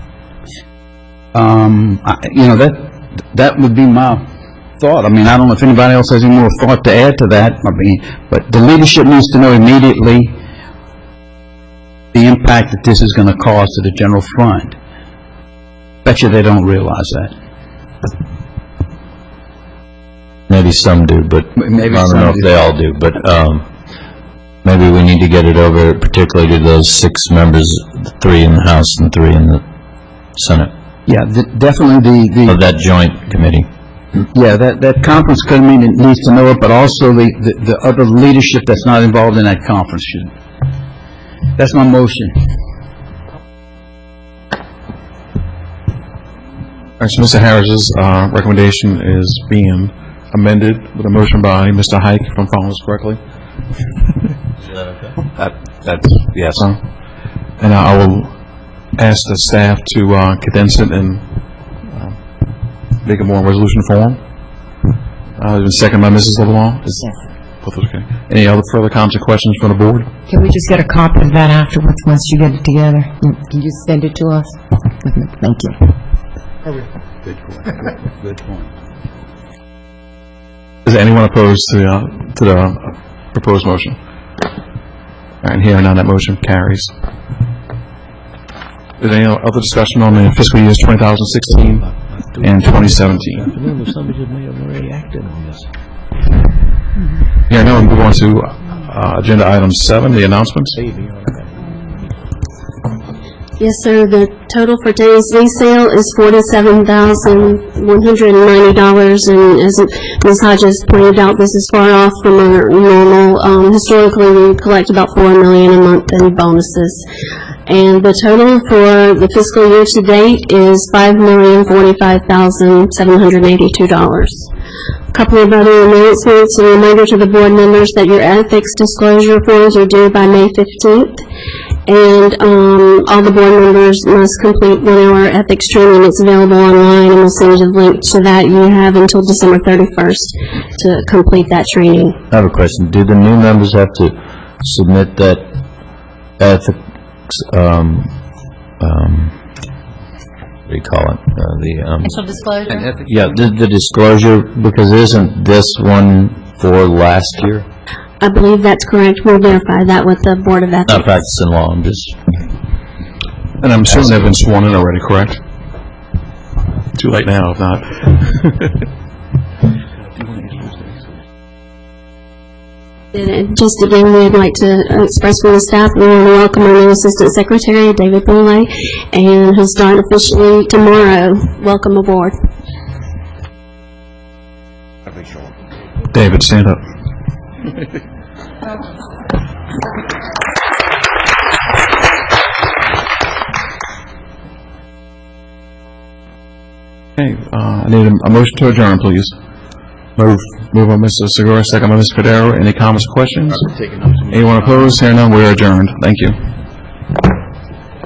That would be my thought. I mean, I don't know if anybody else has any more thought to add to that. I mean, but the leadership needs to know immediately the impact that this is going to cause to the general fund. Bet you they don't realize that. Maybe some do, but I don't know if they all do. But maybe we need to get it over, particularly to those 6 members, 3 in the House and 3 in the Senate. Yeah, definitely of that joint committee. Yeah, that conference committee needs to know it, but also the other leadership that's not involved in that conference should. That's my motion. All right, so Mr. Harris's recommendation is being amended with a motion by Mr. Hike, if I'm following this correctly. Is that okay? That's yes. And I will ask the staff to condense it and make it more in resolution form. It's been seconded by Mrs. LeBlanc. Yes. Both okay. Any other further comments or questions from the board? Can we just get a copy of that afterwards once you get it together? Can you send it to us? Thank you. Good point. Is anyone opposed to the proposed motion? All right, hearing none, that motion carries. Is there any other discussion on the fiscal years 2016 and 2017? I remember somebody just may have already acted on this. Here, now we move on to agenda item 7, the announcements. Yes, sir. The total for today's lease sale is $47,190, and as Ms. Hodges pointed out, this is far off from our normal. Historically, we collect about $4 million a month in bonuses. And the total for the fiscal year to date is $5,045,782. A couple of other announcements. A reminder to the board members that your ethics disclosure forms are due by May 15th. And all the board members must complete 1 hour ethics training. It's available online, and we'll send you the link to that. You have until December 31st to complete that training. I have a question. Do the new members have to submit that ethics, what do you call it? Financial disclosure? Yeah, the disclosure, because isn't this one for last year? I believe that's correct. We'll verify that with the Board of Ethics. Not practicing law, I'm just... And I'm assuming they've been sworn in already, correct? Too late now, if not. Just again, we'd like to express from the staff, we want to welcome our new Assistant Secretary, David Boulay, and he'll start officially tomorrow. Welcome aboard. David, stand up. Okay, I need a motion to adjourn, please. Move by Mr. Segura, second by Mr. Cordero. Any comments or questions? Anyone opposed? Hearing none, we are adjourned. Thank you.